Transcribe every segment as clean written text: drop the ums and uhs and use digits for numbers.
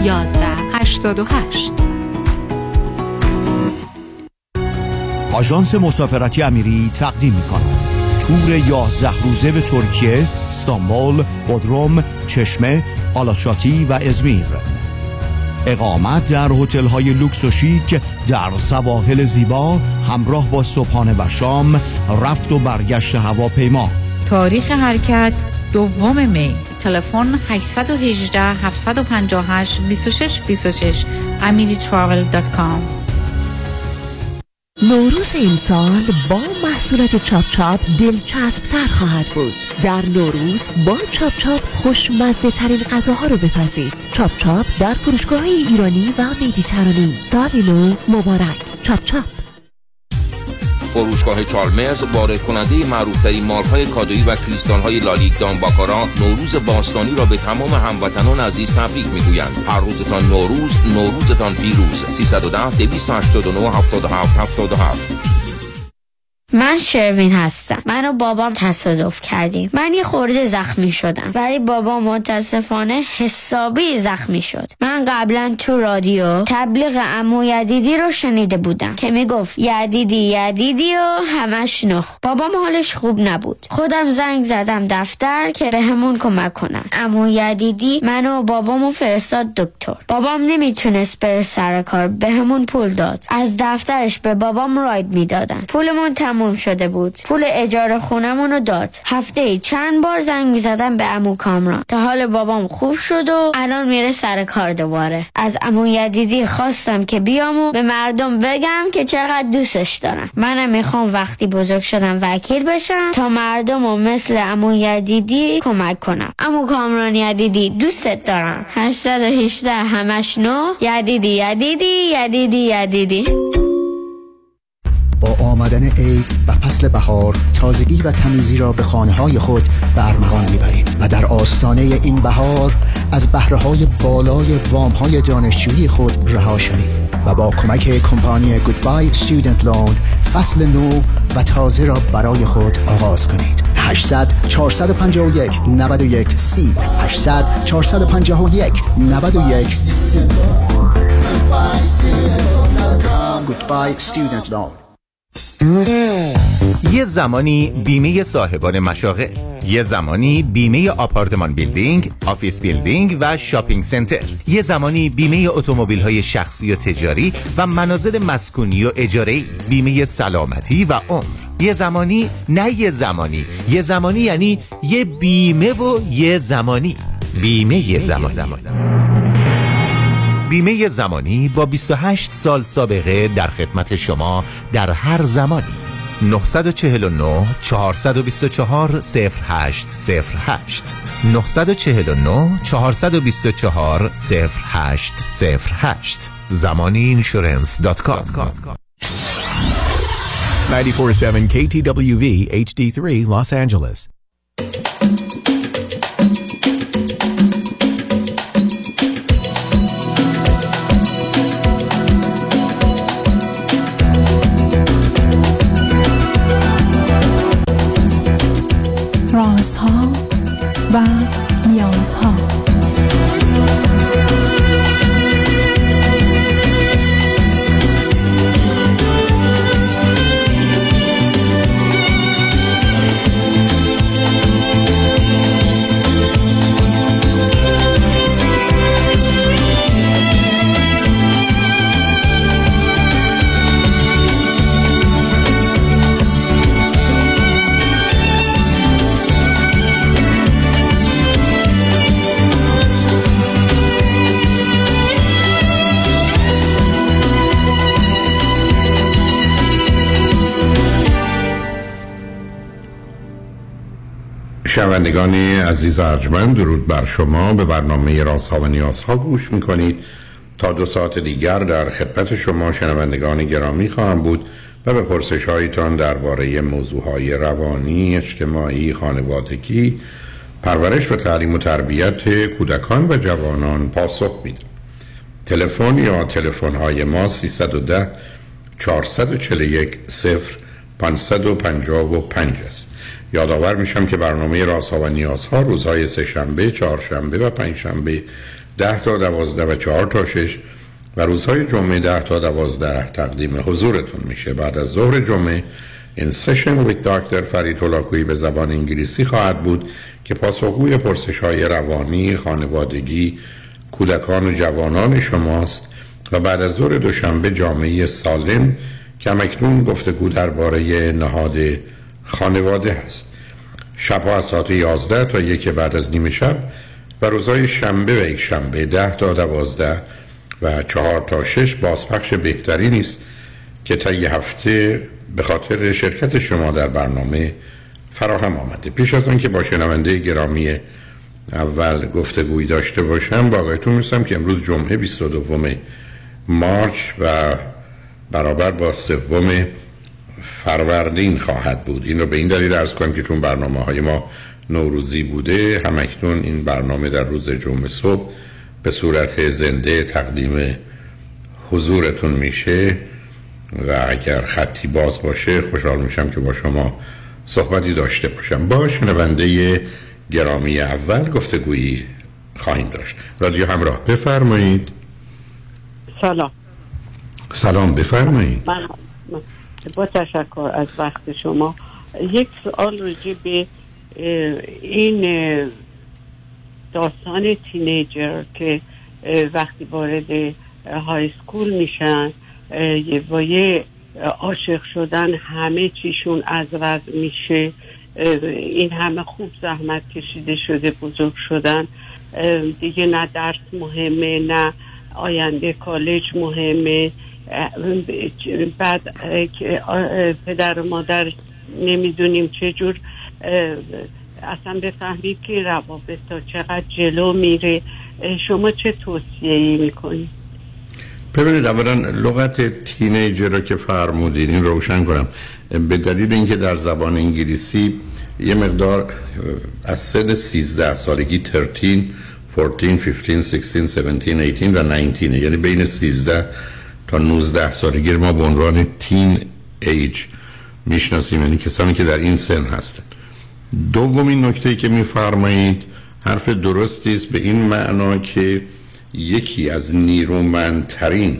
1188. آژانس مسافرتی امیری تقدیم می‌کند تور 11 روزه به ترکیه، استانبول، بودروم، چشمه، آلاچاتی و ازمیر. اقامت در هتل‌های لوکس و شیک در سواحل زیبا همراه با صبحانه و شام، رفت و برگشت هواپیما. تاریخ حرکت 2 می. تلفن 818 758 2626 amiritravel.com. نوروز امسال با محصولات چاپ چاپ دلچسب تر خواهد بود. در نوروز با چاپ چاپ خوشمزه ترین غذاها رو بپزید. چاپ چاپ در فروشگاه‌های ایرانی و مدیترانی. سال نو مبارک. چاپ چاپ. فروشگاه چالمرز وارد کننده معروف‌ترین مارک‌های کادویی و کریستال‌های لالیک دام باکارا نوروز باستانی را به تمام هموطنان عزیز تبریک می‌گویند. هر روزتان نوروز، نوروزتان پیروز. 310 289 77 77. من شروین هستم. من و بابام تصادف کردیم. من یه خورده زخمی شدم ولی بابام متاسفانه حسابی زخمی شد. من قبلا تو رادیو تبلیغ عمو یدیدی رو شنیده بودم که میگفت یدیدی و همش نه. بابام حالش خوب نبود. خودم زنگ زدم دفتر که به همون کمک کنن. عمو یدیدی منو و بابامو فرستاد دکتر. بابام نمیتونست بره سر کار، به همون پول داد. از دفترش به بابام راید میدادن. پولمون تموم شده بود. پول اجاره خونمونو داد. هفته چند بار زنگ میزدم به عمو کامران تا حال بابام خوب شد و الان میره سر کار دوباره. از عمو یدیدی خواستم که بیام و به مردم بگم که چقدر دوستش دارم. منم میخوام وقتی بزرگ شدم وکیل بشم تا مردمو مثل عمو یدیدی کمک کنم. عمو کامران یدیدی دوستت دارم. 818 همش نو. یدیدی. با آمدن عید و فصل بهار تازگی و تمیزی را به خانه‌های خود به ارمغان می‌برید و در آستانه این بهار از بهره‌های بالای وام‌های دانشجویی خود رها شوید و با کمک کمپانی Goodbye Student Loan فصل نو و تازه را برای خود آغاز کنید. 800 451 91 30 800 451 91 30. Goodbye Student Loan. یه زمانی بیمه صاحبان مشاغل، یه زمانی بیمه آپارتمان بیلدینگ، آفیس بیلدینگ و شاپینگ سنتر، یه زمانی بیمه اتومبیل‌های شخصی و تجاری و منازل مسکونی و اجاره‌ای، بیمه سلامتی و عمر. یه زمانی نه یه زمانی، یه زمانی یعنی یه بیمه و یه زمانی. بیمه زمانی. بیمه زمانی با 28 سال سابقه در خدمت شما در هر زمانی. 949 424 0808 949 424 0808 zamaniinsurance.com. 94.7 KTWV HD3 Los Angeles. رازها و نیازها. شنوندگان عزیز و ارجمند، درود بر شما. به برنامه رازها و نیازها گوش میکنید. تا 2 ساعت دیگر در خدمت شما شنوندگان گرامی خواهم بود و به پرسش هایتان درباره موضوعهای روانی، اجتماعی، خانوادگی، پرورش و تعلیم و تربیت کودکان و جوانان پاسخ میدم. تلفن یا تلفن های ما 310 441 0555 است. یادآور میشم که برنامه رازها و نیازها روزهای سه‌شنبه، چهارشنبه و پنجشنبه 10 تا 12 و 4 تا 6 و روزهای جمعه 10 تا 12 تقدیم حضورتون میشه. بعد از ظهر جمعه این سشن ویت دکتر فرید هولاکویی به زبان انگلیسی خواهد بود که پاسخگوی پرسش‌های روانی، خانوادگی، کودکان و جوانان شماست. و بعد از ظهر دوشنبه جامعه سالم که اکنون گفتگو درباره نهاد خانواده هست. شب‌ها از ساعت 11 تا 1 بعد از نیم شب و روزهای شنبه و یک شنبه 10 تا 12 و 4 تا 6 بازپخش بهتری است که تا یه هفته به خاطر شرکت شما در برنامه فراهم آمده. پیش از آن که با شنونده گرامی اول گفتگویی داشته باشم با آقایتون می‌رسم که امروز جمعه 22 مارچ و برابر با 3 فروردین خواهد بود. این رو به این دلیل عرض کنم که چون برنامه‌های ما نوروزی بوده، همکنون این برنامه در روز جمعه صبح به صورت زنده تقدیم حضورتون میشه و اگر خطی باز باشه خوشحال میشم که با شما صحبتی داشته باشم. با شنونده گرامی اول گفتگویی خواهیم داشت. رادیو همراه، بفرمایید. سلام بفرمایید. من با تشکر از وقت شما. یک سوال راجع به این داستان تینیجر که وقتی وارد های سکول میشن با یه عاشق شدن همه چیشون از وضع میشه، این همه خوب زحمت کشیده شده بزرگ شدن، دیگه نه درس مهمه نه آینده کالج مهمه. بعد پدر و مادر نمیدونیم چجور اصلا بفهمید که روابط تا چقدر جلو میره. شما چه توصیه‌ای میکنید؟ ببینید، اولا لغت تینیجر رو که فرمودین این روشن کنم. به دلیل اینکه در زبان انگلیسی یه مقدار از سن 13 سالگی 13 14 15 16 17 18 و 19 یعنی بین 13 تا 19 سالگی ما به عنوان تین ایج میشناسیم، یعنی کسانی که در این سن هستند. دومین نکته‌ای که میفرمایید حرف درستی است به این معنا که یکی از نیرومندترین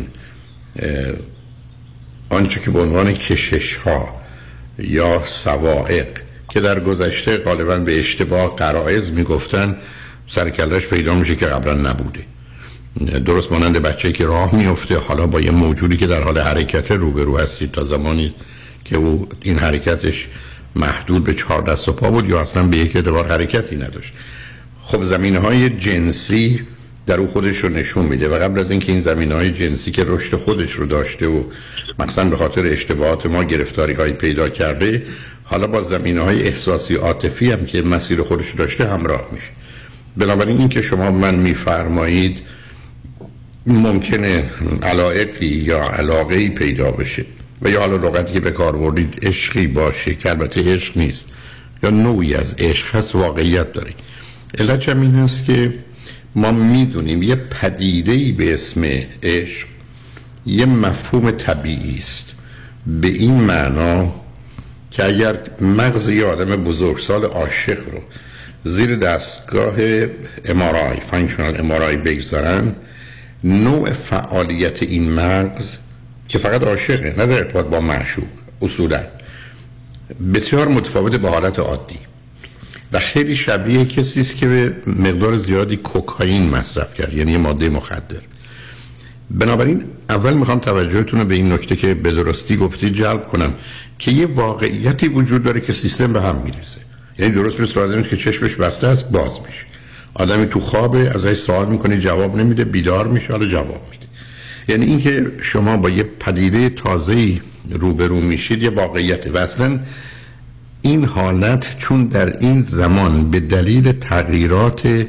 آنچه که به عنوان کشش‌ها یا سوائق که در گذشته غالباً به اشتباه غرایز میگفتن سرکلش پیدا میشه که قبلا نبوده. درست مانند بچه‌ای که راه میفته، حالا با یه موجودی که در حال حرکت روبرو هستید تا زمانی که او این حرکتش محدود به 4 دست و پا بود یا اصلا به یک اعتبار حرکتی نداشت. خب زمینه‌های جنسی در او خودش رو نشون میده و قبل از اینکه این زمینه‌های جنسی که رشد خودش رو داشته و مثلا به خاطر اشتباهات ما گرفتاری‌های پیدا کرده، حالا با زمینه‌های احساسی عاطفی هم که مسیر خودش داشته همراه میشه. بنابراین این که شما من میفرمایید ممکنه علایقی یا علاقه‌ای پیدا بشه و یا حالا لغتی که به کار بردید عشقی باشه که البته عشق نیست یا نوعی از عشق هست، واقعیت داره. علت هم این هست که ما میدونیم یه پدیده‌ای به اسم عشق یه مفهوم طبیعی است، به این معنا که اگر مغز یه آدم بزرگسال عاشق رو زیر دستگاه MRI فانکشنال MRI بگذارن، نوع فعالیت این مغز که فقط عاشقه نه در ارتباط با معشوق اصولا بسیار متفاوت با حالت عادی و خیلی شبیه کسی است که به مقدار زیادی کوکائین مصرف کرد، یعنی ماده مخدر. بنابراین اول میخوام توجهتون رو به این نکته که به درستی گفتید جلب کنم که یه واقعیتی وجود داره که سیستم به هم میریزه. یعنی درست مثل آدمی که چشمش بسته است باز میشه، آدمی تو خوابه ازش سوال میکنی جواب نمیده، بیدار میشه حالا جواب میده. یعنی اینکه شما با یه پدیده تازه‌ای روبرو میشید یه واقعیته و اصلا این حالت چون در این زمان به دلیل تغییرات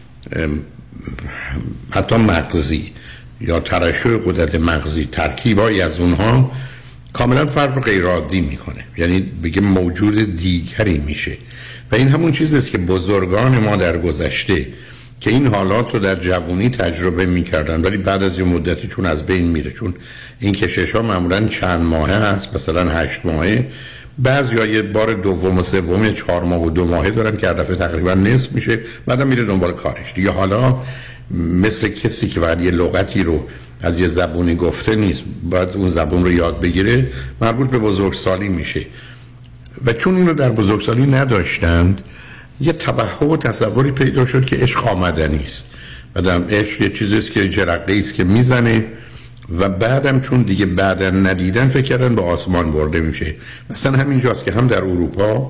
حتی مغزی یا ترشح قدرت مغزی ترکیبایی از اونها کاملا فرد رو غیر عادی میکنه، یعنی بگه موجود دیگری میشه و این همون چیزیست که بزرگان ما در گذشته که این حالات رو در جوانی تجربه میکردن ولی بعد از یه مدتی چون از بین میره، چون این کشش ها معمولا چند ماهه هست، مثلا 8 ماهه، بعضی ها یه بار دوم و سوم یا 4 ماه و 2 ماهه دارن که هر دفعه تقریبا نصف میشه، بعدم میره دنبال کارش دیگه. حالا مثل کسی که فقط یه لغتی رو از یه زبونی گفته نیست، باید اون زبون رو یاد بگیره، مربوط به بزرگسالی میشه. و چون اینو در بزرگسالی نداشتند، یه توهم و تصوری پیدا شد که عشق آمدنی است. بعدم عشق یه چیزی است که جرقه‌ای است که میزنه و بعدم چون دیگه بعدا ندیدن فکر کردن به آسمان برده میشه. مثلا همینجاست که هم در اروپا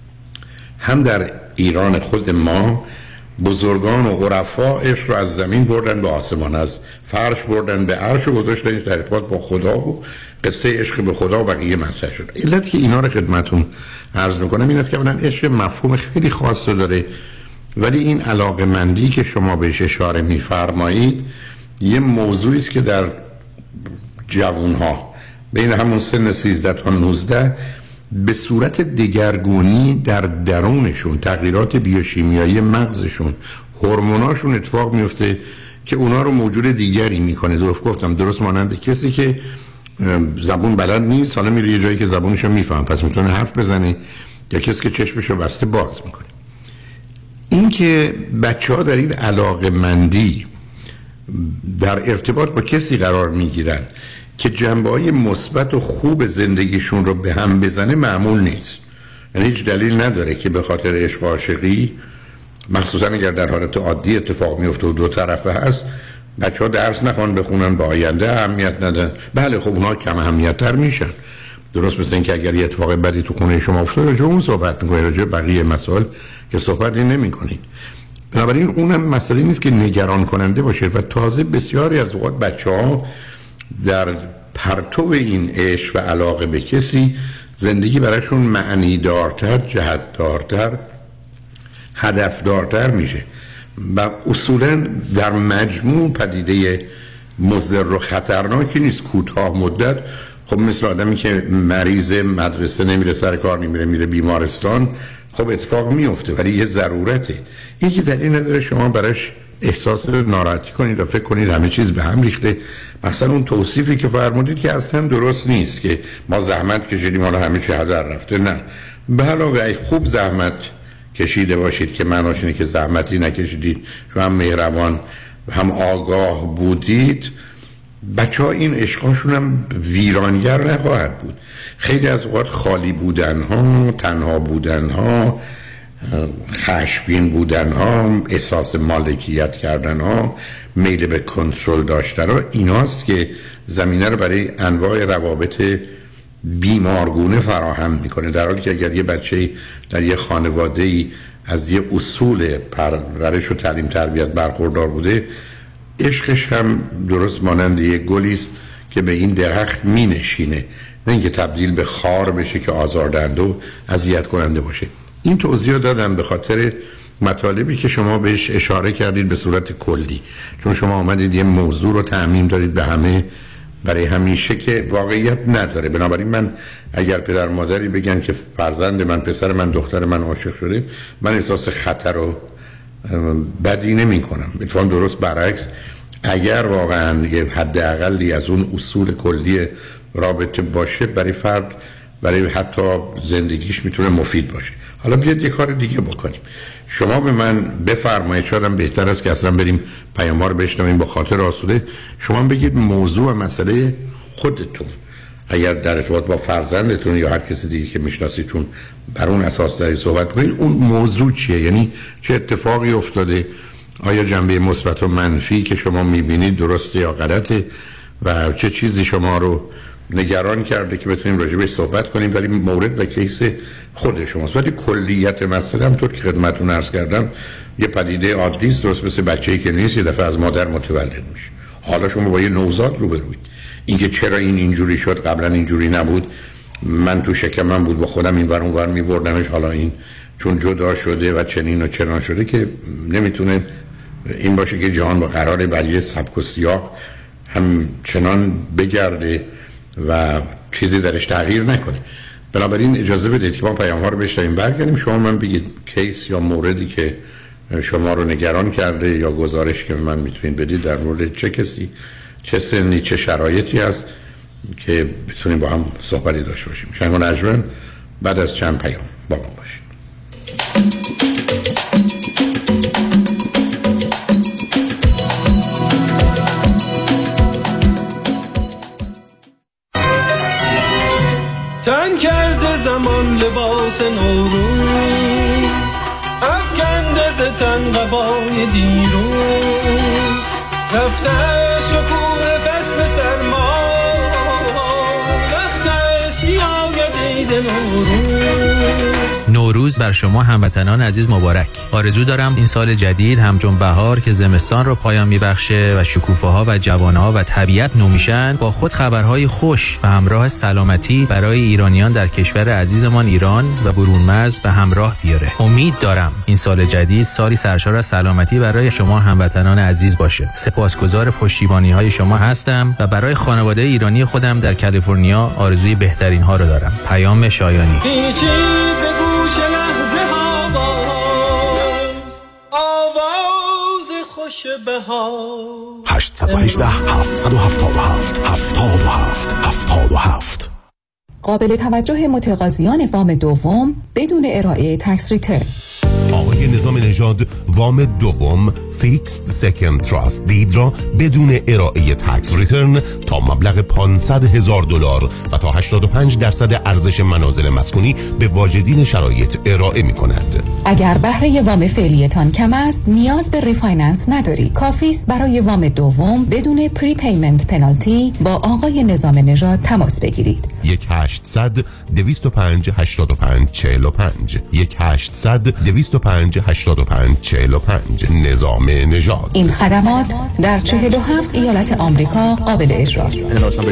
هم در ایران خود ما بزرگان و عرفا عشق رو از زمین بردن به آسمان، از فرش بردن به عرش و گذاشتن در ارتباط با خدا و قصه عشق به خدا و بقیه مطرح شد. علت که اینا رو خدمتون عرض میکنم این است که اولا عشق مفهوم خیلی خاص رو داره، ولی این علاقه‌مندی که شما بهش اشاره میفرمایید یه موضوعی است که در جوانها بین همون سن 13 تا 19 به صورت دگرگونی در درونشون، تغییرات بیوشیمیایی مغزشون، هورموناشون اتفاق میفته که اونا رو موجود دیگری میکنه. درست مانند کسی که زبون بلد نیست، حالا میره یه جایی که زبونشو میفهم پس میتونه حرف بزنه، یا کسی که چشمشو بسته باز میکنه. این که بچه‌ها در این علاقه‌مندی در ارتباط با کسی قرار میگیرن که جنبه‌های مثبت و خوب زندگیشون رو به هم بزنه معمول نیست. یعنی هیچ دلیل نداره که به خاطر عشق و عاشقی، مخصوصا اگر در حالت عادی اتفاق میفته و دو طرفه هست، بچه‌ها درس نخوان بخونن، به آینده اهمیت ندن. بله خب اونها کم اهمیت‌تر میشن. درست مثل این که اگر یه اتفاق بدی تو خونه شما افتاد راجع اون صحبت می‌کنید، راجع بقیه مسائل که صحبتی نمی‌کنید. بنابراین اونم مسئله نیست که نگران کننده باشه. و تازه بسیاری از اوقات بچه‌ها در پرتو این عشق و علاقه به کسی زندگی براشون معنی دارتر، جهت دارتر، هدف دارتر میشه و اصولا در مجموع پدیده مضر و خطرناکی نیست. کوتاه مدت خب مثل آدمی که مریض مدرسه نمیره سر کار، میره بیمارستان، خب اتفاق میفته، ولی یه ضرورته. این که دلیل نداره شما براش احساس ناراحتی کنید و فکر کنید همه چیز به هم ریخته. مثلا اون توصیفی که فرمودید که اصلا درست نیست که ما زحمت کشیدیم حالا همه چی هدر رفته. نه، به علاوه خوب زحمت کشیده باشید که معناش اینه که زحمتی نکشیدید، چون هم مهربان هم آگاه بودید، بچه ها این عشقاشون هم ویرانگر نخواهد بود. خیلی از اوقات خالی بودن ها، تنها بودن ها، خشمگین بودن ها، احساس مالکیت کردن ها، میل به کنترل داشتن ها، ایناست که زمینه رو برای انواع روابط بیمارگونه فراهم میکنه. در حالی که اگر یه بچه در یه خانواده‌ای از یه اصول پرورش و تعلیم تربیت برخوردار بوده، عشقش هم درست مانند یه گلی است که به این درخت مینشینه، نه اینکه تبدیل به خار بشه که آزاردهنده و اذیت کننده باشه. این توضیح دادم به خاطر مطالبی که شما بهش اشاره کردید به صورت کلی، چون شما آمدید یه موضوع رو تعمیم دارید به همه برای همیشه که واقعیت نداره. بنابراین من اگر پدر مادری بگن که فرزند من، پسر من، دختر من عاشق شده، من احساس خطر و بدی نمی کنم. اتفاقا درست برعکس، اگر واقعا یه حد اقلی از اون اصول کلی رابطه باشه، برای فرد، برای حتی زندگیش میتونه مفید باشه. حالا بیاد یه کار دیگه بکنیم. شما به من بفرمایید، شاید هم بهتر است که اصلا بریم پیام‌ها رو بشنویم با خاطر آسوده. شما بگید موضوع و مسئله خودتون، اگر در ارتباط با فرزندتون یا هر کسی دیگه که میشناسید، چون بر اون اساس دارید صحبت کنید، اون موضوع چیه؟ یعنی چه اتفاقی افتاده؟ آیا جنبه مثبت و منفی که شما میبینید درسته یا غلطه؟ و چه چیزی شما رو نگران کرده که بتونیم راجع بهش صحبت کنیم؟ ولی مورد و کیس خود شماست. ولی کلیت مسئله هم طور که خدمتتون عرض کردم یه پدیده عادی است، درست مثل بچه‌ای که نیست یه دفعه از مادر متولد میشه. حالا شما با یه نوزاد روبروید. اینکه چرا این اینجوری شد، قبلا اینجوری نبود، من تو شکمم بود با خودم این ور اون ور می‌بردمش، حالا این چون جدا شده و چنین و چنان شده که نمیتونه این باشه که جهان با قرار بر یه سبک و سیاق هم چنان بگرده و چیزی درش تغییر نکنه. بنابراین اجازه بدید که ما پیام‌ها رو بشنویم، برگردیم شما من بگید کیس یا موردی که شما رو نگران کرده یا گزارش که من میتونید بدید در مورد چه کسی، چه سنی، چه شرایطی هست که بتونیم با هم صحبتی داشته باشیم. شنگ و نجمن بعد از چند پیام با ما باشید. زمان لباس نوروز افکنده ز تن قبای دیروز رفته از شکوه فصل سرما رفته از میآید عید نوروز بر شما هموطنان عزیز مبارک. آرزو دارم این سال جدید همچون بهار که زمستان رو پایان میبخشه و شکوفه‌ها و جوانه‌ها و طبیعت نو میشن، با خود خبرهای خوش و همراه سلامتی برای ایرانیان در کشور عزیزمان ایران و برون‌مرز به همراه بیاره. امید دارم این سال جدید سالی سرشار از سلامتی برای شما هموطنان عزیز باشه. سپاسگزار پشتیبانی‌های شما هستم و برای خانواده ایرانی خودم در کالیفرنیا آرزوی بهترین ها رو دارم. پیام شایانی. گوش لحظه ها باز آواز خوش بهار 818 777 77 77. قابل توجه متقاضیان وام دوم بدون ارائه تکس ریترن. آقای نظام نژاد وام دوم فیکسد سکند تراست دید را بدون ارائه تکس ریترن تا مبلغ $500,000 و تا 85% ارزش منازل مسکونی به واجدین شرایط ارائه می کند. اگر بهره وام فعلیتان کم است نیاز به ریفایننس ندارید. کافی است برای وام دوم بدون پری پیمنت پنالتی با آقای نظام نژاد تماس بگیرید. 1-800-205-8545 1-800-205-8545 نظام نژاد. این خدمات در 47 ایالت آمریکا قابل اجراست.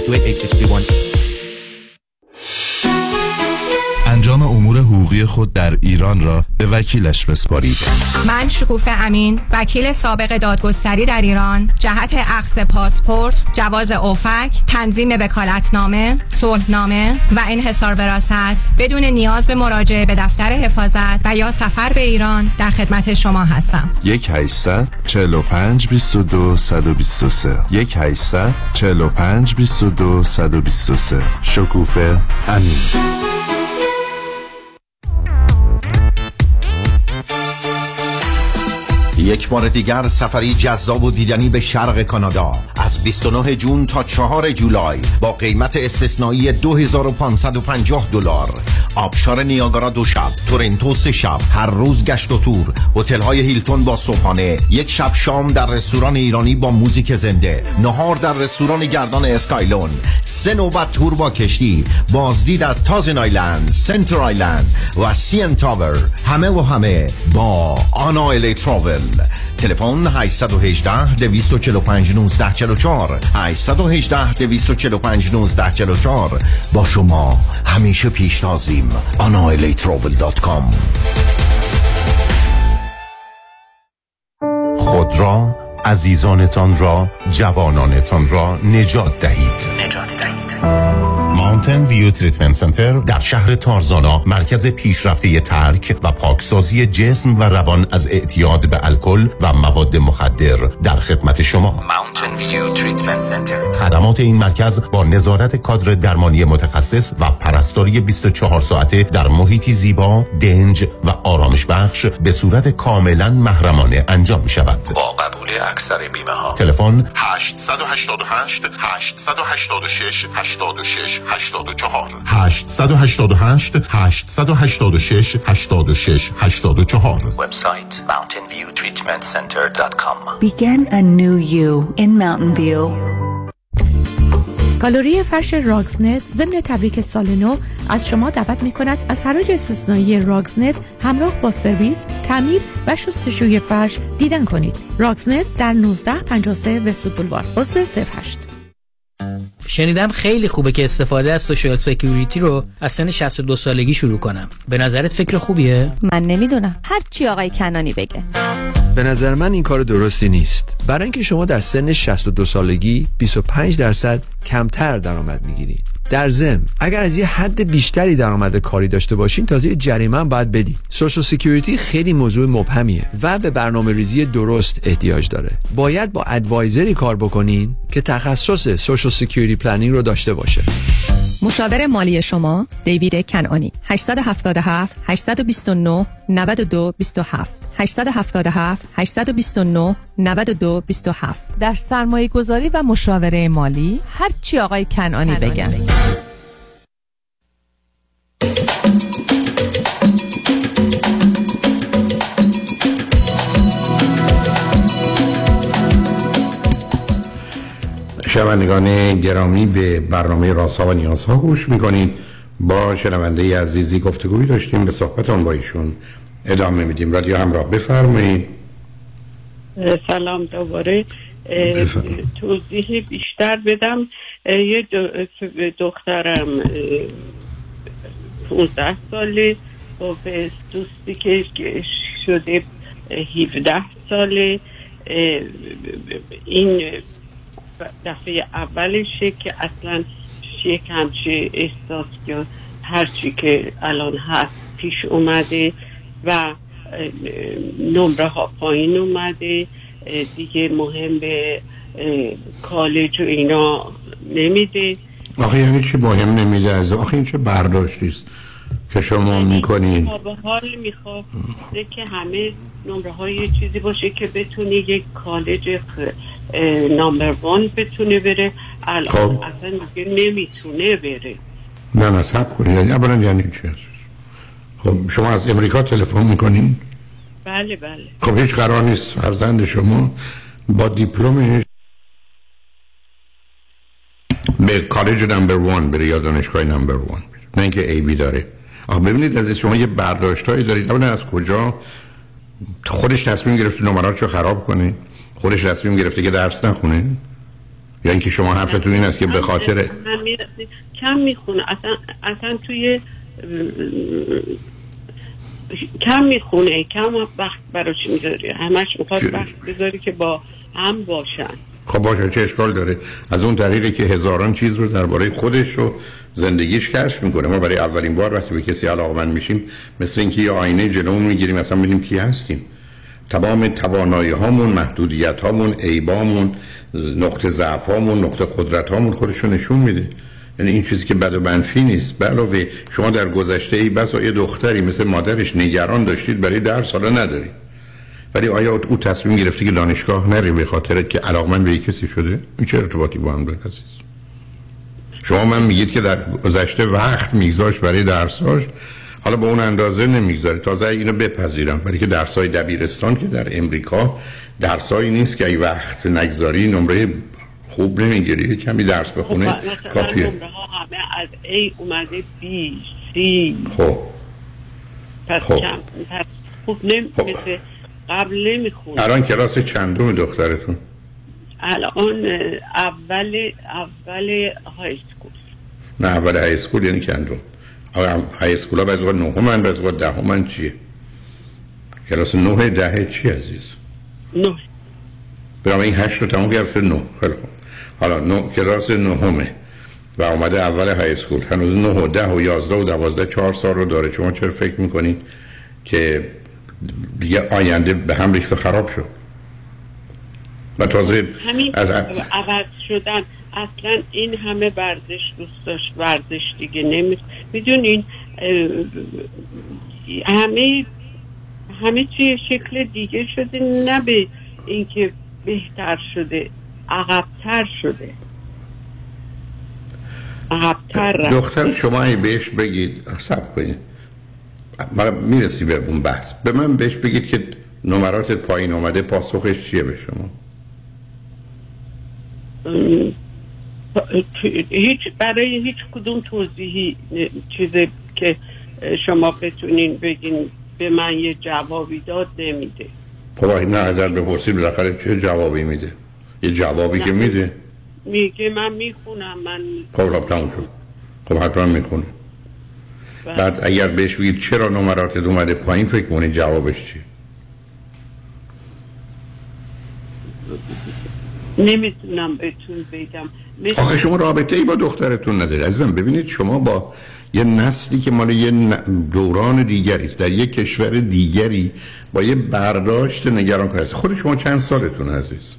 انجام امور حقوقی خود در ایران را به وکیلش بسپارید. من شکوفه امین، وکیل سابق دادگستری در ایران، جهت اخذ پاسپورت، جواز اوفک، تنظیم وکالتنامه، صلحنامه و انحصار وراثت بدون نیاز به مراجعه به دفتر حفاظت و یا سفر به ایران در خدمت شما هستم. 1-800-45-22-123 1-800-45-22-123 شکوفه امین. یک بار دیگر سفری جذاب و دیدنی به شرق کانادا از 29 جون تا 4 جولای با قیمت استثنایی $2,550. آبشار نیاگارا 2 شب، تورنتو 3 شب، هر روز گشت و تور، هتل‌های هیلتون با صبحانه، 1 شب شام در رستوران ایرانی با موزیک زنده، نهار در رستوران گردان اسکایلون، 3 نوبت تور با کشتی، بازدید از تازن آیلند، سنتر آیلند و سین تاور، همه و همه با آنا الی تراول. تلفن 818-245-1944 818-245-1944. با شما همیشه پیشتازیم. anailetravel.com. خود را، عزیزانتان را، جوانانتان را نجات دهید. ماونتن ویو تریتمنت سنتر در شهر تارزانا مرکز پیشرفته ترک و پاکسازی جسم و روان از اعتیاد به الکل و مواد مخدر در خدمت شما. ماونتن ویو تریتمنت سنتر. خدمات این مرکز با نظارت کادر درمانی متخصص و پرستاری 24 ساعته در محیطی زیبا، دنج و آرامش بخش به صورت کاملا محرمانه انجام می شود. با قبول اکثر بیمه ها. تلفن 888 886 86 84 888 886 86 84. وبسایت mountainviewtreatmentcenter.com. Begin a new you in Mountain View. گالری فرش راگزنت ضمن تبریک سال نو از شما دعوت می کند از حراج استثنایی راگزنت همراه با سرویس، تعمیر و شستشوی فرش دیدن کنید. راگزنت در 1953 وست‌وود بولوار، عضو 08. شنیدم خیلی خوبه که استفاده از سوشال سکیوریتی رو از سن 62 سالگی شروع کنم. به نظرت فکر خوبیه؟ من نمیدونم، هر چی آقای کنانی بگه. به نظر من این کار درستی نیست، برای اینکه شما در سن 62 سالگی 25% کمتر درآمد میگیرید. در ضمن اگر از یه حد بیشتری درآمد کاری داشته باشین تازه جریمه هم باید بدین. سوشال سکیوریتی خیلی موضوع مبهمیه و به برنامه‌ریزی درست احتیاج داره. باید با ادوایزری کار بکنین که تخصص سوشال سکیوریتی پلنینگ رو داشته باشه. مشاور مالی شما دیوید کنعانی. 877 829 92 27 877 829 92 27. در سرمایه گذاری و مشاوره مالی هر چی آقای کنعانی بگن. شنوندگان گرامی، به برنامه رازها و نیازها گوش میکنید. با شنونده عزیزی گفتگوی داشتیم، به صحبتون با ایشون ادامه میدیم. رادیو همراه، بفرمایید. سلام دوباره. توضیح بیشتر بدم. یه دخترم 15 ساله با دوستی که شده 17 ساله. این دفعه اولشه که اصلا یک همچه احساس یا هرچی که الان هست پیش اومده و نمره ها پایین اومده دیگه. مهم به کالج و اینا نمیده. آخه یعنی چی مهم نمیده؟ از آخه این چه برداشتیست که شما میکنین؟ به حال میخواد که همه نمره های یه چیزی باشه که بتونه یک کالج نمبر 1 بتونه بره. الان اصلا دیگه نمیتونه بره. نه صبر کنید. یعنی اولا یعنی چی هست؟ خب شما از امریکا تلفن میکنین؟ بله. خب هیچ قرار نیست فرزند شما با دیپلمش به کالج نمبر 1 بره یا دانشگاه نمبر 1 بره، نه اینکه ای بی داره. آخه ببینید از شما یه برداشتایی دارید. اولا از کجا خودش تصمیم گرفته نمراتشو خراب کنه؟ خودش تصمیم گرفته که درس نخونه؟ یا اینکه شما حرفتون این است که به خاطر کم میخونه؟ اصلا توی کم میخونه، کم وقت براش میذاری، همش میخواد وقت بذاری که با هم باشن. خب باشه، چه اشکال داره؟ از اون طریقی که هزاران چیز رو درباره خودش و زندگیش کشف میکنه. ما برای اولین بار وقتی به کسی علاقمند میشیم مثل اینکه یه آینه جلومون میگیریم، مثلا ببینیم کی هستیم. تمام توانایی هامون، محدودیت هامون، عیبامون، نقطه ضعف هامون، نقطه قدرت هامون خودشو نشون میده. یعنی این چیزی که بد و منفی نیست. علاوه شما در گذشته ای بس یه دختری مثل مادرش نگران داشتید برای درس، حالا ندارید. ولی آیا او تصمیم گرفته که دانشگاه نره به خاطر که علاقمند به کسی شده؟ این چه ارتباطی با هم داره عزیز؟ شما من میگید که در گذشته وقت میگذاشت برای درساش، حالا به اون اندازه نمیگذاره. تازه اینو بپذیرم، برای که درسای دبیرستان که در امریکا درسایی نیست که ای وقت نگذاری نمره خوب نمیگیری، کمی درس بخونه کافیه. نمره ها همه از A اومده B C. خب پس خوب مثل قبل نمیخونه. الان کلاس چندم دخترتون؟ الان اول های اسکول. نه اول های اسکول یعنی چندم؟ های اسکول ها بعضی وقت نهمن، بعضی وقت دهمن. چیه کلاس 9 10 چی عزیز؟ 9. برام این 8 رو تمام گرفته 9. خیلی خوب. حالا کلاس 9 و اومده اول های اسکول، هنوز 9 و 10 و 11 و 12 4 سال رو داره. شما چرا فکر میکنید که دیگه آینده به هم ریخت خراب شد؟ و تازه همین عوض شدن. اصلا این همه ورزش دوست داشت، ورزش دیگه میدونین همه چی شکل دیگه شده، نه به اینکه بهتر شده، عقب‌تر شده. عقب‌تر دختر شما ای بهش بگید، صبر کنید ما میرسیم به اون بحث، به من بهش بگید که نمراتت پایین اومده، پاسخش چیه به شما؟ برای هیچ کدوم توضیحی چیزی که شما بتونین بگین به من یه جوابی داد نمیده. خب نه ازت بپرسید بالاخره چه جوابی میده؟ یه جوابی که میده میگه من میخونم. من خب تموم شد. خب حتما میخونه. بعد اگر بهش بگید چرا نمراتت اومده پایین، فکر کنید جوابش چیه؟ نمیتونم بهتون بگم. آخه شما رابطه ای با دخترتون نداری عزیزم. ببینید شما با یه نسلی که مال یه دوران دیگری است، در یه کشور دیگری، با یه برداشت نگران کننده. خود شما چند سالتون عزیز؟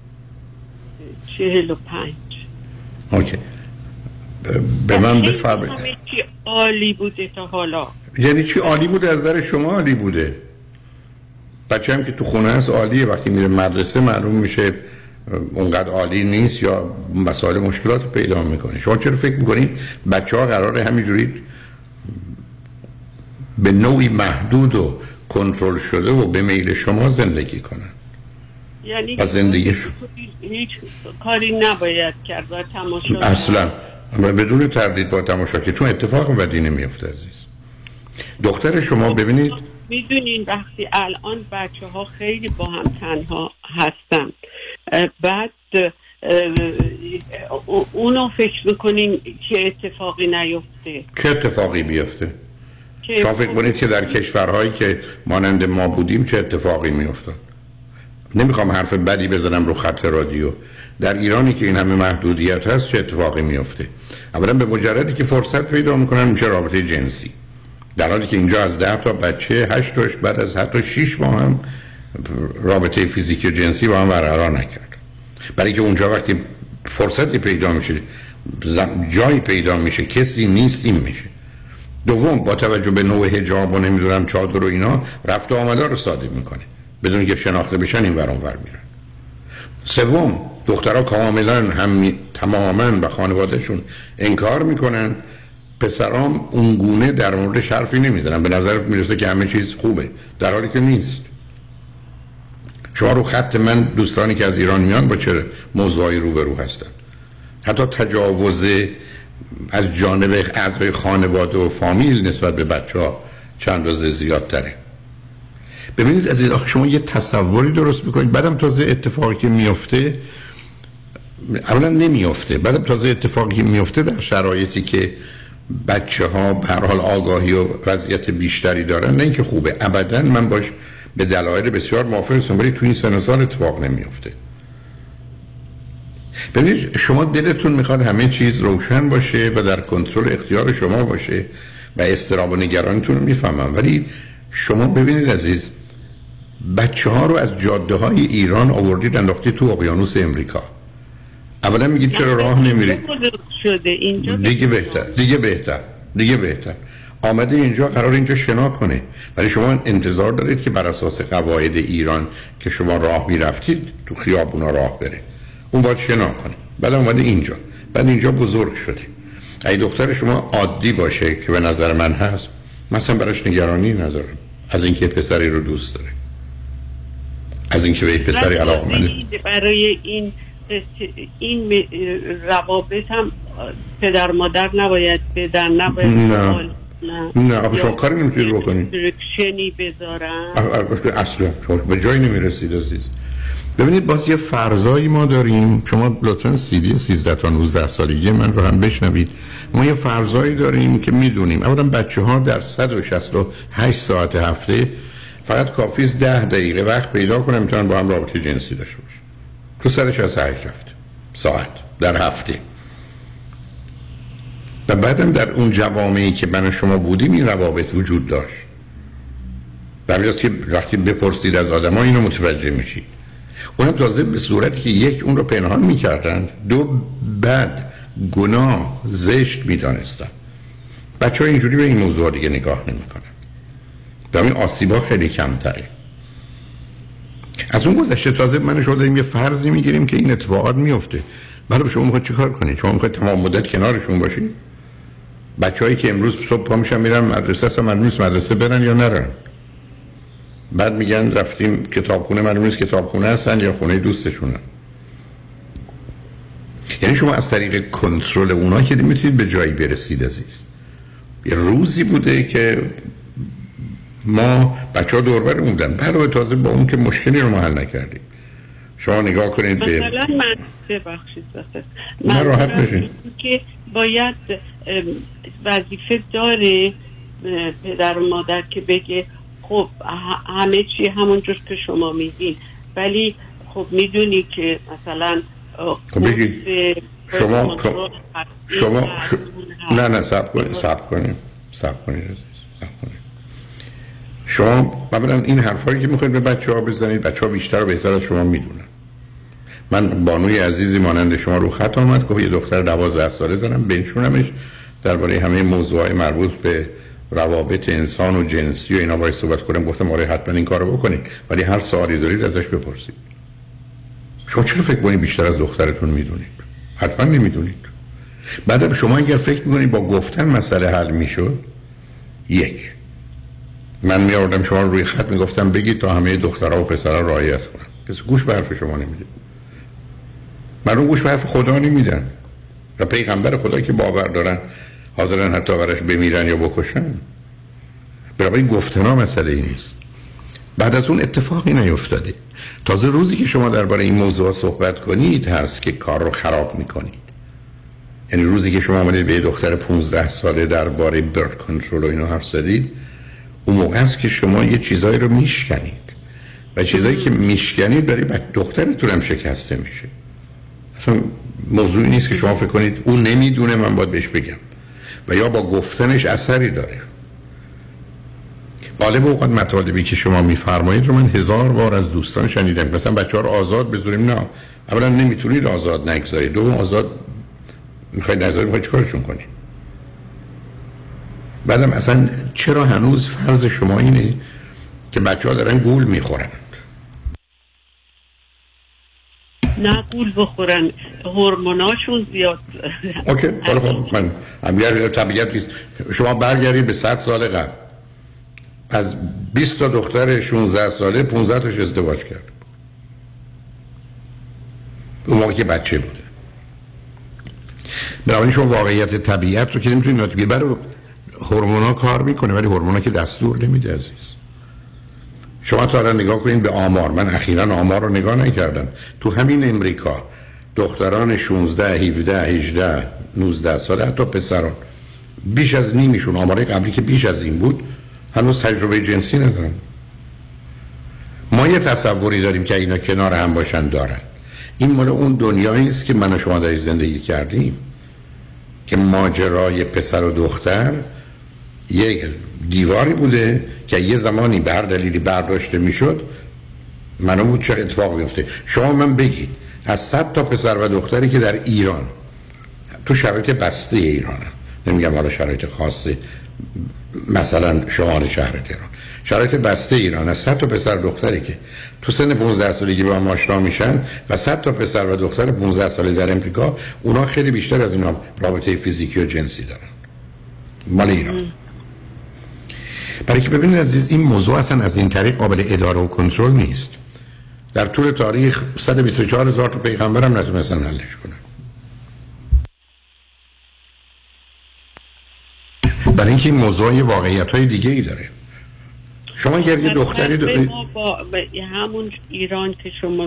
45. اوکی. به من بفرمایید. همه چی عالی بوده تا حالا. یعنی چی عالی بوده؟ از نظر شما عالی بوده. بچه هم که تو خونه هست عالیه، وقتی میره مدرسه معلوم میشه اونقدر عالی نیست یا مسائل مشکلات پیدا میکنه. شما چرا فکر میکنید بچه ها قراره همینجوری به نوعی محدود و کنترل شده و به میل شما زندگی کنن؟ یعنی و زندگیش هیچ کاری نباید کرد و تماشا اصلا بدون تردید با تماشا که چون اتفاق بدی نمیفته عزیز. دختر شما ببینید میدونین وقتی الان بچه ها خیلی با هم تنها هستن، بعد اونو فکر میکنین که اتفاقی نیفته. چه اتفاقی بیفته؟ شما فکر کنید که در کشورهایی که مانند ما بودیم چه اتفاقی میافتاد؟ نمیخوام حرف بدی بزنم رو خط رادیو. در ایرانی که این همه محدودیت هست چه اتفاقی میفته؟ اولا به مجردی که فرصت پیدا میکنن میشه رابطه جنسی، در حالی که اینجا از 10 تا بچه 8 تاش بعد از حتی 6 ماه هم رابطه فیزیکی و جنسی با هم برقرار نکرد. برای که اونجا وقتی فرصتی پیدا میشه، جایی پیدا میشه، کسی نیست، این میشه. دوم، با توجه به نوع حجاب و نمیدونم چادر و اینا رفت و آمده رو ساده میکنه بدون که شناخته بشن، این ور اون ور میرن. سوم، دخترها کاملا تماما به خانوادهشون انکار میکنن، پسرام اونگونه در مورد حرفی نمیزنن، به نظر میرسه که همه چیز خوبه در حالی که نیست. شما رو خط من دوستانی که از ایران میان با چه موضوعی روبرو هستن، حتی تجاوز از جانب اعضای خانواده و فامیل نسبت به بچه‌ها چند روزه زیادتره. ببینید عزیز، شما یه تصوری درست میکنید، بعدم تازه اتفاقی که میفته اولا نمیفته، بعدم تازه اتفاقی که میفته در شرایطی که بچه‌ها به هر حال آگاهی و وضعیت بیشتری دارن، نه اینکه خوبه، ابدا من باش به دلایل بسیار موافق هستم، ولی تو این سن و سال اتفاق نمیفته. ببینید شما دلتون میخواد همه چیز روشن باشه و در کنترل اختیار شما باشه و اضطراب و نگرانیتون رو میفهمم، ولی شما ببینید عزیز، بچه ها رو از جاده های ایران آوردید انداختید تو اقیانوس امریکا. اولا میگید چرا راه نمیرید؟ دیگه بهتر آمده اینجا، قرار اینجا شنا کنه، ولی شما انتظار دارید که بر اساس قواعد ایران که شما راه میرفتید تو خیابونا راه بره، اون باید شنا کنه. بعد اومده اینجا، بعد اینجا بزرگ شده. اگه دختر شما عادی باشه که به نظر من هست، مثلا براش نگرانی ندارم از اینکه پسری رو دوست داره، از اینکه به پسری علاقه‌منده. برای این روابط هم پدر مادر نباید بدن، نباید نه آخه شما کاری نمیتونید بکنید، ریستریکشنی بذارن، اصلا شما به جایی نمیرسید عزیز. ببینید باز یه فرضایی ما داریم، شما لطفاً CD 13 تا 19 سالگی من رو هم بشنوید. ما یه فرضایی داریم که میدونیم اولا بچه‌ها در 168 ساعت هفته فقط کافی است 10 دقیقه وقت پیدا کنن میتونن با هم رابطه جنسی داشته باشن تو 168 ساعت در هفته. و بعدم در اون جوامعی که من و شما بودیم این روابط وجود داشت. در همینجاست که وقتی بپرسید از آدم‌ها اینو متوجه میشید. اونم تازه به صورتی که یک اون رو پنهان میکردن، دو بعد گناه زشت میدانستن. بچه ها اینجوری به این موضوع دیگه نگاه نمیکنن. در این آسیبا خیلی کمتره. از اون گذشته تازه من شما داریم یه فرضی میگیریم که این اتفاقات میفته. بعد شما میخواید چیکار کنید؟ شما میخواید تمام مدت کنارشون باشید؟ بچه‌هایی که امروز صبح پا میشن میرن مدرسه، اصلا معلوم نیست مدرسه برن یا نرن. بعد میگن رفتیم کتابخونه، معلوم نیست کتابخونه هستن یا خونه دوستشونن. یعنی شما از طریق کنترل اونا که میتونید به جایی برسید عزیز. یه روزی بوده که ما بچه‌ها دور برمون بودن، بعد تازه با اون که مشکلی رو ما حل نکردیم. شما نگاه کنید به مثلا من ببخشید من راحت بشین که باید وظیفه داره پدر و مادر که بگه خب همه چی همونجور که شما میگین، ولی خب میدونی که مثلا بگید شما نه صبر کنید شما اولا این حرفایی که میخواید به بچه‌ها بزنید، بچه‌ها بیشتر و بهتر از شما میدونن. من بانوی عزیزی مانند شما رو خط آمد گفت یه دختر 12 ساله دارم، بنشونمش درباره همه موضوعات مربوط به روابط انسان و جنسی و اینا باید صحبت کنم. گفتم آره حتما این کارو بکنید، ولی هر سوالی دارید ازش بپرسید. شما چرا فکر کنید بیشتر از دخترتون میدونید؟ حتما نمیدونید. بعدم شما اگر فکر میکنید با گفتن مسئله حل میشد، من میآوردم شما روی خط میگفتم بگید تا همه دخترها و پسرها رعایت کنن، کسی گوش به حرف شما نمیده. مردم گوش به حرف خدا نمیدن و پیغمبر خدا که باور دارن حاضرن حتی برش بمیرن یا بکشن. برای گفتنا مسئله ای نیست. بعد از اون اتفاقی نیفتاده. تازه روزی که شما درباره این موضوع صحبت کنید هست که کار رو خراب میکنید. یعنی روزی که شما آمدید به یه دختر 15 ساله درباره برد کنترل و اینو حرف زدید، اون موقع است که شما یه چیزایی رو میشکنید و چیزایی که میشکنید برای دخترتون هم شکسته میشه. اصلا موضوعی نیست که شما فکر کنید اون نمیدونه من باید بهش بگم و یا با گفتنش اثری داره. غالب اوقات مطالبی که شما میفرمایید رو من 1000 بار از دوستان شنیدم. مثلا بچه‌ها رو آزاد بذاریم، نه، اولا نمیتونید آزاد نگذارید، دوم آزاد میخواید نگذارید، میخواید چیکارشون کنید؟ بعدم اصلا چرا هنوز فرض شما اینه که بچه‌ها دارن گول میخورن؟ نه گول بخورن، هورموناشون زیاد. اوکی، حالا خب من اگر طبیعت شما برگردید به 100 سال قبل، از 20 تا دختر 16 ساله 15 تاش ازدواج کرد. اون موقع که بچه بوده. بنابراین شما واقعیت طبیعت رو که نمیتونید ناتیجه برای هورمونا کار میکنه، ولی هورمونا که دستور نمیده عزیز. شما تا الان نگاه کنید به آمار. من اخیراً آمار رو نگاه نکردم. تو همین امریکا دختران 16 17 18 19 ساله حتی پسران بیش از نیمیشون، آمار قبلی که بیش از این بود، هنوز تجربه جنسی ندارن. ما یه تصوری داریم که اینا کنار هم باشن دارن. این مال اون دنیایی است که من و شما در زندگی کردیم که ماجرای پسر و دختر یک دیواری بوده که یه زمانی به هر دلیلی برداشته میشد، معلوم بود چه اتفاق میفته. شما من بگید از 100 تا پسر و دختری که در ایران تو شرایط بسته ایرانه، نمیگم حالا شرایط خاصه مثلا شمال شهر تهران، شرایط بسته ایران، از 100 تا پسر و دختری که تو سن 15 سالگی با هم آشنا میشن و 100 تا پسر و دختر 15 ساله در امریکا، اونا خیلی بیشتر از اینا رابطه فیزیکی و جنسی دارن مال ایران. برای که ببینید عزیز، این موضوع اصلا از این طریق قابل اداره و کنترل نیست. در طول تاریخ 124,000 تا پیغمبر هم نتونستن حلش کنن. برای اینکه این موضوع واقعیت‌های دیگه ای داره. شما اگر یه دختری دارید با همون ایران که شما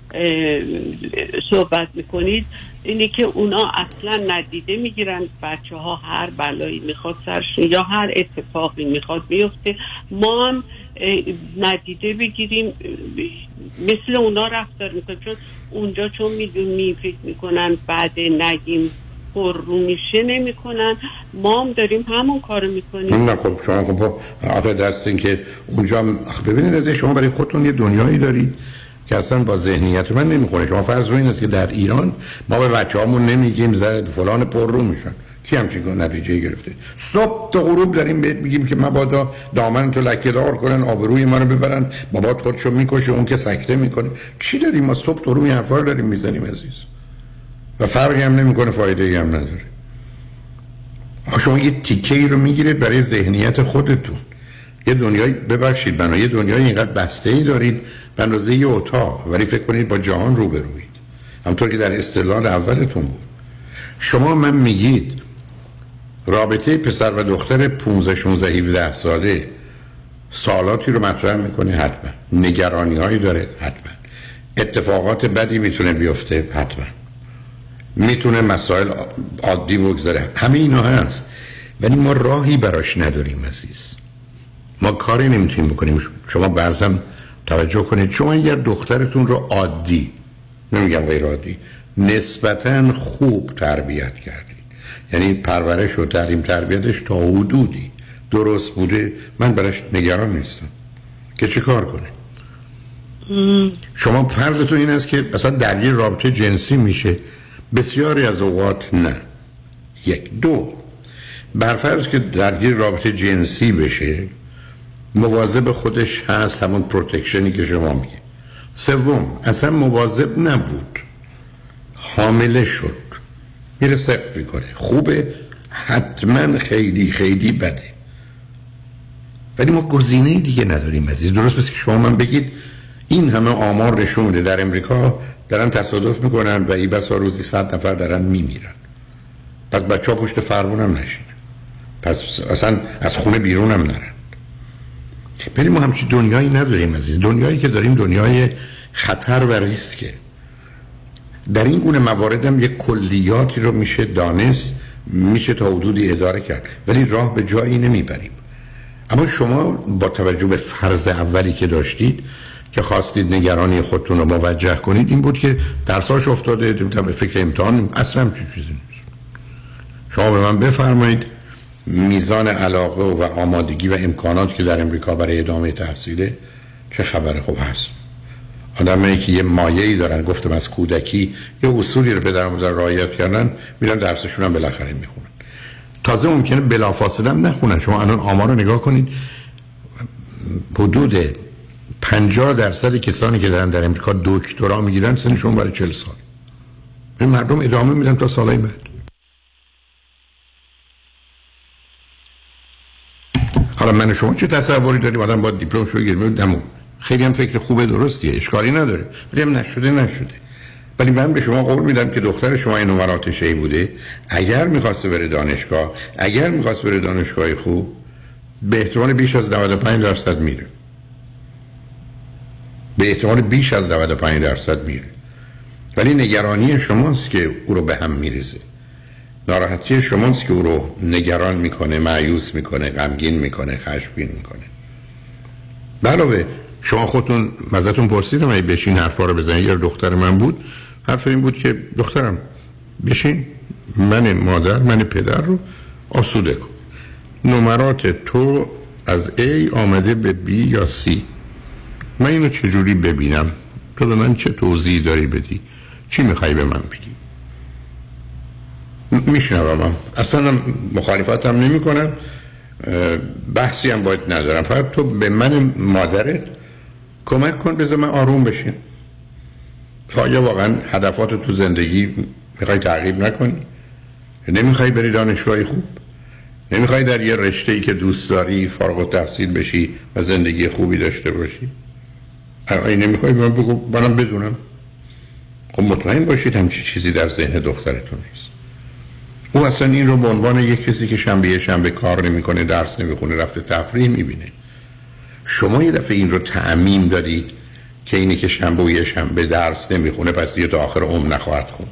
صحبت میکنید، اینه که اونا اصلا ندیده میگیرن بچه ها هر بلایی میخواد سرشون یا هر اتفاقی میخواد بیفته، ما هم ندیده بگیریم مثل اونا رفتار میکنن، چون اونجا چون میدونی فکر میکنن بعد نگیم پر رو میشه نمیکنن، ما هم داریم همون کارو میکنیم. نه خب شما خب آخه دستین که اونجا ببینید از شما برای خودتون یه دنیایی دارید که اصلا با ذهنیت من نمیخونه. شما فرض رو این است که در ایران ما به بچه‌هامون نمیگیم زد فلان پر رو میشن. کی همچین نتیجه گرفته؟ صبح تا غروب داریم بهت میگیم که مبادا دامن تو لکه‌دار کنن، آبروی منو ببرن، بابات خودشو میکشه، اون که سکته میکنه. چی داریم ما صبح تا غروب این حرفا رو داریم میزنیم عزیز؟ و فرقی هم نمیکنه، فایده‌ای هم نداره. شما یه تیکه‌ای رو میگیرید برای ذهنیت خودتون. یه دنیای ببخشید بنای دنیای اینقدر بسته‌ای دارید به اندازه یه اتاق، ولی فکر کنید با جهان روبروید، همونطور که در استدلال اولتون بود. شما من میگید رابطه پسر و دختر 15 16 17 ساله سوالاتی رو مطرح میکنه، حتما نگرانی‌هایی داره، حتما اتفاقات بدی میتونه بیفته، حتما میتونه مسائل عادی بگذاره، همه اینا هست، ولی ما راهی براش نداریم عزیز. ما کاری نمیتونیم بکنیم. شما برزم توجه کنید، شما اگر دخترتون رو عادی، نمیگم غیر عادی، نسبتاً خوب تربیت کردید، یعنی پرورش و تعلیم تربیتش تا حدودی درست بوده، من براش نگران نیستم که چه کار کنه. شما فرضتون این است که مثلا درگیر رابطه جنسی میشه، بسیاری از اوقات نه. یک دو، برفرض که درگیر رابطه جنسی بشه، مواظب خودش هست، همون پروتکشنی که شما میگه. سوم، اصلا مواظب نبود، حامله شد، میره سقط میکنه، خوبه؟ حتما خیلی خیلی بده، ولی ما گزینه دیگه نداریم عزیز. درست مثل که شما من بگید این همه آمار نشون میده در امریکا دارن تصادف میکنن و این بسا روزی 100 نفر دارن میمیرن. پس بچه ها پشت فرمون هم نشینن، پس اصلا از خونه بیرون هم نرن. ولی ما همچین دنیایی نداریم عزیز. دنیایی که داریم دنیای خطر و ریسکه. در این گونه موارد هم یک کلیاتی رو میشه دانست، میشه تا حدودی اداره کرد، ولی راه به جایی نمیبریم. اما شما با توجه به فرض اولی که داشتید که خواستید نگرانی خودتون رو موجه کنید این بود که درساش افتاده، به فکر امتحان، اصلا همچین چیزی نیست. شما به من بفرمایید میزان علاقه و آمادگی و امکانات که در امریکا برای ادامه تحصیله چه خبر خوب هست. آدمایی که یه مایه‌ای دارن، گفتم از کودکی یه اصولی رو پدر و مادر رعایت کردن، میرن درسشون هم بالاخره میخونن. تازه ممکنه بلافاصله هم نخونن. شما الان آمار رو نگاه کنید، حدود 50% کسانی که دارن در امریکا دکترا میگیرن سنشون برای 40 سال. این مردم ادامه میدن تا سالهای بعد. حالا من و شما چه تصوری داریم آدم با دیپلم شو بگیره؟ خیلی هم فکر خوبه، درستیه، اشکالی نداره، ولی هم نشده. ولی من به شما قول میدم که دختر شما این نمرات شی بوده، اگر میخواسته بره دانشگاه، اگر میخواست بره دانشگاه خوب، به احتمال بیش از 95% میره. به احتمال بیش از 95% میره. ولی نگرانی شماست که او رو به هم میریزه. ناراحتی شماست که او رو نگران میکنه، مایوس میکنه، غمگین میکنه، خشمگین میکنه. علاوه شما خودتون ازتون پرسیدم اگه بشین حرفا رو بزنید. یه دختر من بود، حرف این بود که دخترم بشین، من مادر، من پدر رو آسوده کن. نمرات تو از A آمده به B یا C، من اینو چجوری ببینم؟ تو به من چه توضیحی داری بدی؟ چی میخوای به من بگی؟ میشنوم، اصلا مخالفتم نمی کنم، بحثی هم باید ندارم، فقط تو به من مادرت کمک کن، بذار من آروم بشین. آیا واقعا هدفات تو زندگی میخوای تغییر نکنی؟ نمیخوای بری دانشگاه خوب؟ نمیخوای در یه رشته‌ای که دوست داری فارغ التحصیل بشی و زندگی خوبی داشته باشی؟ اگه نمیخوای من بگو، منم بدونم. خب مطمئن باشید همچی چیزی در ذهن دخترتون نیست. او اصلا این رو به عنوان یک کسی که شنبه کار نمیکنه، درس نمیخونه، رفته تفریح میبینه. شما یه دفعه این رو تعمیم دادید که اینی که شنبه درس نمیخونه پس دیگه تا آخر عمر نخواهد خوند.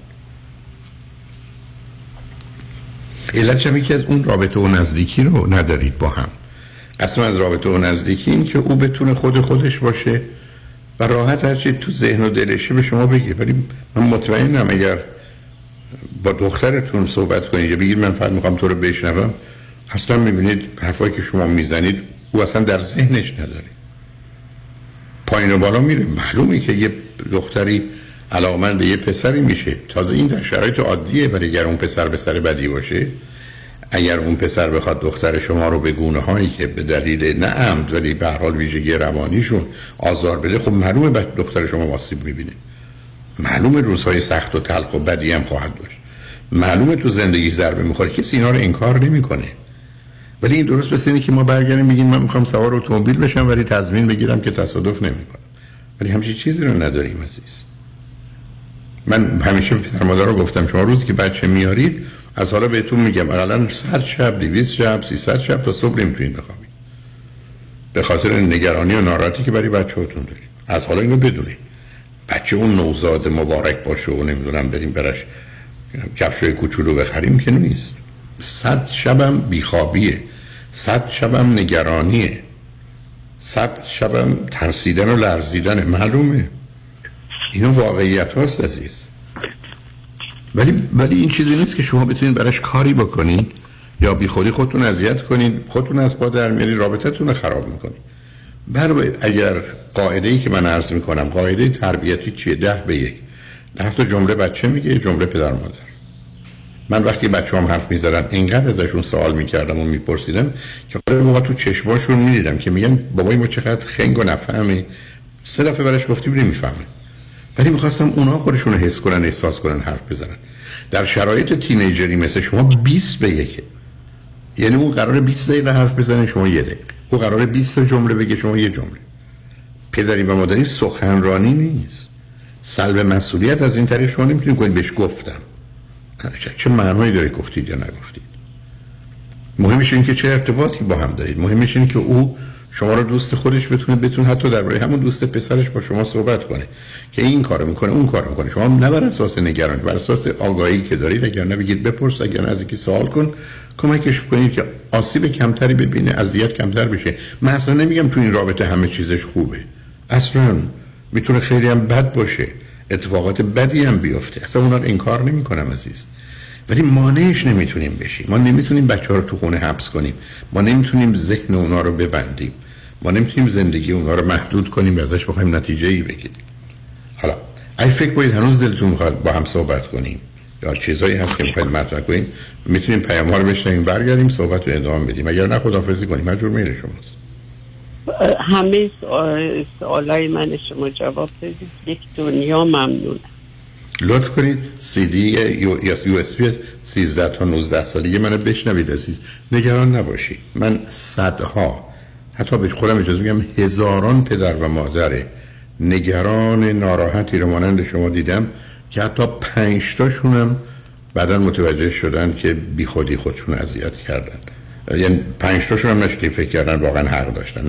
علتش هم یکی از اون رابطه و نزدیکی رو ندارید با هم. اصلا از رابطه و نزدیکی این که او بتونه خودش باشه و راحت هرچی تو ذهن و دلشه به شما بگه. ولی من مطمئنم اگر با دخترتون صحبت کنید یا بگید من فقط میخوام تو رو بشنوم، اصلا میبینید حرفایی که شما میزنید او اصلا در ذهنش نداره، پایین و بالا میره. معلومه که یه دختری علاقمند به یه پسری میشه، تازه این در شرایط عادیه. ولی اگر اون پسر به سر بدی باشه، اگر اون پسر بخواد دختر شما رو به گونه هایی که به دلیل نه عمد ولی به هر حال ویژگی روانیشون آزار بده، خب معلومه دختر شما آسیب میبینه، معلومه روزهای سخت و تلخ و بدی هم خواهد داشت، معلومه تو زندگی ضربه میخوره. کسی اینا رو انکار نمیکنه. ولی این درست مثل اینه که ما برگردیم میگیم من میخوام سوار اتومبیل بشم ولی تضمین بگیرم که تصادف نمیکنم. ولی همچین چیزی رو نداریم عزیز. من همیشه به پدر مادر رو گفتم شما روزی که بچه میارید، از حالا بهتون میگم الان 100 شب، 200 شب، 300 شب تا صبح نمیتونید بخوابید به خاطر نگرانی و ناراحتی که برای بچه‌تون دارید. از حالا اینو بدونید. بچه اون نوزاد مبارک باشه و نمیدونم بریم براش کفشای کوچولو بخریم که نیست. 100 شبم بیخوابیه، 100 شبم نگرانیه، 100 شبم ترسیدن و لرزیدن. معلومه اینو واقعیت هاست عزیز. ولی این چیزی نیست که شما بتونید براش کاری بکنید یا بی خودی خودتون اذیت کنید، خودتون از پا در میارید، رابطتون رو خراب میکنید. برای اگر قاعده‌ای که من عرض میکنم، قاعده تربیتی چیه؟ 10 به 1. 10 تا جمله بچه میگه، یه جمله پدر مادر. من وقتی بچه‌ام حرف می‌زدن اینقدر ازشون سوال می‌کردم و می‌پرسیدم که خیلی موقع تو چشماشون می‌دیدم که میگن بابای ما چقدر خنگ و نفهمی. 3 دفعه براش گفتیم نمی‌فهمه. ولی می‌خواستم اونها خودشون رو حس کنن، احساس کنن، حرف بزنن. در شرایط تینیجری مثل شما 20 به 1. یعنی اون قراره 20 دقیقه حرف بزنه، شما 1 دقیقه. اون قراره 20 تا جمله بگه، شما 1 جمله. پدری و مادری سخنرانی نیست. سلب مسئولیت از این طریق شما نمیتونید کنید بهش گفتم. چه معنایی داره گفتید یا نگفتید؟ مهمش اینه که چه ارتباطی با هم دارید. مهمش اینه که او شما رو دوست خودش بتونه حتی درباره همون دوست پسرش با شما صحبت کنه که این کارو میکنه اون کارو میکنه. شما نه بر اساس نگرانی، بر اساس آگاهی که دارید، اگر نبگید بپرس، اگر نه از یکی سوال کن، کمکش کنید که آسیب کمتری ببینه، اذیت کمتر بشه. من اصلا نمیگم تو این رابطه همه چیزش خوبه، اصلا میتونه خیلی هم بد باشه، اتفاقات بدی هم بیفته، اصلا اونا رو انکار نمیکنم عزیز، ولی مانعش نمیتونیم بشیم. ما نمیتونیم بچه‌ها رو تو خونه حبس کنیم، ما نمیتونیم ذهن اونا رو ببندیم، ما نمیتونیم زندگی اونا رو محدود کنیم و ازش بخوایم نتیجه‌ای بگیریم. حالا اگه فکر کنید هنوز دلتون میخواد با هم صحبت کنیم یا چیزایی هست که میخواید مطرح کنید، میتونیم پیام‌ها رو بشنویم، برگردیم صحبت رو ادامه بدیم. اگر نه خداحافظی کنیم، مجبور میل شماست. همه سوالای من شما جواب بدید. یک دنیا ممنونم. لطف کنید CD یا USB 13 تا 19 سالگی منو بشنوید عزیز. نگران نباشید. من صدها، حتی به خودم اجازه میگم هزاران پدر و مادر نگران ناراحتی رو مانند شما دیدم که حتی 5 تاشونم بعداً متوجه شدن که بی خودی خودشون اذیت کردن. یعنی 5 تاشون هم نشتی فکر کردن واقعا حق داشتن.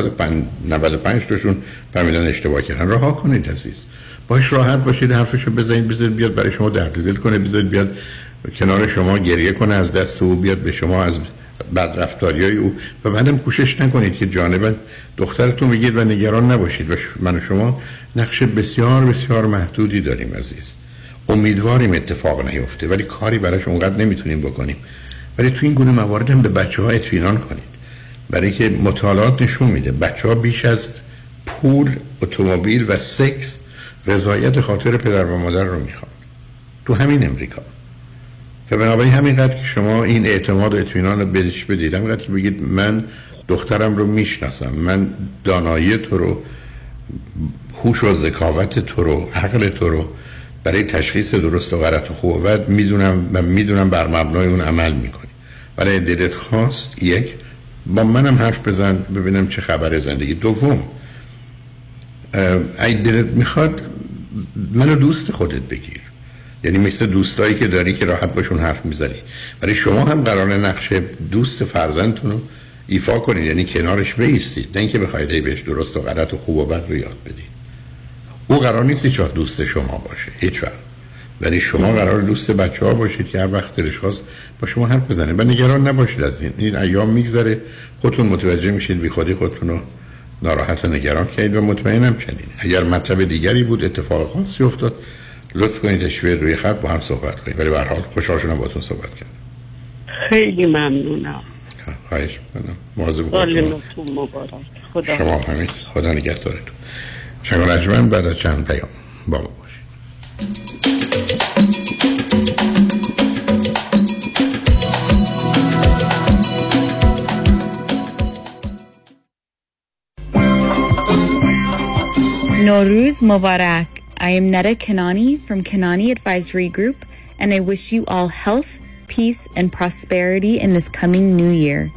995 تاشون فهمیدن اشتباه کردن. رها کنید عزیز. باش راحت باشید، حرفشو بزنید، بذارید بیاد برای شما درد دل کنه، بذارید بیاد کنار شما گریه کنه از دست او، بیاد به شما از بدرفتاریای او و بعدم کوشش نکنید که جانب دخترتون بگید و نگران نباشید. و من و شما نقش بسیار بسیار محدودی داریم عزیز. امیدواریم اتفاق نیفته ولی کاری براش اونقدر نمیتونیم بکنیم. ولی تو این گونه موارد هم به بچه‌ها اطمینان کنید، برای که مطالعات نشون میده بچه‌ها بیش از پول، اتومبیل و سکس رضایت خاطر پدر و مادر رو میخوان تو همین امریکا. و بنابراین همینقدر که شما این اعتماد و اطمینان رو بهش بدید، همینقدر که بگید من دخترم رو میشناسم، من دانایی تو رو، هوش و ذکاوت تو رو، عقل تو رو برای تشخیص درست و غلط و خوب و بد میدونم و میدونم بر مبنای اون عمل میکنی. برای دلت خواست یک با منم حرف بزن ببینم چه خبر زندگی. دوم اگه دلت میخواد منو دوست خودت بگیر، یعنی مثل دوستایی که داری که راحت باشون حرف میزنی. ولی شما هم قراره نقش دوست فرزندتون رو ایفا کنید، یعنی کنارش بایستید، نه اینکه بخواید بهش درست و غلط و خوب و بد رو یاد بدید. او قرار نیست هیچ وقت دوست شما باشه، هیچ وقت، ولی شما قرار دوست بچه‌ها باشید که هر وقت دلش خواست با شما حرف بزنه. و نگران نباشید از این ایام میگذره، خودتون متوجه میشید بی خودی خودتون رو ناراحت و نگران کردید و مطمئنم چنین. اگر مطلب دیگری بود، اتفاق خاصی افتاد، لطف کنید تشویق روی خط با هم صحبت کنید. ولی به هر حال خوشحال شدم باهاتون صحبت کردم. خیلی ممنونم. خواهش می‌کنم. مواظب باشید. مبارک. خدا شما همین. خدا نگهدارتون. شنگ رجمن بعد از چند پیام با ما باشید. Nowruz Mubarak. I am Netta Kanani from Kanani Advisory Group, and I wish you all health, peace, and prosperity in this coming new year.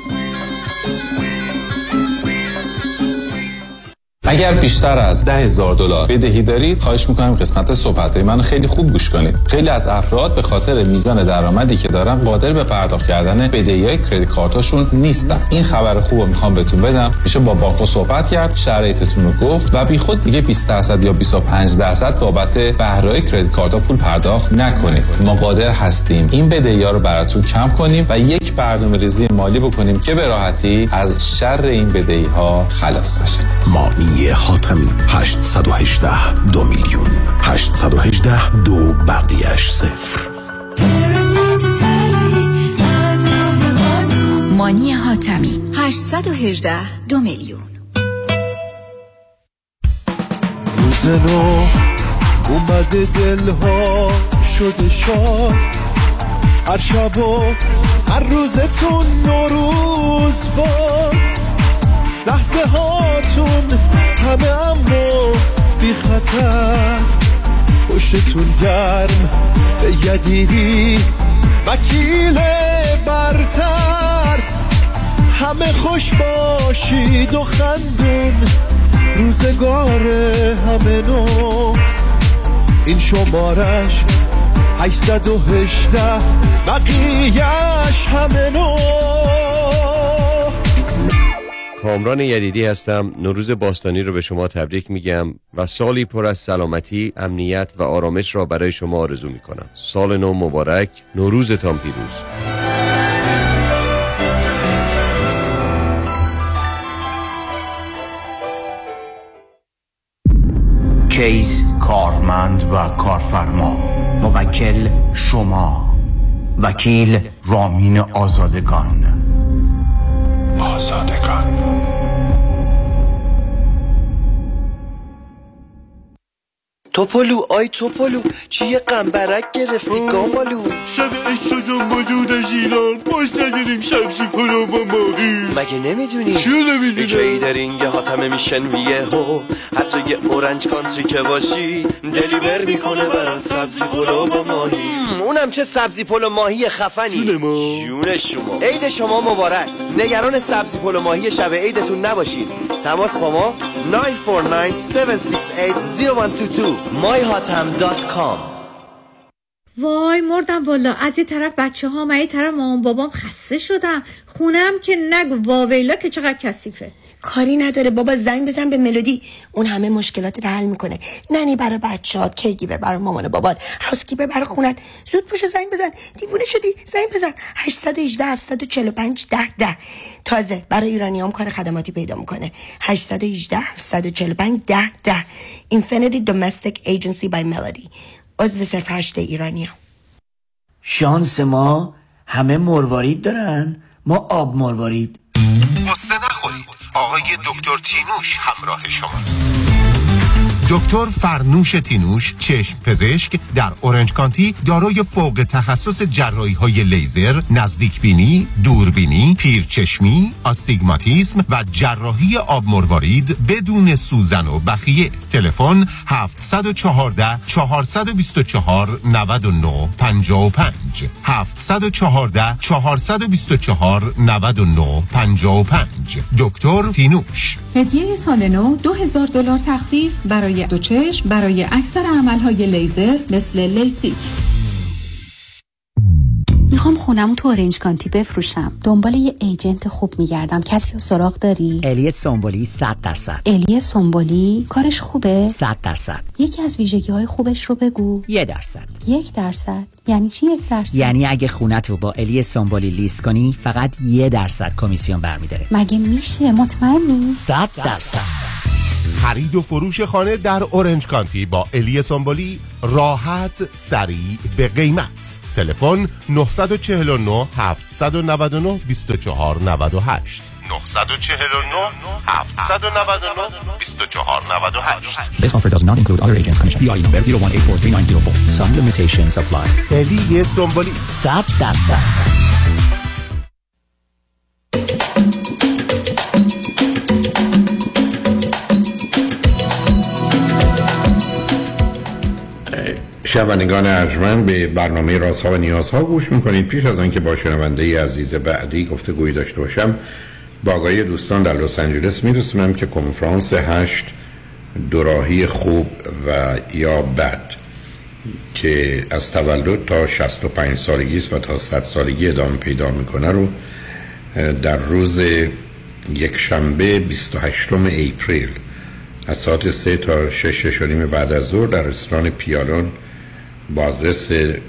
اگر بیشتر از $10,000 بدهی دارید، خواهش میکنم قسمت صحبت‌های منو خیلی خوب گوش کنید. خیلی از افراد به خاطر میزان درآمدی که دارن قادر به پرداخت کردن بدهی‌های کریدیت کارتاشون نیستن. این خبر خوبو میخوام بهتون بدم. میشه با بانک صحبت کرد، شرایطتون رو گفت و بیخود دیگه 20% یا 25% بابت بهره‌های کریدیت کارتا پول پرداخت نکنید. ما قادر هستیم این بدهی‌ها رو براتون کم کنیم و یک برنامه‌ریزی مالی بکنیم که به راحتی از شر این بدهی‌ها خلاص بشید. مانی حاتمی 818 2 میلیون 818 2 بقیه‌اش 0. مانی حاتمی 818 2 میلیون. روز نو اومده دلها شده شاد، هر شب و هر روزتون نوروز باد، لحظه هاتون همه اما بی خطر، پشتتون گرم به یدیدی وکیل برتر، همه خوش باشید و خندون روزگار همه نو، این شمارش 818 بقیهش همه نو. کامران یدیدی هستم. نوروز باستانی رو به شما تبریک میگم و سالی پر از سلامتی، امنیت و آرامش را برای شما آرزو میکنم. سال نو مبارک، نوروزتان پیروز. کیس کارمند و کارفرما، موکل شما، وکیل رامین آزادگان. توپلو آی توپلو چیه قنبرک گرفتی گامالو؟ شب ایستادم با دودش ایران، باش نداریم سبزی پلو با ماهی. مگه نمیدونی؟ چیو نمیدونی؟ کیدرینگ هاتمه میشن ویه هو، حتی یه اورنج کانتری که باشی دلیور میکنه برات سبزی پلو با ماهی. اونم چه سبزی پلو ماهی خفنی. جون شما. عید شما مبارک. نگران سبزی پلو ماهی شب عیدتون نباشید. تماس با ما 949-768-0122 myhatam.com. وای مردم والا، از یه طرف بچه ها من یه طرف مامان بابام خسته شدم، خونم که نگو واویلا که چقدر کثیفه. کاری نداره بابا، زنگ بزن به ملودی، اون همه مشکلات رو حل میکنه. ننی برای بچه‌هات، کیگیور برای مامان و بابات، هاوسکیپر برای خونت. زود پوشو زنگ بزن، دیوونه شدی؟ زنگ بزن 818 745 1010. تازه برای ایرانیام کار خدماتی پیدا میکنه. 818 745 1010. Infinity Domestic Agency by Melody. عضو 08 ایرانیام. شانس ما همه مروارید دارن، ما آب مروارید. قصه نخورید، آقای دکتر تینوش همراه شماست. دکتر فرنوش تینوش، چشم پزشک در اورنج کانتی، دارای فوق تخصص جراحی‌های لیزر، نزدیک بینی، دوربینی، پیرچشمی، آستیگماتیسم و جراحی آب مروارید بدون سوزن و بخیه. تلفن 714 424 99 55 714 424 99 55. دکتر تینوش. هدیه سال نو $2000 تخفیف برای دو چشم برای اکثر عملهای لیزر مثل لیسیک. میخوام خونمو تو اورنج کانتی بفروشم. دنبال یه ایجنت خوب میگردم. کسی رو سراغ داری؟ الی سنبولی 100%. الی سنبولی کارش خوبه؟ 100%. یکی از ویژگی‌های خوبش رو بگو. 1%. 1%؟ یعنی چی 1%؟ یعنی اگه خونت رو با الی سنبولی لیست کنی فقط 1% کمیسیون برمی‌داره. مگه میشه؟ مطمئنی؟ 100%. خرید و فروش خانه در اورنج کانتی با الی سنبولی راحت، سریع، به قیمت. تلفن 949 799 2498 949 799 2498. This offer does not include other agents commission. DI number 01843904. Some limitations apply. الی سنبولی 100%. شنوندگان ارجمند، به برنامه رازها و نیازها گوش میکنید. پیش از آنکه با شنونده عزیز بعدی گفتگویی داشته باشم، با آگاهی دوستان در لس آنجلس میرسونم که کنفرانس 8 دوراهی خوب و یا بد که از تولد تا 65 سالگی است و تا 100 سالگی ادامه پیدا میکنه رو در روز یک شنبه 28 اپریل از ساعت 3 تا 6:30 بعد از ظهر در رستوران پیالون با آدرس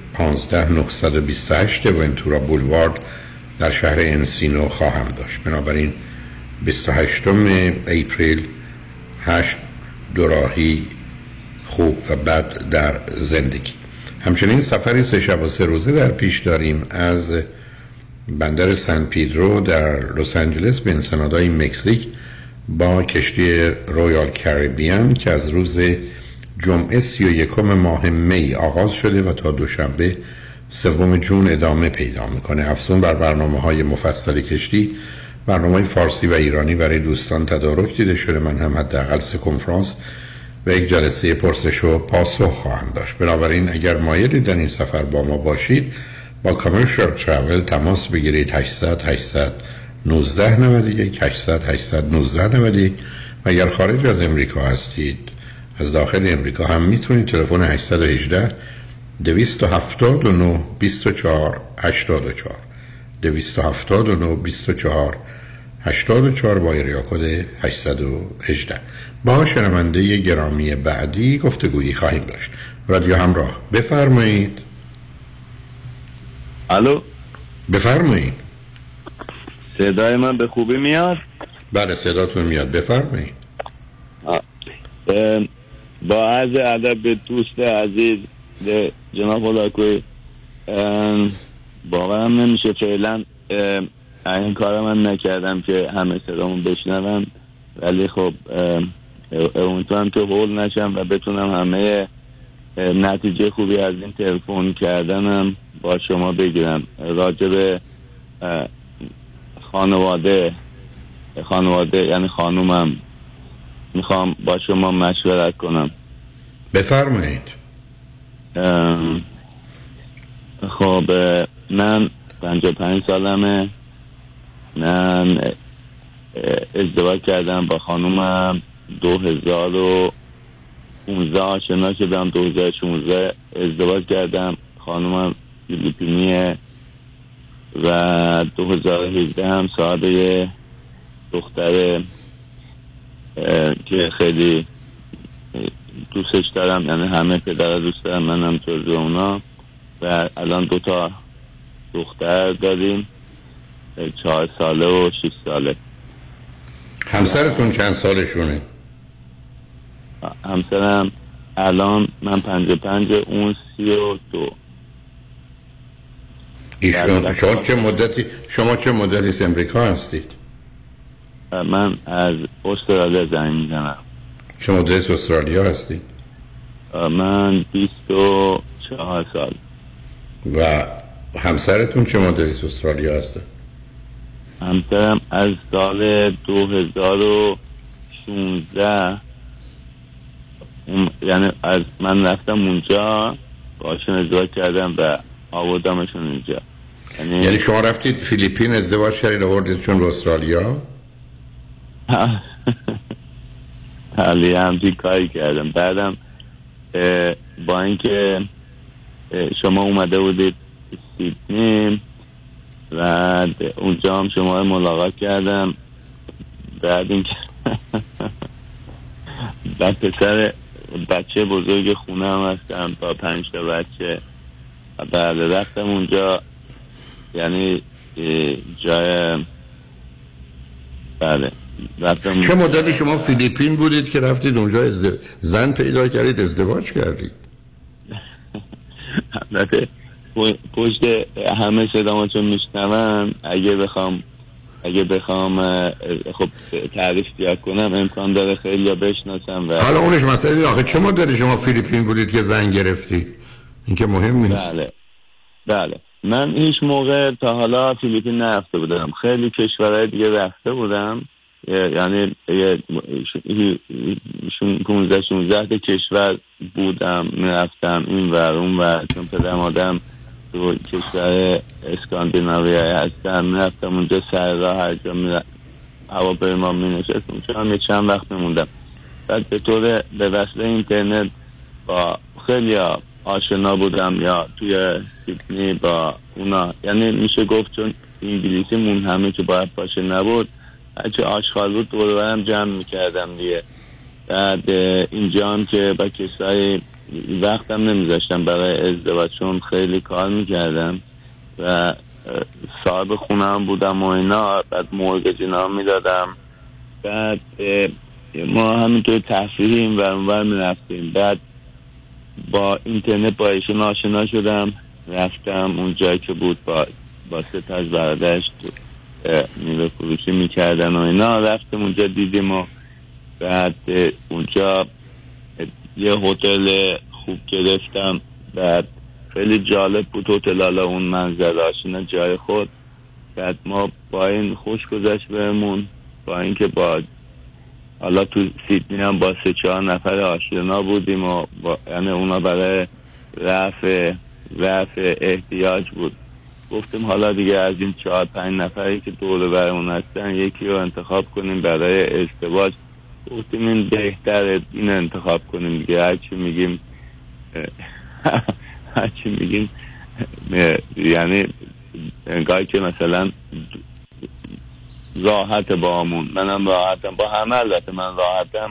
15928 ونتورا بولوارد در شهر انسینو خواهم داشت. بنابراین 28 اپریل 8 دوراهی خوب و بد در زندگی. همچنین سفری 3 شب و 3 روزه در پیش داریم از بندر سن پیدرو در لس آنجلس به انسنادای مکزیک با کشتی رویال کریبیان که از روز جمعه 31 ماه می آغاز شده و تا دوشنبه 3 جون ادامه پیدا میکنه. افزون بر برنامه‌های مفصل کشتی، برنامه فارسی و ایرانی برای دوستان تدارک دیده شده. من هم حداقل 3 کنفرانس و 1 جلسه پرسش و پاسخ خواهم داشت. بنابراین اگر مایلید در این سفر با ما باشید، با کامرشال ترافل تماس بگیرید. 800 819 91 800 819 91 و اگر خارج از امریکا هستید، از داخل امریکا هم میتونید تلفن 818 279 24 84 279 24 84 با ایریا کد 818 با شنونده گرامی بعدی گفتگویی خواهیم داشت. رادیو همراه، بفرمایید. الو، بفرمایید. صدای من به خوبی میاد؟ بله صداتون میاد، بفرمایید. با عرض ادب به دوست عزیز جناب هولاکویی، باورم نمیشه فعلا این کار من نکردم که همه صدامون بشنون، ولی خب امیدوارم که هول نشم و بتونم همه نتیجه خوبی از این تلفن کردنم با شما بگیرم. راجع به خانواده یعنی خانومم میخوام با شما مشورت کنم. بفرمایید. خب من 55 سالمه. من ازدواج کردم با خانومم 2015 آشنا شدم، 2016 ازدواج کردم. خانومم فیلیپینیه و 2017 هم صاحب یه دختر که خیلی دوستش دارم، یعنی همه پدر دوست دارم، منم جزو اونا. و الان 2 تا دختر داریم، 4 ساله و 6 ساله. همسرتون چند سالشونه؟ همسرم الان من 55 اون 32. ایشون شما چه مدتی امریکا هستید؟ من از استرالیا زنگ میزنم. چه مدتی استرالیا هستید؟ من 24 سال. و همسرتون چه مدتی استرالیا هسته؟ همسرم از سال 2016 یعنی از من رفتم اونجا باشون ازدواج کردم و آوردمشون اینجا. یعنی شما رفتید فیلیپین ازدواج کردید آوردیدشون به استرالیا؟ حالی همچین کاری کردم. بعدم با اینکه شما اومده بودید سیدنی و اونجا هم شما رو ملاقات کردم، بعد اینکه بعد پسر بچه بزرگ خونه هم هستم با 5 تا بچه. بعد رفتم اونجا، یعنی جای بله رفتم. چه مدتی شما فیلیپین بودید که رفتید اونجا زن پیدا کردید ازدواج کردید؟ البته پشت همه صداماتون میشنون، اگه بخوام خب تعریف زیاد کنم امکان داره خیلی ها بشناسم. و حالا اونش مسئله آخه چه مدتی شما فیلیپین بودید که زن گرفتید؟ این که مهم نیست. بله من هیچ موقع تا حالا فیلیپین نرفته بودم، خیلی کشورهای دیگه رفته بودم، یعنی 15-16 کشور بودم، میرفتم این ور اون ور، چون پدرم آدم تو کشور اسکاندیناویایی هستم، میرفتم اونجا سر راه هر جا هواپیما مینشستم، چون هم چند وقت میموندم. بعد به وسیله اینترنت با خیلی آشنا بودم، یا توی سیدنی با اونا، یعنی میشه گفت چون انگلیسی مون همه که باید باشه نبود، هرچه آشغال بود دور برم جمع میکردم دیگه. بعد اینجا هم که با کسایی وقتم نمیذاشتم برای ازدواج، چون خیلی کار میکردم و صاحب خونه هم بودم و اینا، بعد مورگج اینا میدادم. بعد ما همینطور تفریحی این ور اون ور میرفتیم. بعد با اینترنت با ایشون آشنا شدم، رفتم اون جایی که بود با 3 تا از برادرش میوه فروشی میکردن و اینا، رفتم اونجا دیدیم و بعد اونجا یه هتل خوب گرفتم. بعد خیلی جالب بود هتل، حالا اون منظره آشنا جای خود. بعد ما با این خوش گذشت بهمون، با اینکه با حالا تو سیدنی هم با 3-4 نفر آشنا بودیم و یعنی اونا برای رفع احتیاج بود. گفتیم حالا دیگه از این 4-5 نفری که دور برمون هستن یکی رو انتخاب کنیم برای ازدواج. گفتیم این بهتره این انتخاب کنیم دیگه. هرچی میگیم یعنی انگار که مثلا راحت با همون، منم راحتم با همه، البته من راحتم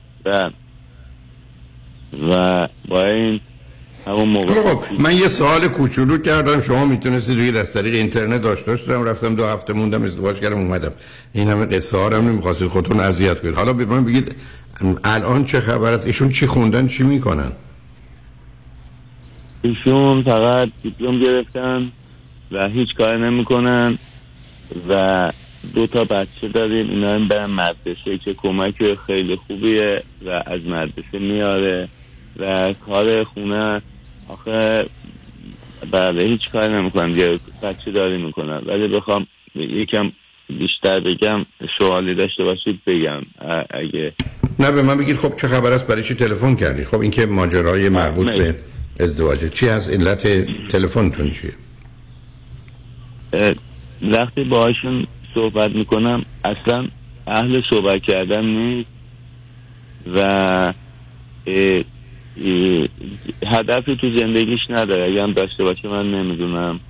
و با این همون موقع. خب من یه سوال کوچولو کردم، شما میتونستید روی از طریق اینترنت داشتم، رفتم 2 هفته موندم، ازدواج کردم اومدم. این همه قصه ها رو نمیخواستید خودتون اذیت کنید. حالا به من بگید الان چه خبر است؟ ایشون چی خوندن، چی میکنن؟ ایشون فقط دیپلم گرفتن و هیچ کار نمیکنن و 2 بچه داریم. اینا هم برن مدرسه که کمک خیلی خوبیه و از مدرسه میاره و کار خونه آخه بله هیچ کار نمیکنن، یه بچه داری میکنن. ولی بخوام یکم بیشتر بگم، سوالی داشته باشید بگم اگه نه. به من بگید خب چه خبر است، برای چی تلفن کردید؟ خب این که ماجرای مربوط به ازدواجه، چی از علت تلفنتون چیه؟ وقتی باهاشون صحبت میکنم اصلا اهل صحبت کردن نیست و هدفی تو زندگیش نداره. اگه هم داشته باشه من نمیدونم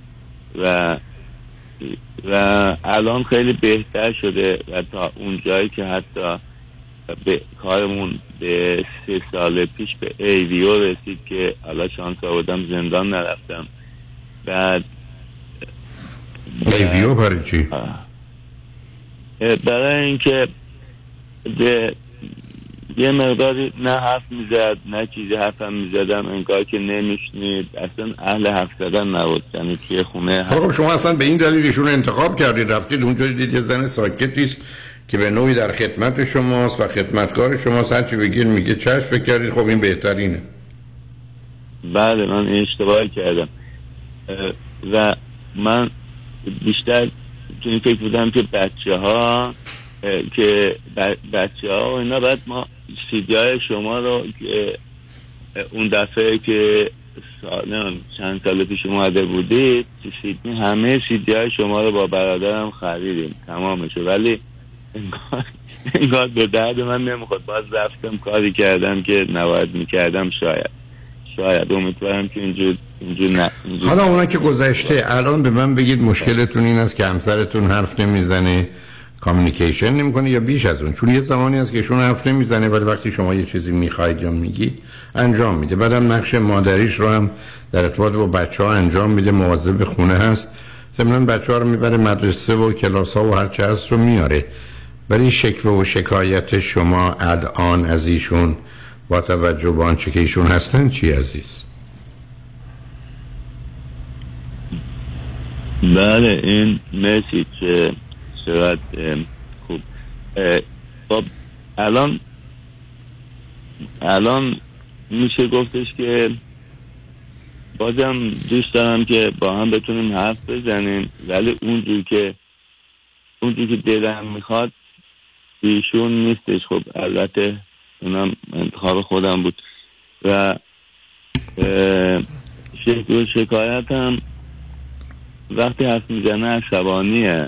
و الان خیلی بهتر شده و تا اون جایی که حتی به کارمون به 3 سال پیش به ایویو رسید که حالا شانس آوردم زندان نرفتم. بعد ایویو برای چی؟ برای اینکه یه مقداری نه حرف میزد نه چیزی حرفم میزدم، انگار که نمیشنید، اصلا اهل حرف زدن نبود. یعنی توی خونه خب شما اصلا به این دلیل ایشون انتخاب کردید، رفتید اونجا دیدید یه زن ساکتیست که به نوعی در خدمت شماست و خدمتکار شماست، هرچی بگید میگه چشم، فکر کردید خب این بهترینه. بله من اشتباهی کردم و من بیشتر تو این فکر بودم که بچه ها و اینا، بعد ما سیدی های شما رو اون دفعه که چند سال پیش اومده بودید همه سیدی های شما رو با برادرم خریدیم تمامشو، ولی انگار به درد من نمیخواد. باز رفتم کاری کردم که نباید میکردم. شاید امیدوارم که اینجور نه. حالا اونا که گذشته، الان به من بگید مشکلتون این است که همسرتون حرف نمیزنه، کامیونیکیشن نمیکنه، یا بیش از اون؟ چون یه زمانی هست که ایشون حرف نمیزنه ولی وقتی شما یه چیزی میخواید یا میگید انجام میده. بعدم نقش مادریش رو هم در ارتباط با بچه‌ها انجام میده، مواظب خونه هست، ضمن بچه‌ها رو میبره مدرسه و کلاس‌ها و هر چه هست رو میاره. ولی شکوه و شکایت شما الان از ایشون با توجه به آنچه که ایشون هستن چی عزیز؟ بله این مرسی که چقدر خوب. خب الان میشه گفتش که بازم دوست دارم که با هم بتونیم حرف بزنیم، ولی اونجور که دلم میخواد ایشون نیستش. خب البته اونم انتخاب خودم بود و شکایت هم وقتی حرف میزنه عصبانیه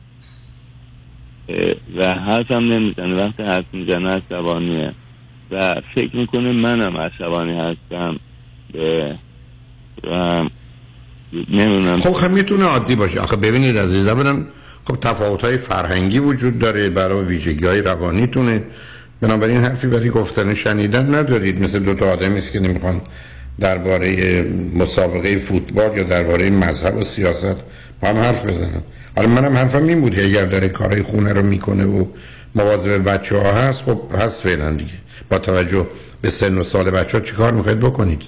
و حرفم نمیزنه. وقتی حرف میزنه عصبانیه و فکر میکنه منم عصبانی هستم و نمیدونم. خب میتونه عادی باشه. آخه ببینید عزیزم، خب تفاوت‌های فرهنگی وجود داره، برای ویژگی‌های روانیتونه، بنابراین حرفی برای گفتن شنیدن ندارید. مثل 2 آدمی است که نمیخوان درباره مسابقه فوتبال یا درباره مذهب و سیاست با هم حرف بزنن. حالا منم حرفم این بود اگر داره کارهای خونه رو میکنه و مواظب بچه‌ها هست، خب هست فعلا دیگه. با توجه به سن و سال بچه‌ها چیکار میخواید بکنید؟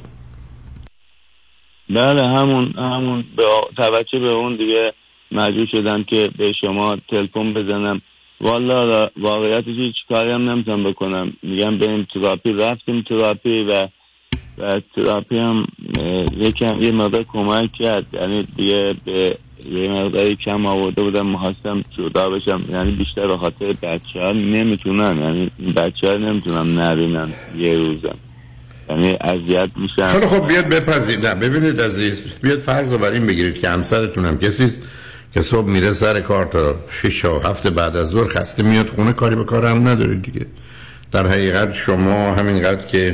بله همون به توجه به اون دیگه مجبور شدم که به شما تلفن بزنم. والا واقعیتش هیچ کاری هم نمیتونم بکنم. میگم بریم تراپی، رفتیم تراپی و تراپی هم یه مقدار کمک کرد. یعنی دیگه به یه مقداری کم آورده بودم، می‌خواستم جدا بشم. یعنی بیشتر به خاطر بچه‌ها نمیتونن، یعنی بچه‌ها نمیتونم نبینن یه روزم، یعنی اذیت میشن. خیلی خب بیاد بپذیرید. نه ببینید عزیز، بیاد فرض رو بر این بگیرید که همسرتون هم کسیست که صبح میره سر کار تا 6 و 7 بعد از ظهر خسته میاد خونه، کاری به کار هم نداره دیگه. در حقیقت شما همینقدر که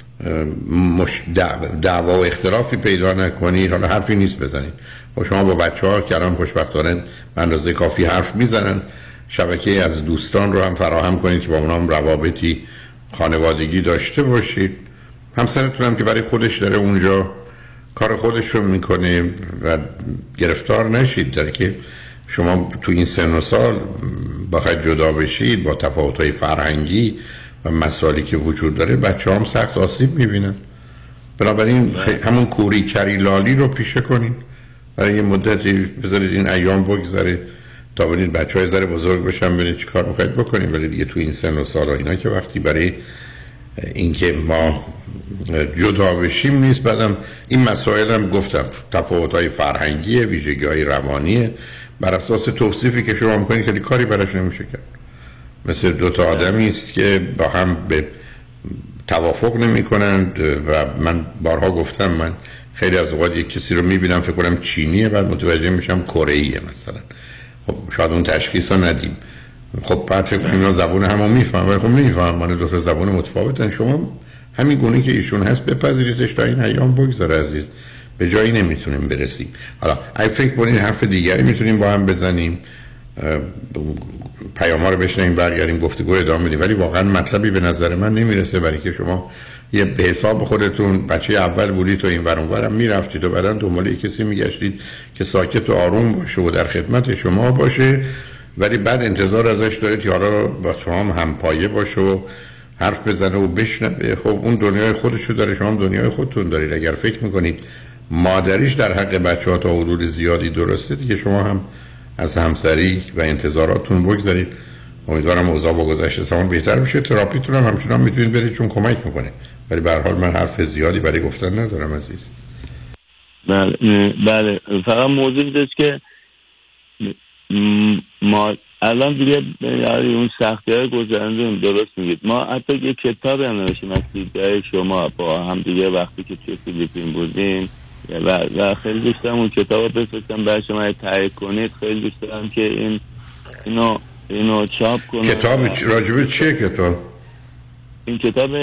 دعوا و اختلافی پیدا نکنید، حالا حرفی نیست بزنید. خب شما با بچه‌ها که الان خوشبختانه به اندازه کافی حرف میزنن، شبکه از دوستان رو هم فراهم کنید که با اونها هم روابطی خانوادگی داشته باشید. همسرتون هم که برای خودش داره اونجا کار خودش رو میکنه و گرفتار نشید داره که شما تو این سن و سال باید جدا بشید با تفاوت‌های فرهنگی و مسائلی که وجود داره. بچه هم سخت آسیب میبینن. بنابراین همون کوری کری لالی رو پیشه کنین برای یه مدتی، بذارید این ایام بگذره تا ببینید بچه‌ها ذره بزرگ بشن ببینید چی کار می‌خواید بکنید. ولی دیگه تو این سن و سال و اینا که وقتی برای اینکه ما جدا بشیم نیست. بعدم این مسائل هم گفتم تفاوت‌های فرهنگی، ویژگی‌های روانی، بر اساس توصیفی که شما می‌کنید که کاری براش نمیشه کرد. مثل دو تا آدمی است که با هم به توافق نمی‌کنند و من بارها گفتم من خیلی از اوقات یک کسی رو می‌بینم فکر کنم چینیه، بعد متوجه میشم کره‌ایه مثلا. خب شاید اون تشخیص رو ندیم. خب بعد فکر کنم اینا زبون همو میفهمن، ولی خب نمیفهمن، من دو تا زبون متفاوتن. شما همین گونه که ایشون هست بپذیریدش تا این ایام بگذره عزیز. به جایی نمیتونیم برسیم. حالا اگه فکر کنید حرف دیگری میتونیم با هم بزنیم، پیام‌ها رو بشنویم، برگردیم گفتگو ادامه بدیم. ولی واقعا مطلبی به نظر من نمیرسه برای که شما یه به حساب خودتون بچه اول بودید تو این ور اون ورم میرفتید و بعدن دنبال کسی میگشتید که ساکت و آروم باشه و در خدمت شما باشه، ولی بعد انتظار ازش دارید یارا با شما هم پایه باشه و حرف بزنه و بشنوه. خب اون دنیای خودشو داره، شما هم دنیای خودتون دارید. اگر فکر میکنید مادریش در حق بچه‌ها تا حدود زیادی درسته، دیگه شما هم از همسری و انتظاراتتون بگذارید. امیدوارم اوضاع با گذشته زمان بهتر بشه. تراپیتون هم همچنان میتونید برید چون کمک میکنه. ولی به هر حال من حرف زیادی برای گفتن ندارم عزیز. بله فقط موضوعی داشت که ما الان دیگه اون سختی‌های گذروندیم. درست میگید. ما حتی یه کتابی هم نوشتیم از دیدگاه شما با هم دیگه وقتی که توی فیلیپین بودیم و خیلی دوست دارم اون کتاب رو بفرستم برای شما تهیه کنید. خیلی دوست دارم که اینو چاپ کنم. کتاب راجبه چیه کتاب؟ این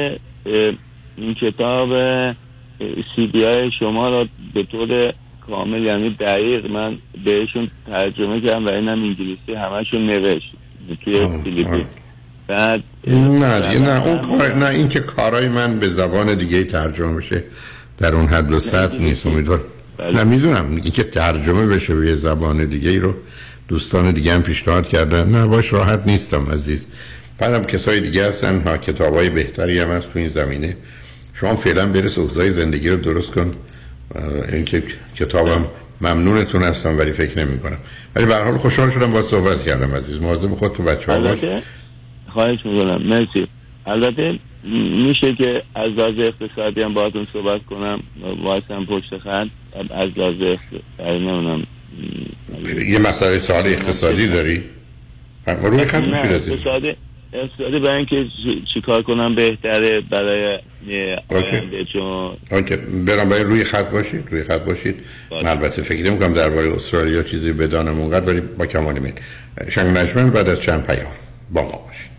کتاب CD شما را به طور کامل یعنی دقیق من بهشون ترجمه کردم و اینم انگلیسی همشون نوشت توی فیلیپین. بعد نه این که کارای من به زبان دیگه ترجمه بشه در اون حد و سطح نیست. امیدوارم نمیدونم این که ترجمه بشه به زبان دیگه ای رو دوستان دیگه هم پیشنهاد کردن. نه باش راحت نیستم عزیز. بعدم کسای دیگه هستن ها کتابای بهتری هم هست تو این زمینه. شما فعلا برس اوضاع زندگی رو درست کن. این که کتابم ممنونتون هستم ولی فکر نمی کنم. ولی به هر حال خوشحال شدم با صحبت کردم عزیز. مواظب خودت تو بچه‌ها باش. خواهش می‌کنم. مرسی. البته میشه که از لحاظ اقتصادی هم باهاتون صحبت کنم. واسم پشت خط از لحاظ نمیدونم یه مسئله سوال اقتصادی داری؟ روی خط میشه رسید. اقتصادی برای اینکه چیکار کنم بهتره برای آینده چون برام باید روی خط باشید. من البته فکر نمی‌کنم درباره استرالیا چیزی بدانم اونقدر، ولی با کمال میل. شنگ نجمن بعد از چند پیام با ما باشید.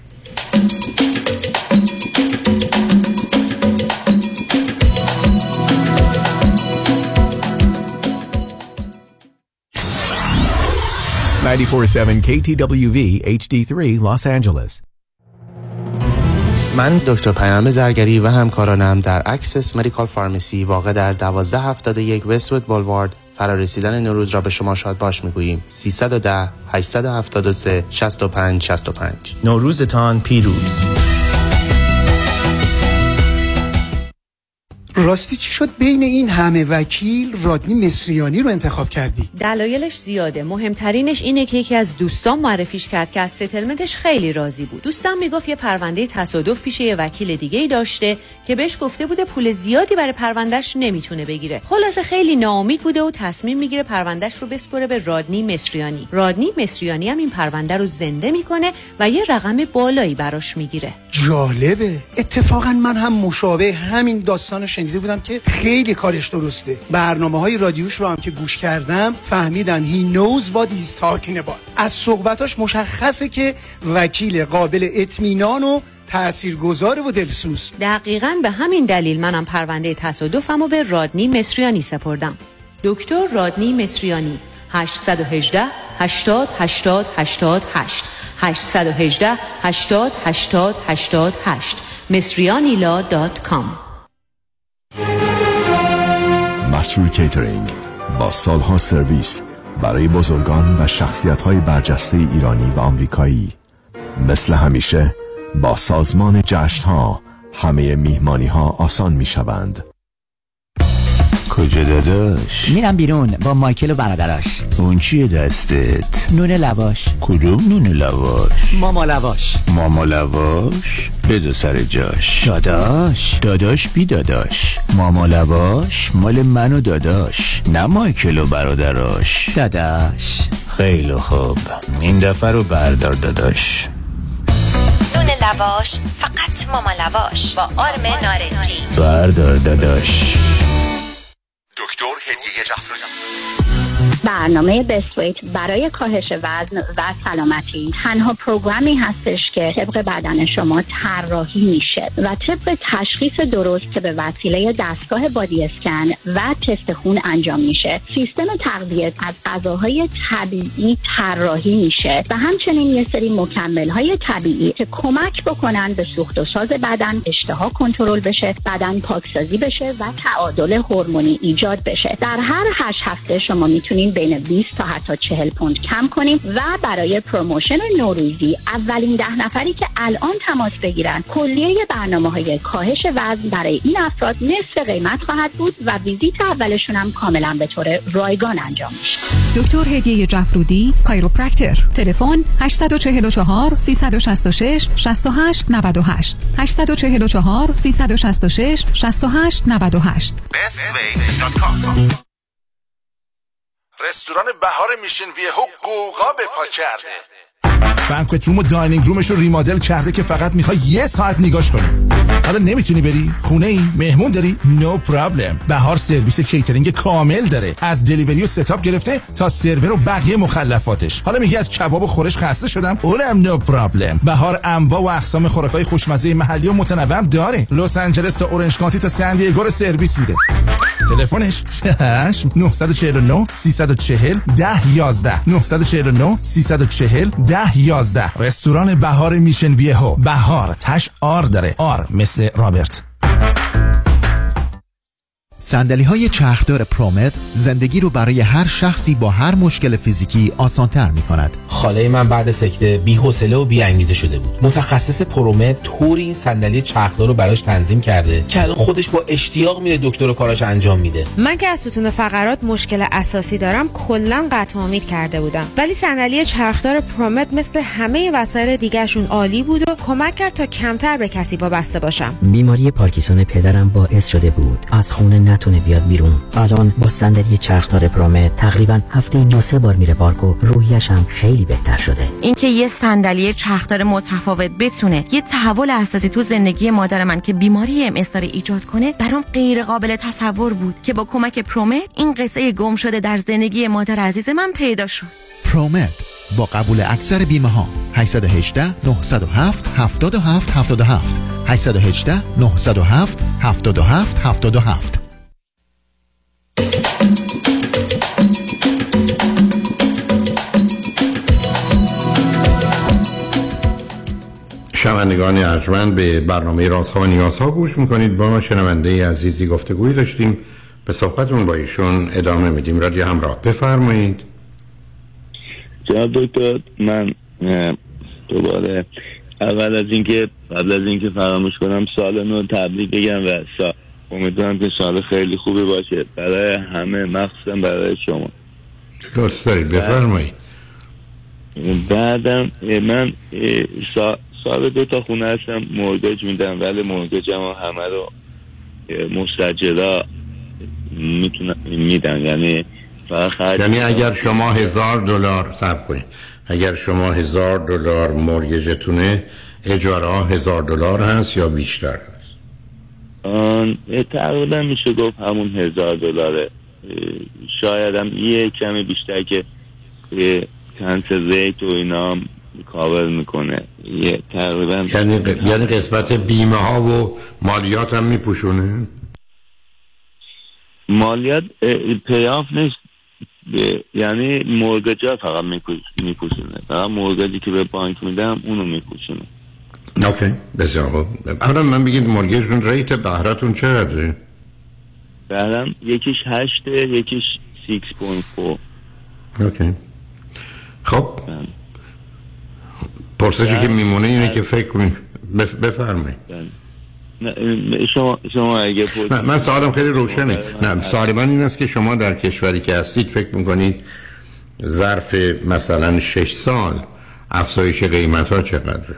KTWV HD3 Los Angeles. من دکتر پیام زرگری و همکارانم در اکسس مدیکال فارمسی واقع در 1271 وست‌وود بولوارد فرارسیدن نوروز را به شما شاد باش میگوییم. 310 873 65 65. نوروزتان پیروز. راستی چی شد بین این همه وکیل رادنی مصریانی رو انتخاب کردی؟ دلایلش زیاده. مهمترینش اینه که یکی از دوستان معرفیش کرد که از ستلمنتش خیلی راضی بود. دوستم میگفت یه پرونده تصادف پیش یه وکیل دیگه‌ای داشته که بهش گفته بوده پول زیادی برای پروندهش نمیتونه بگیره. خلاصه خیلی ناامید بوده و تصمیم میگیره پروندهش رو بسپره به رادنی مصریانی. رادنی مصریانی هم این پرونده رو زنده میکنه و یه رقم بالایی براش میگیره. جالبه. اتفاقا من هم مشابه همین داستانو شنیده بودم که خیلی کارش درسته. برنامه‌های رادیوش رو هم که گوش کردم فهمیدم he knows what he's talking about. از صحبتاش مشخصه که وکیل قابل اطمینان و تاثیرگذار و دلسوز. دقیقاً به همین دلیل منم پرونده تصادفمو به رادنی مصریانی سپردم. دکتر رادنی مصریانی 818 80 80 88 818 80 80 88 مصریانیلا.com. مسرور کیترینگ با سالها سرویس برای بزرگان و شخصیت‌های برجسته ایرانی و آمریکایی. مثل همیشه با سازمان جشن‌ها همه میهمانی‌ها آسان می‌شوند. کجا داداش؟ میرم بیرون با مایکل و برادراش. اون چیه دستت؟ نون لواش. کدوم نون لواش؟ ماما لواش. ماما لواش؟ بذار سر جاش. داداش بی داداش. ماما لواش مال من و داداش، نه مایکل و برادراش. داداش خیلی خوب، این دفعه رو بردار داداش. نون لواش فقط ماما لواش با آرم نارنجی. بردار داداش. دکتر هدیه جعفری. برنامه بسویت برای کاهش وزن و سلامتی تنها پروگرامی هستش که طبق بدن شما طراحی میشه و طبق تشخیص درست که به وسیله دستگاه بادی اسکن و تست خون انجام میشه، سیستم تغذیه از غذاهای طبیعی طراحی میشه و همچنین یه سری مکمل‌های طبیعی که کمک بکنن به سوخت و ساز بدن، اشتها کنترل بشه، بدن پاکسازی بشه و تعادل هورمونی ایجاد بشه. در هر 8 هفته شما میتونین بین 20 تا حتی 40 پوند کم کنیم و برای پروموشن نوروزی اولین 10 نفری که الان تماس بگیرن کلیه برنامه‌های کاهش وزن برای این افراد نصف قیمت خواهد بود و ویزیت اولشون هم کاملا به طور رایگان انجام میشه. دکتر هدیه جعفرودی، کایروپرکتر. تلفن 844 366 68 98 844 366 68 98. bestway.com. رستوران بهار میشن ویهو قوقا به پا کرده. بانکوت روم و داینینگ رومش رو ریمادل کرده که فقط میخوای یه ساعت نگاش کنی. حالا نمیتونی بری؟ خونه ای؟ مهمون داری؟ نو پرابلم. بهار سرویس کیترینگ کامل داره، از دلیوری و ستاپ گرفته تا سرور و بقیه مخلفاتش. حالا میگی از کباب و خورش خسته شدم؟ اونم نو پرابلم. بهار انواع و اقسام خوراکای خوشمزه محلی و متنوع داره. لس آنجلس تا اورنج کانتی تا سن دیگو رو سرویس میده. تلفنش 949 340 1011 949 340 1011. رستوران بهار میشن ویهو. بهار تش آر داره، آر مثل رابرت. صندلی‌های چرخدار پرومت زندگی رو برای هر شخصی با هر مشکل فیزیکی آسان‌تر می‌کند. خاله من بعد سکته بی‌حوصله و بی‌انگیزه شده بود. متخصص پرومت طوری این صندلی چرخدار رو براش تنظیم کرده که الان خودش با اشتیاق میره دکتر و کاراش انجام میده. من که از ستون فقرات مشکل اساسی دارم کلاً قطع امید کرده بودم، ولی صندلی چرخدار پرومت مثل همه وسایل دیگه‌شون عالی بود و کمک کرد تا کمتر به کسی وابسته باشم. بیماری پارکینسون پدرم باعث شده بود از خونه نتونه بیاد بیرون. الان با صندلی چرخدار پرومت تقریبا هفته 2-3 بار میره پارک و روحیش هم خیلی بهتر شده. اینکه یه صندلی چرخدار متفاوت بتونه یه تحول اساسی تو زندگی مادر من که بیماری ام اس ایجاد کنه برام غیر قابل تصور بود که با کمک پرومت این قصه گم شده در زندگی مادر عزیز من پیدا شد. پرومت با قبول اکثر بیمه ها 818 907 77 77 818 907 77 77. شنوندگان ارجمند به برنامه رازها و نیازها گوش میکنید. با شنونده عزیزی گفتگویی داشتیم، به صحبتون با ایشون ادامه میدیم. رادیو همراه، بفرمایید. جناب دکتر، من دوباره قبل از اینکه فراموش کنم سال نو تبریک بگم و امیدوارم که سال خیلی خوبی باشه برای همه، مخصوصا برای شما. درست دارید، بفرمایید. بعدم من سال 2 خونه هستم، مورگیج میدم، ولی مورگیجم همه رو مستاجرها میدن، یعنی اگر شما $1000 صرف کنید، اگر شما $1000 مورگیجتونه، اجاره $1000 هست یا بیشتر هست؟ تقریبا میشه گفت همون $1000. شاید هم یه کمی بیشتر که کنس ریت و اینا کاور میکنه. تقریبا یعنی قسمت بیمه ها و مالیات هم میپوشونه؟ مالیات پیاف نیست، یعنی مورگج ها فقط میپوشونه، فقط مورگجی که به بانک میدم اونو میپوشونه. اوکی، بسیار خوب. اولا من بگید مورگجتون ریت بهره‌تون چقدره؟ بهرم یکیش 8 یکیش 6.4. اوکی. خب پرسشی که میمونه اینه که فکر کنید بفرمایید. شما اگه من سوالم خیلی روشنه. نه، سوال من این است که شما در کشوری که هستید فکر میکنید ظرف مثلا 6 سال افزایش قیمت ها چقدره؟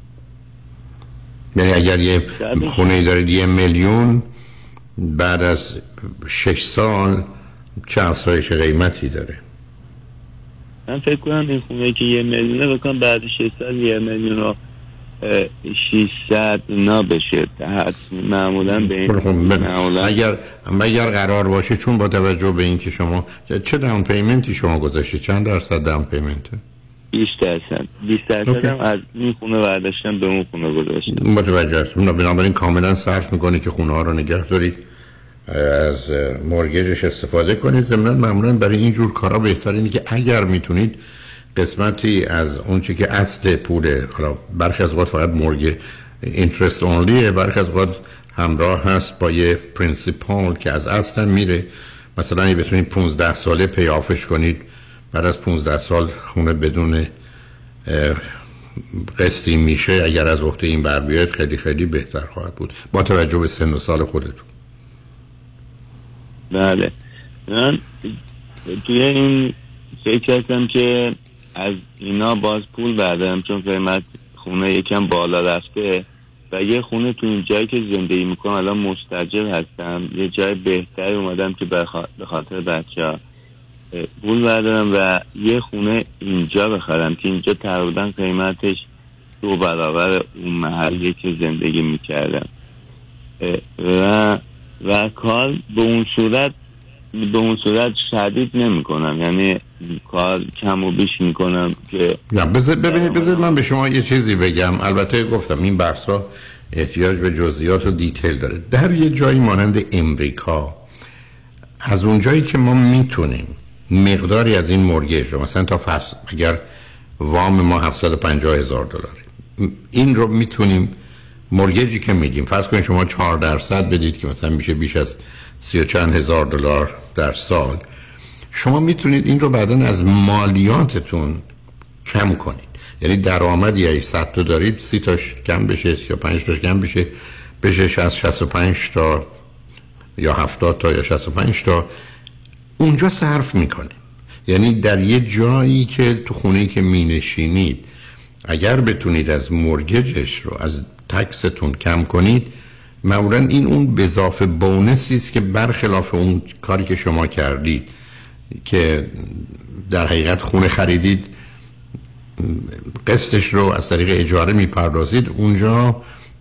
یعنی اگر یه خونه دارید 1 میلیون بعد از 6 سال چه افزایش قیمتی داره؟ من فکر کنم این خونه که 1 میلیونه بکنم بعد 6 سال 1 میلیون و 600 اینا بشه. معمولا به این اگر قرار باشه، چون با توجه به این که شما چه داون پیمنتی شما گذاشتید؟ چند درصد داون پیمنته؟ 20% هم از این خونه برداشتم به اون خونه گذاشتم. متوجه هستم. بنابراین کاملا صرف میکنید که خونه ها رو نگه دارید، از مورگیجش استفاده کنید. ضمناً معمولا برای این جور کارا بهتر اینه که اگر میتونید قسمتی از اون چی که اصل پوله، حالا برخی از وقت فقط مورگیج اینترست اونلیه، برخی از وقت همراه هست با یه پرینسیپال که از اصل میره. مثلا اگه بتونید 15 ساله پیافش کنید، بعد از 15 سال خونه بدون قسطی میشه، اگر از عهده این بر بیاید خیلی خیلی بهتر خواهد بود با توجه به سن و سال خودتون. بله، من توی این فکر هستم که از اینا باز پول بردارم، چون قیمت خونه یکم بالا رفته و یه خونه تو این جایی که زندگی میکنم الان مستاجر هستم، یه جای بهتری اومدم که به خاطر بچه‌ها پول بردارم و یه خونه اینجا بخرم که اینجا تقریبا قیمتش 2 برابر اون محلی که زندگی میکردم و کار به اون صورت شدید نمی کنم، یعنی کار کم و بیش می کنم که ببینید من به شما یه چیزی بگم. البته گفتم این بحثا احتیاج به جزئیات و دیتیل داره. در یه جایی مانند امریکا، از اون جایی که ما میتونیم مقداری از این مورگیج رو مثلا تا فصل، اگر وام ما $750,000 این رو میتونیم مورگیجی که میدیم، فرض کنید شما 4% بدید که مثلا میشه بیش از 30 چند هزار دلار در سال، شما میتونید این رو بعداً از مالیاتتون کم کنید. یعنی درآمدی اگه 100 تا دارید 30 تاش کم بشه، 35 تاش کم بشه 65 تا یا 70 تا یا 65 تا اونجا صرف میکنه. یعنی در یه جایی که تو خونه‌ای که مینشینید اگر بتونید از مورگیجش رو از تکستون کم کنید، معمولا این اون به اضافه بونسی است که برخلاف اون کاری که شما کردید که در حقیقت خونه خریدید قسطش رو از طریق اجاره میپردازید، اونجا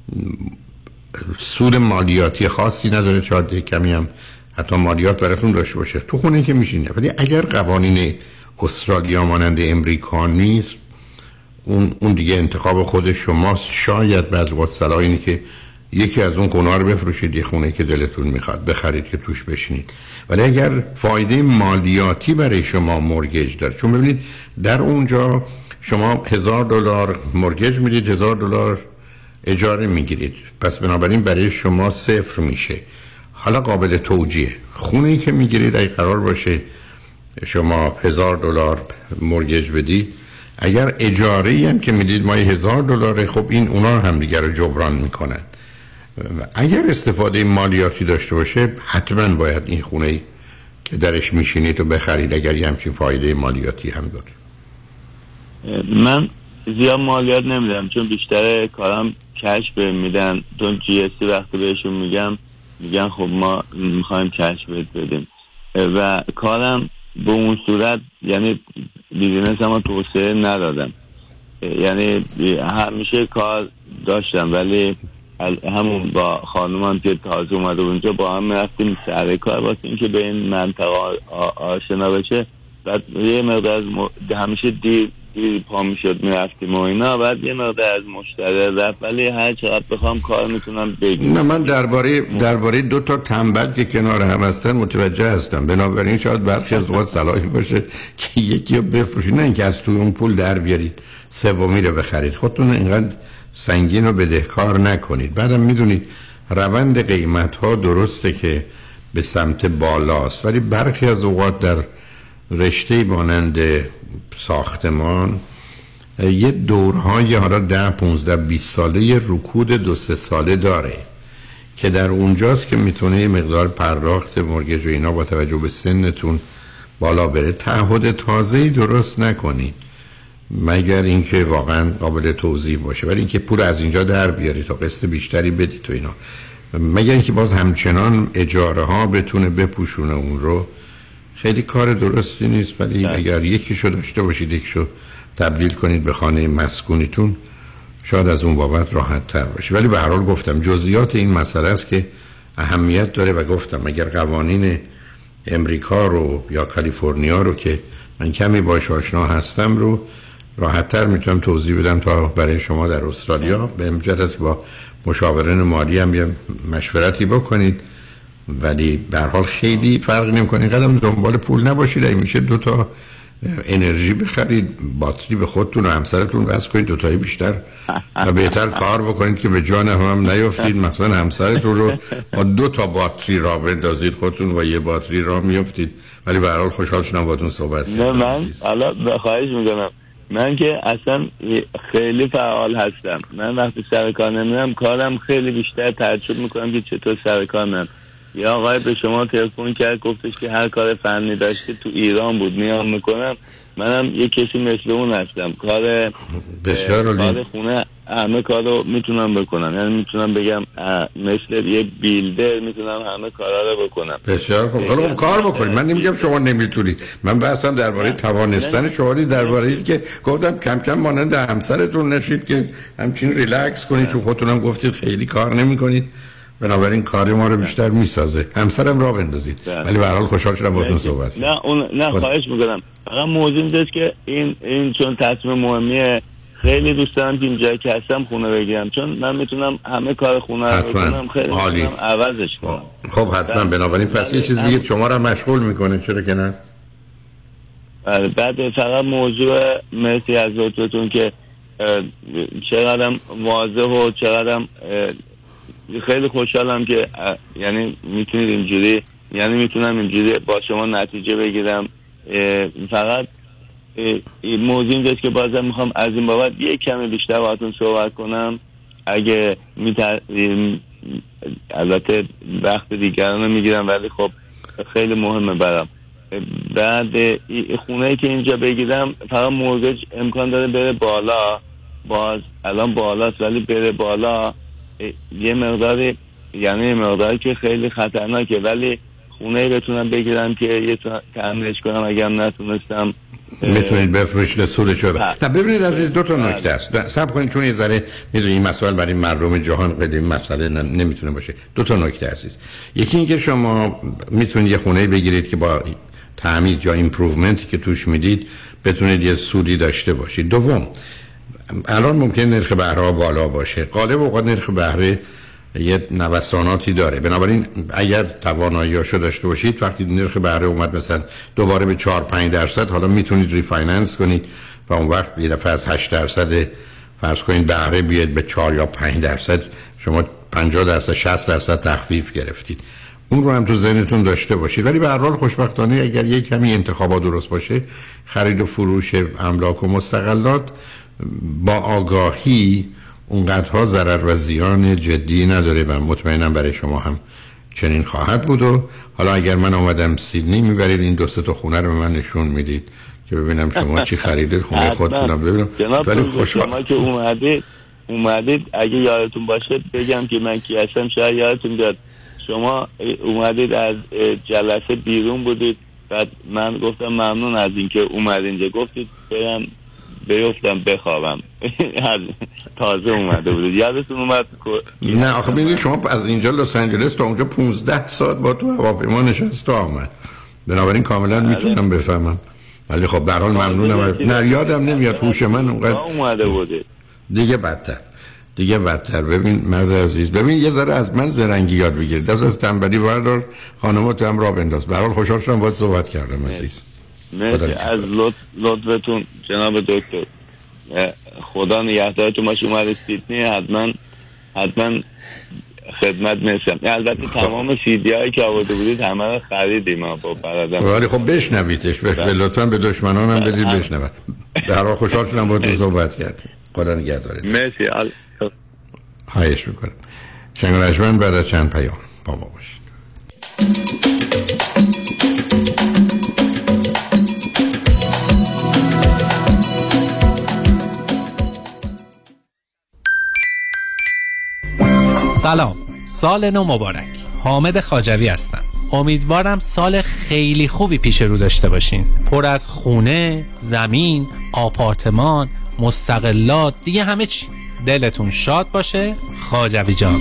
سود مالیاتی خاصی نداره، شاید کمی هم حتی مالیات براتون داشته باشه تو خونه که میشینه. ولی اگر قوانین استرالیا مانند امریکا نیست، اون دیگه انتخاب خود شماست. شاید بعضی وقت صلاح اینه که یکی از اون خونه رو بفروشید، یه خونه که دلتون میخواد بخرید که توش بشینید. ولی اگر فایده مالیاتی برای شما مورگیج داره، چون ببینید در اونجا شما $1,000 مورگیج میدید، $1,000 اجاره میگیرید، پس بنابراین برای شما صفر میشه. حالا قابل توجیه خونه‌ای که میگیرید اگه قرار باشه شما $1,000 مورگیج بدید، اگر اجاره‌ای هم که میدید ماهی $1,000، خب این اونا هم دیگر رو جبران میکنن. اگر استفاده مالیاتی داشته باشه حتما باید این خونه‌ای که درش میشینید رو بخرید اگر یه همچین فایده مالیاتی هم داره. من زیاد مالیات نمیدم چون بیشتر کارم کش بهم میدن، چون جی اس تی وقتی بهشون میگن خب ما میخوایم کش بدیم و کارم به اون صورت، یعنی بیزینس هم توسعه ندادم، یعنی همیشه کار داشتم ولی همون با خانومم که تازه اومده اونجا با هم رفتیم سر کار واسه اینکه به این منطقه آشنا بشه. بعد یه مقدار همیشه دیر پا میشد میرفتیم و اینا، بعد یه مقدار از مشتری رفت، ولی هر چقدر بخوام کار میتونم بگیم. نه من درباره دو تا تنبل که کنار هم هستن متوجه هستم، بنابراین شاید برخی از اوقات صلاحی باشه که یکی رو بفروشید، نه اینکه از توی اون پول در بیارید سومی رو بخرید. خودتون اینقدر سنگین رو بدهکار نکنید. بعدم میدونید روند قیمت ها درسته که به سمت بالاست، ولی برخی از اوقات در رشته مانند ساختمان یه دورهای حالا 10 15 20 ساله یه رکود 2 3 ساله داره که در اونجاست که میتونه یه مقدار پرداخت مورگج و اینا با توجه به سنتون بالا بره. تعهد تازه‌ای درست نکنید مگر اینکه واقعا قابل توضیح باشه، ولی اینکه پول از اینجا در بیاری تا قسط بیشتری بدی تو اینا، مگر اینکه باز همچنان اجاره ها بتونه بپوشونه اون رو، خیلی کار درستی نیست. ولی اگر یکیشو داشته باشید یکیشو تبدیل کنید به خانه مسکونیتون، شاید از اون بابت راحت تر باشه. ولی به هر حال گفتم جزئیات این مسئله است که اهمیت داره و گفتم اگر قوانین امریکا رو یا کالیفرنیا رو که من کمی باهاش آشنا هستم رو راحت تر میتونم توضیح بدم تا برای شما در استرالیا. به امجد است با مشاورین مالی هم یه مشورتی بکنید، ولی به هر حال خیلی فرق نمی‌کنه. اینقدر دنبال پول نباشید. اگه میشه 2 تا انرژی بخرید، باتری به خودتون و همسرتون وصل کنید، 2 تایی بیشتر و بهتر کار بکنید که به جان هم نیافتید. مثلا همسرتون رو با 2 تا باتری راه بندازید، خودتون با یه باتری راه میافتید. ولی به هر حال خوشحال شدم باهاتون صحبت کردم. نه من حالا خواهش میکنم، من که اصلا خیلی فعال هستم. من وقتی سر کار نمیرم کارم خیلی بیشتر تعجب میکنم که چطور سر کار نمیرم. یا آقای به شما تلفن کرد گفتش که هر کار فنی داشته تو ایران بود میام میکنم. منم یه کسی مثل اون هستم، کار خونه همه کارو میتونم بکنم، یعنی میتونم بگم مثل یه بیلدر میتونم همه کارا رو بکنم. بسیار خوب. حالا کار بکنید. من نمیگم شما نمیتونید، من بحثم درباره توانستن شما نیست، درباره این که گفتم کم کم مانند همسرتون نشید که همچین ریلکس کنید، چون خودتونم گفتید خیلی کار نمیکنید، بنابراین کار ما رو بیشتر میسازه. همسرم راه بندازید. ولی به هر حال خوشحال شدم باهاتون صحبت کردم. نه خواهش میکنم. فقط موضوع اینه که این چون تصمیم مهمیه، خیلی دوست دارم که اینجایی که هستم خونه بگیرم، چون من میتونم همه کار خونه رو بکنم، خیلی میتونم عوضش کنم. خب حتما. بنابراین پس یه چیز بگید شما رو مشغول میکنه، چرا که نه؟ بعد فقط موضوع مرسی از لطفتون که چقدر واضح و چقدر خیلی خوشحالم که یعنی میتونید اینجوری، یعنی میتونم اینجوری با شما نتیجه بگیرم. فقط موضوع اینجاست که بازم میخوام از این بابت یک کمی بیشتر باهاتون صحبت کنم. اگه البته وقت دیگران میگیرم، ولی خب خیلی مهمه برام. بعد خونه‌ای که اینجا بگیرم فقط مورگج امکان داره بره بالا، باز الان بالاست ولی بره بالا یه مقداری، یعنی یه مقداری که خیلی خطرناکه، ولی خونه‌ای بتونم بگیرم که یه تعمیرش کنم. اگه هم نتونستم میتونید بفروشید سودش رو. نه ببینید عزیز، 2 تا نکته است. صبر کنید چون یه ذره میدونید این مسائل برای مردم جهان قدیم مسئله نمیتونه باشه. 2 تا نکته عزیز. یکی اینکه شما میتونید یه خونه بگیرید که با تعمیر یا ایمپروومنتی که توش میدید بتونید یه سودی داشته باشید. دوم، الان ممکن نرخ بهره بالا باشه، غالب اوقات نرخ بهره یه نوساناتی داره، بنابراین اگر تواناییاشو داشته باشید وقتی نرخ بهره اومد مثلا دوباره به 4-5%، حالا میتونید ریفایننس کنید و اون وقت یه دفعه از 8% فرض کنید بهره بیاد به 4 یا 5%، شما 50% 60% تخفیف گرفتید. اون رو هم تو ذهنتون داشته باشید. ولی به هر حال خوشبختانه اگر یه کمی انتخابات درست باشه، خرید و فروش املاک و مستقلات با آگاهی اونقدرها ضرر و زیان جدی نداره و مطمئنم برای شما هم چنین خواهد بود. و حالا اگر من اومدم سیدنی میبرید این 2-3 تا خونه رو به من نشون میدید که ببینم شما چی خریدید، خونه خودتونم ببینم. ولی خوشحال شما که اومدید اگه یادتون باشه بگم که من کی هستم، شاید یادتون بیاد. شما اومدید از جلسه بیرون بودید، بعد من گفتم ممنون از اینکه اومد اینجا، گفتید برم بیفتم بخوابم. تازه اومده بودید، یادتون اومد؟ نه آخه ببینید شما از اینجا لس آنجلس تا اونجا 15 ساعت با تو هواپیما نشست و آمد، بنابراین کاملا میتونم بفهمم ولی خب به هر حال ممنونم. نه یادم نمیاد هوش من اونقدر اومده بوده. دیگه بدتر. ببین مرد عزیز، ببین یه ذره از من زرنگی یاد بگیر، دست از تنبلی بردار، خانمت هم راه بنداز. به هر حال خوشحال شدم باهات صحبت کردم عزیز. مرسی از لطفتون جناب دکتر. خدا نگهدارتون باشه. اومد سیدنی حتما خدمت میرسم. البته تمام سیدی هایی که آورده بودید همه رو خریدیم با برادرم. ولی خب بشنویدش، لطفا به دشمنانم بدید بشنون. به هر حال خوشحال شدم باهات صحبت کردم. خدا نگهدارت. مرسی. خواهش میکنم. شنگرجمن بعد از چند پیام با ما باشید. سلام، سال نو مبارک. حامد خواجوی هستم. امیدوارم سال خیلی خوبی پیش رو داشته باشین، پر از خونه، زمین، آپارتمان، مستقلات، دیگه همه چی. دلتون شاد باشه. خواجوی جان.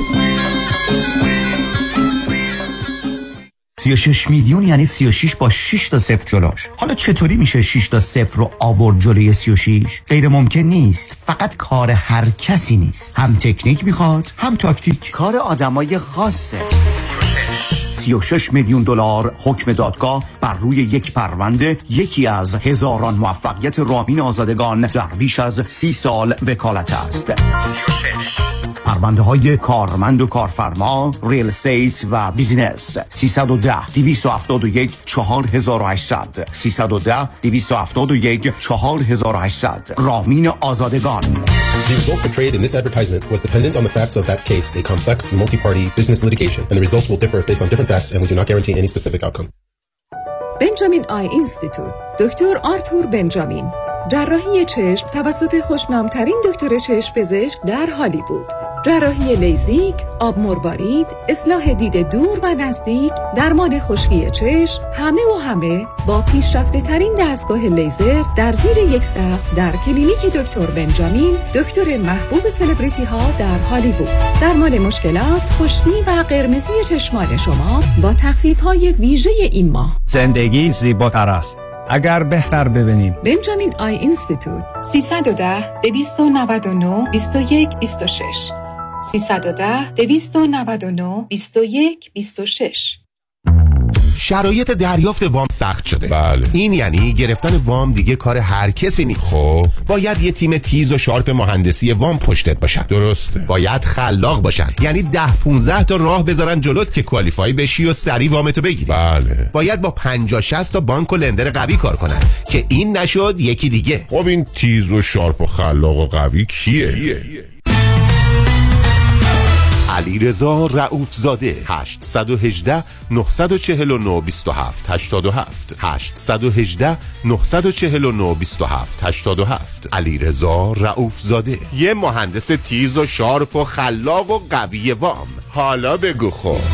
36 میلیون یعنی 36 با 6 تا 0 جلوش. حالا چطوری میشه 6 تا 0 رو آورد جلوی 36؟ غیر ممکن نیست. فقط کار هر کسی نیست. هم تکنیک میخواد، هم تاکتیک. کار آدمای خاصه. 36 میلیون دلار حکم دادگاه بر روی یک پرونده، یکی از هزاران موفقیت رامین آزادگان در بیش از 30 سال وکالت است. 36 پرونده های کارمند و کارفرما، ریل استیت و بیزینس. 310-271-4800 310-271-4800 رامین آزادگان. The result portrayed in this advertisement was dependent on the facts of that case, a complex multi-party business litigation, and the results will differ based on different facts and we do not guarantee any specific outcome. بنجامین آی اینستیتوت. دکتر آرتور بنجامین. جراحی چشم توسط خوشنامترین دکتر چشم پزشک در هالیوود. جراحی لیزیک، آب مروارید، اصلاح دید دور و نزدیک، درمان خشکی چشم، همه با پیشرفته ترین دستگاه لیزر در زیر یک سقف در کلینیک دکتر بنجامین، دکتر محبوب سلبریتی ها در هالیوود. درمان مشکلات خشکی و قرمزی چشمان شما با تخفیف های ویژه این ماه. زندگی زیباتر است اگر بهتر ببینیم. بنجامین آی اینستیتوت. 310-299-21-26 310-299-21-26. شرایط دریافت وام سخت شده. بله. این یعنی گرفتن وام دیگه کار هر کسی نیست. خب باید یه تیم تیز و شارپ مهندسی وام پشتت باشن. درسته. باید خلاق باشن، یعنی 10-15 تا راه بذارن جلوت که کوالیفای بشی و سری وامتو بگیری. بله. باید با 50-60 تا بانک و لندر قوی کار کنن، که این نشد یکی دیگه. خب این تیز و شارپ و خلاق و قوی کیه؟ علیرضا رؤوف زاده. 818-949-2787 818-949-2787 علیرضا رؤوف زاده، یه مهندس تیز و شارپ و خلاق و قوی وام. حالا بگو خب ماهی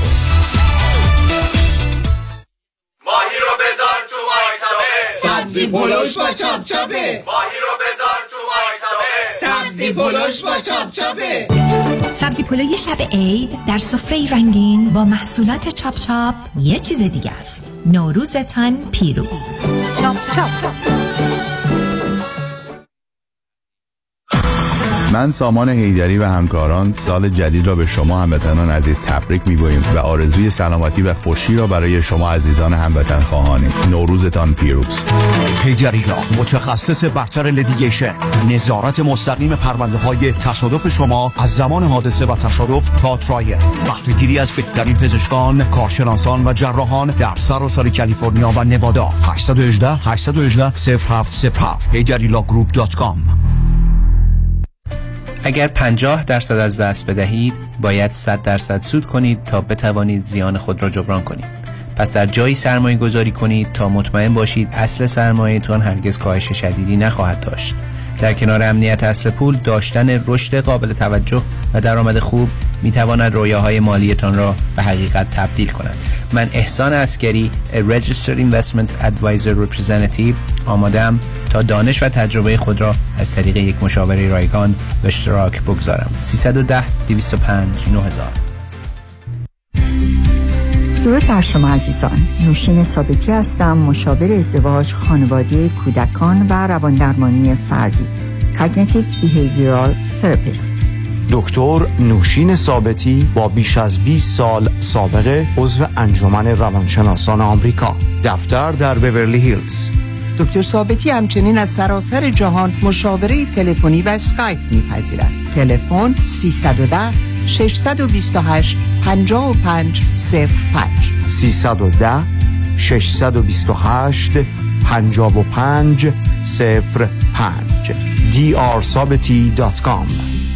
رو بذار تو مایتابه، سبزی پلوش و چاپچاپه. ماهی رو بذار تو مایتابه، سبزی پلوش و چاپچاپه. سبزی پلوی شب عید در سفره رنگین با محصولات چاپ چاپ یه چیز دیگه است. نوروزتان پیروز. چاپ چاپ. من سامان حیدری و همکاران سال جدید را به شما هموطنان عزیز تبریک می‌گوییم و آرزوی سلامتی و خوشی را برای شما عزیزان هموطن خواهانیم. نوروزتان پیروز. حیدری لا، متخصص برتر لیتیگیشن، نظارت مستقیم پرونده‌های تصادف شما از زمان حادثه و تصادف تا ترایل. بهره‌گیری از بهترین پزشکان، کارشناسان و جراحان در سراسر کالیفرنیا و نوادا. 818-818-0707 HeyDariLawGroup.com. اگر 50% از دست بدهید، باید 100% سود کنید تا بتوانید زیان خود را جبران کنید. پس در جایی سرمایه گذاری کنید تا مطمئن باشید اصل سرمایه‌تان هرگز کاهش شدیدی نخواهد داشت. در کنار امنیت اصل پول، داشتن رشد قابل توجه و درآمد خوب میتواند رویاهای مالیتان را به حقیقت تبدیل کند. من احسان عسکری، Registered Investment Advisor Representative، آماده‌ام تا دانش و تجربه خود را از طریق یک مشاور رایگان به اشتراک بگذارم. 310-205-9000. درود بر شما عزیزان. نوشین ثابتی هستم، مشاور ازدواج، خانواده، کودکان و رواندرمانی فردی. Cognitive Behavioral Therapist. دکتر نوشین ثابتی با بیش از 20 سال سابقه عضو انجمن روانشناسان آمریکا. دفتر در بیورلی هیلز. دکتر ثابتی همچنین از سراسر جهان مشاوره تلفنی و اسکایپ می‌پذیرد. تلفن 310 628 5505 310 628 5505 drsabati.com.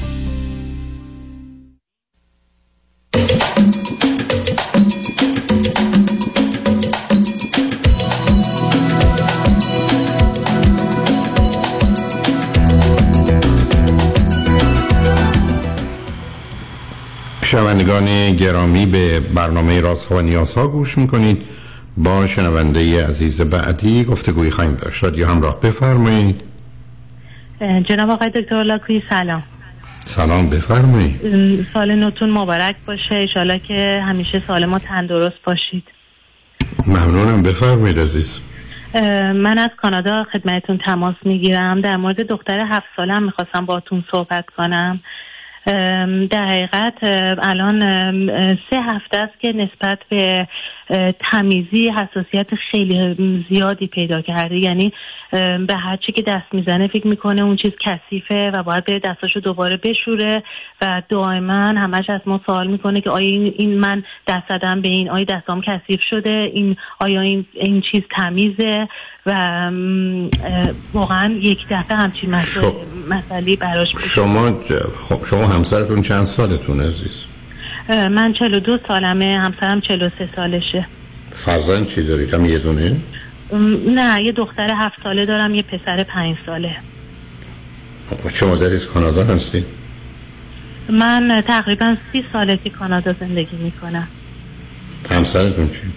شنوندگان گرامی، به برنامه رازها و نیازها گوش میکنید. با شنونده عزیز بعدی گفتگوی خواهیم داشت. یا همراه بفرمایید. جناب آقای دکتر لاکویی سلام. سلام، بفرمایید. سال نوتون مبارک باشه، انشالله که همیشه سالم و تندرست باشید. ممنونم، بفرمایید عزیز. من از کانادا خدمتتون تماس میگیرم. در مورد دختر 7 سالم میخواستم باهاتون صحبت کنم. در حقیقت الان 3 هفته است که نسبت به تمیزی حساسیت خیلی زیادی پیدا کرده. یعنی به هر چی که دست میزنه فکر میکنه اون چیز کثیفه و باید به دستاشو دوباره بشوره و دائما همش از ما سوال میکنه که آیا این من دست زدم به این، آیا دستام کثیف شده، آیا این چیز تمیزه و واقعا یک دفعه همچین مسئله براش پیش. شما همسرتون چند سالتون عزیز؟ من 42 سالمه، همسرم 43 سالشه. فرزند چی دارید؟ هم یه دونه؟ نه، یه دختر 7 ساله دارم، یه پسر 5 ساله. چه مدتی از کانادا هستی؟ من تقریبا 30 ساله که کانادا زندگی میکنم. همسرتون چی؟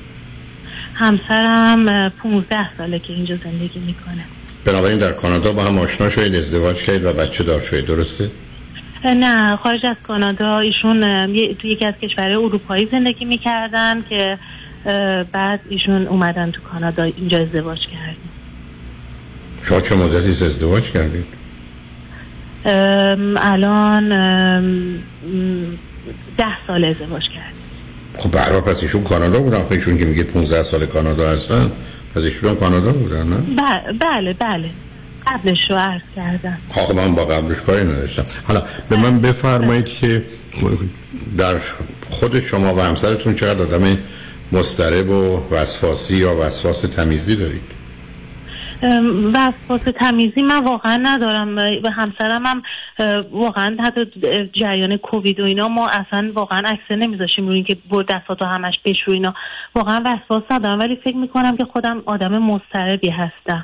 همسرم 15 ساله که اینجا زندگی میکنه. بنابراین در کانادا با هم آشنا شدید، ازدواج کردید و بچه دار شدید، درسته؟ نه، خارج از کانادا. ایشون توی یکی از کشورهای اروپایی زندگی میکردن که بعد ایشون اومدن تو کانادا، اینجا ازدواج کردیم. شما چه مدتی ازدواج کردید؟ الان 10 سال ازدواج کردیم. خب برای پس ایشون کانادا بودن. خب ایشون که میگه 15 سال کانادا هستن، پس ایشون کانادا بودن نه؟ بله قبلش رو عرض کردم. خب من با قبلش کاری نداشتم. حالا به من بفرمایید که در خود شما و همسرتون چقدر آدم مضطرب و وسواسی یا وسواس تمیزی دارید؟ وسواس تمیزی من واقعا ندارم و همسرم هم واقعا حتی جریان کووید و اینا ما اصلا واقعا عکس نمیذاشیم روی اینکه دستاتو همش بشو اینا. واقعا وسواس ندارم، ولی فکر میکنم که خودم آدم مضطربی هستم.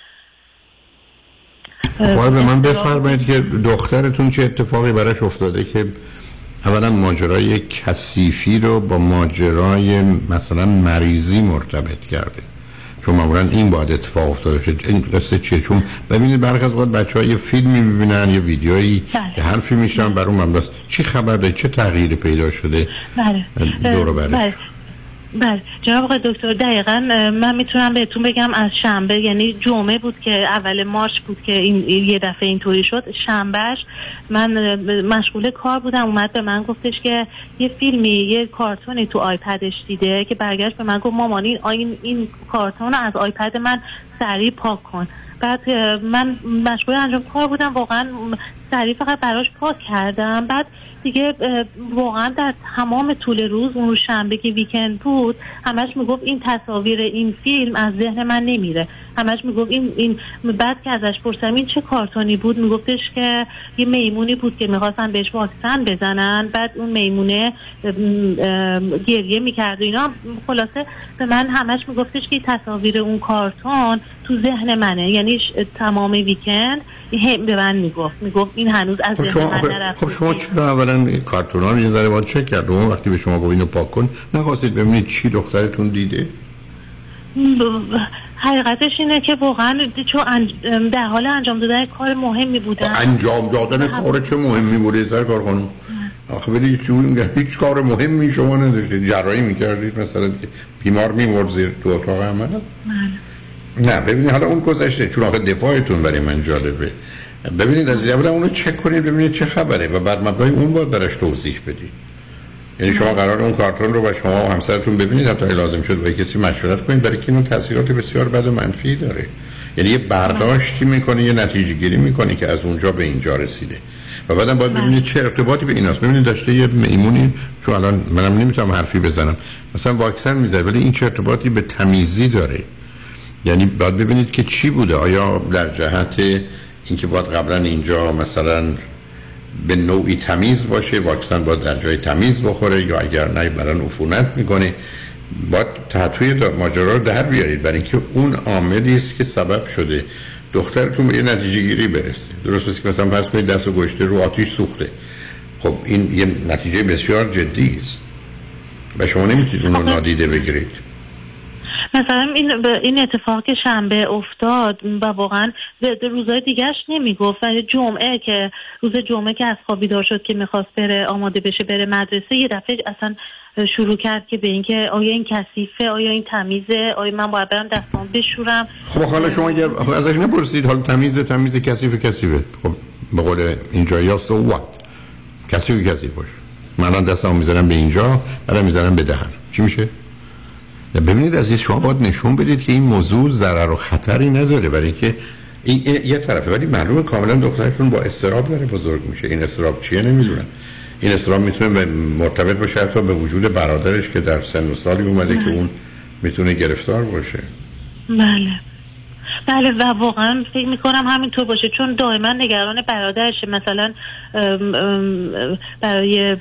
به من بفرمایید که دخترتون چه اتفاقی براش افتاده که اولا ماجرای کثیفی رو با ماجرای مثلا مریضی مرتبط کرده؟ چون معمولا این باید اتفاق افتاده باشه. این قصه چیه؟ چون ببینید برخی از اوقات بچه‌ها یه فیلمی می‌بینن، یه ویدیویی، یه حرفی میشنون، بر اون مبناست چی خبره، چه تغییری پیدا شده دور و برش. بله جناب آقای دکتر، دقیقاً من میتونم بهتون بگم از شنبه، یعنی جمعه بود که اول مارچ بود که این یه دفعه اینطوری شد. شنبهش من مشغول کار بودم، اومد به من گفتش که یه فیلمی، یه کارتونی تو آیپدش دیده که برگشت به من گفت مامان این کارتون رو از آیپد من سریع پاک کن. بعد من مشغول انجام کار بودم، واقعا سریع فقط براش پاک کردم. بعد دیگه واقعا در تمام طول روز، اون شنبه که ویکند بود، همش میگفت این تصاویر این فیلم از ذهن من نمیره. همش میگفت این بعد که ازش پرسیدم این چه کارتونی بود، میگفتش که یه میمونی بود که میخواستن بهش واکسن بزنن، بعد اون میمونه گریه میکرد و اینا. خلاصه به من همش میگفتش که تصاویر اون کارتون تو ذهن منه. یعنی تمام ویکند به من میگفت این هنوز از ذهن من نرفته. خب شما چرا اولا کارتونا رو یه ذره باید چک کرد؟ اون وقتی به شما گفت اینو پاک کن نخواستید ببینید چی دخترتون دیده؟ حقیقتش اینه که واقعا چون در حال انجام دادن کار مهمی بودن. انجام دادن کار چه مهمی بوده سرکار خانم؟ آخه ولی هیچ کار مهمی شما نداشتید، جراحی میکردید مثلا که بیمار میمرد زیر تو اتاق عمل؟ نه ببینید حالا اون گذشته، چون آخه دفاعتون برای من جالبه. ببینید از اولا اونو چک کنید ببینید چه خبره و بعد مبنای اون باید براش توضیح بدید. یعنی شما قرار اون کارتون رو با شما و همسرتون ببینید، حتی لازم شد با کسی مشورت کنید، برای که اینو تاثیرات بسیار بد و منفی داره. یعنی یه برداشتی میکنه، یه نتیجه گیری میکنه که از اونجا به اینجا رسیده و بعدم باید ببینید چه ارتباطی به ایناست. ببینید داشته یه میمونی، چون الان منم نمیتونم حرفی بزنم، مثلا واکسن میزنه ولی این چه ارتباطی به تمیزی داره؟ یعنی باید ببینید که چی بوده، آیا در جهت اینکه باید قبلا اینجا مثلا به نوعی تمیز باشه، واکسن باید در جای تمیز بخوره، یا اگر نه بدن عفونت میکنه. باید تحتوی ماجرا رو در بیارید برای اینکه اون عاملی است که سبب شده دخترتون به یه نتیجه گیری برسه. درست است که مثلا فرض کنید دستو گشته رو آتیش سوخته، خب این یه نتیجه بسیار جدی است و شما نمیتونید اون رو نادیده بگیرید. مثلا این اتفاق که شنبه افتاد و واقعا روزهای دیگهش نمیگفت، ولی جمعه که روز جمعه که از خواب بیدار شد که میخواست بره آماده بشه بره مدرسه، یه دفعه اصلا شروع کرد که به این که آیا این کثیفه، آیا این تمیزه، آیا من باید برم دستام بشورم. خب حالا شما اگر ازش نپرسید حالا تمیزه کثیفه، خب به قول اینجا سو وات، کثیف باشه، من الان دستامو میذارم به اینجا بعد میذارم به دهن، چی میشه؟ ببینید عزیز، شما باید نشون بدید که این موضوع ضرر و خطری نداره، برای اینکه این یه طرفه، ولی معلومه کاملا دخترشون با اضطراب داره بزرگ میشه. این اضطراب چیه نمیدونم. این اضطراب میتونه مرتبط باشه حتی به وجود برادرش که در سن و سالی اومده که اون میتونه گرفتار باشه. بله و واقعا فکر میکنم همینطور باشه، چون دائما نگران برادرشه. مثلا برای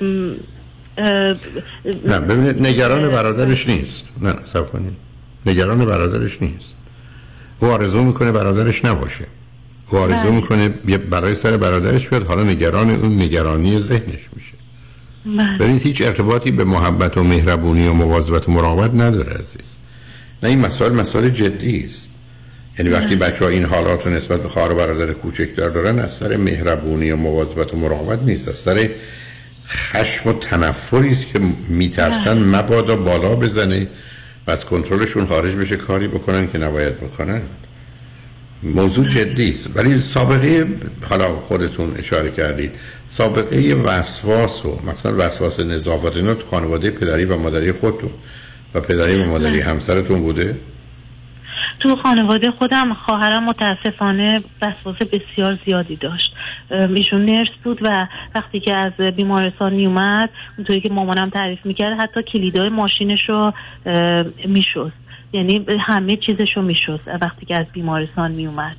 نه ببینید نگران برادرش نیست، نه صبر کنید، نگران برادرش نیست. او آرزو میکنه برادرش نباشه، او آرزو میکنه برای سر برادرش بیاد، حالا نگران اون نگرانی ذهنش میشه. ببینید هیچ ارتباطی به محبت و مهربونی و مواظبت و مراقبت نداره عزیز. نه این مسائل جدی است. یعنی وقتی بچه‌ها این حالات رو نسبت به خواهر و برادر کوچکتر دارن، از سر مهربونی و مواظبت و مراقبت نیست، از سر خشم و تنفری است که میترسن مبادا بالا بزنه و از کنترلشون خارج بشه، کاری بکنن که نباید بکنن. موضوع جدی است. ولی سابقه، حالا خودتون اشاره کردید، سابقه وسواس و مثلا وسواس نظافت اینا تو خانواده پدری و مادری خودتون و پدری و مادری همسرتون بوده؟ تو خانواده خودم خواهرم متاسفانه وسواس بسیار زیادی داشت. ایشون نرس بود و وقتی که از بیمارستان می اومد، اونطوری که مامانم تعریف میکرد، حتی کلیدای ماشینش رو میشست، یعنی همه چیزش رو میشست وقتی که از بیمارستان می اومد.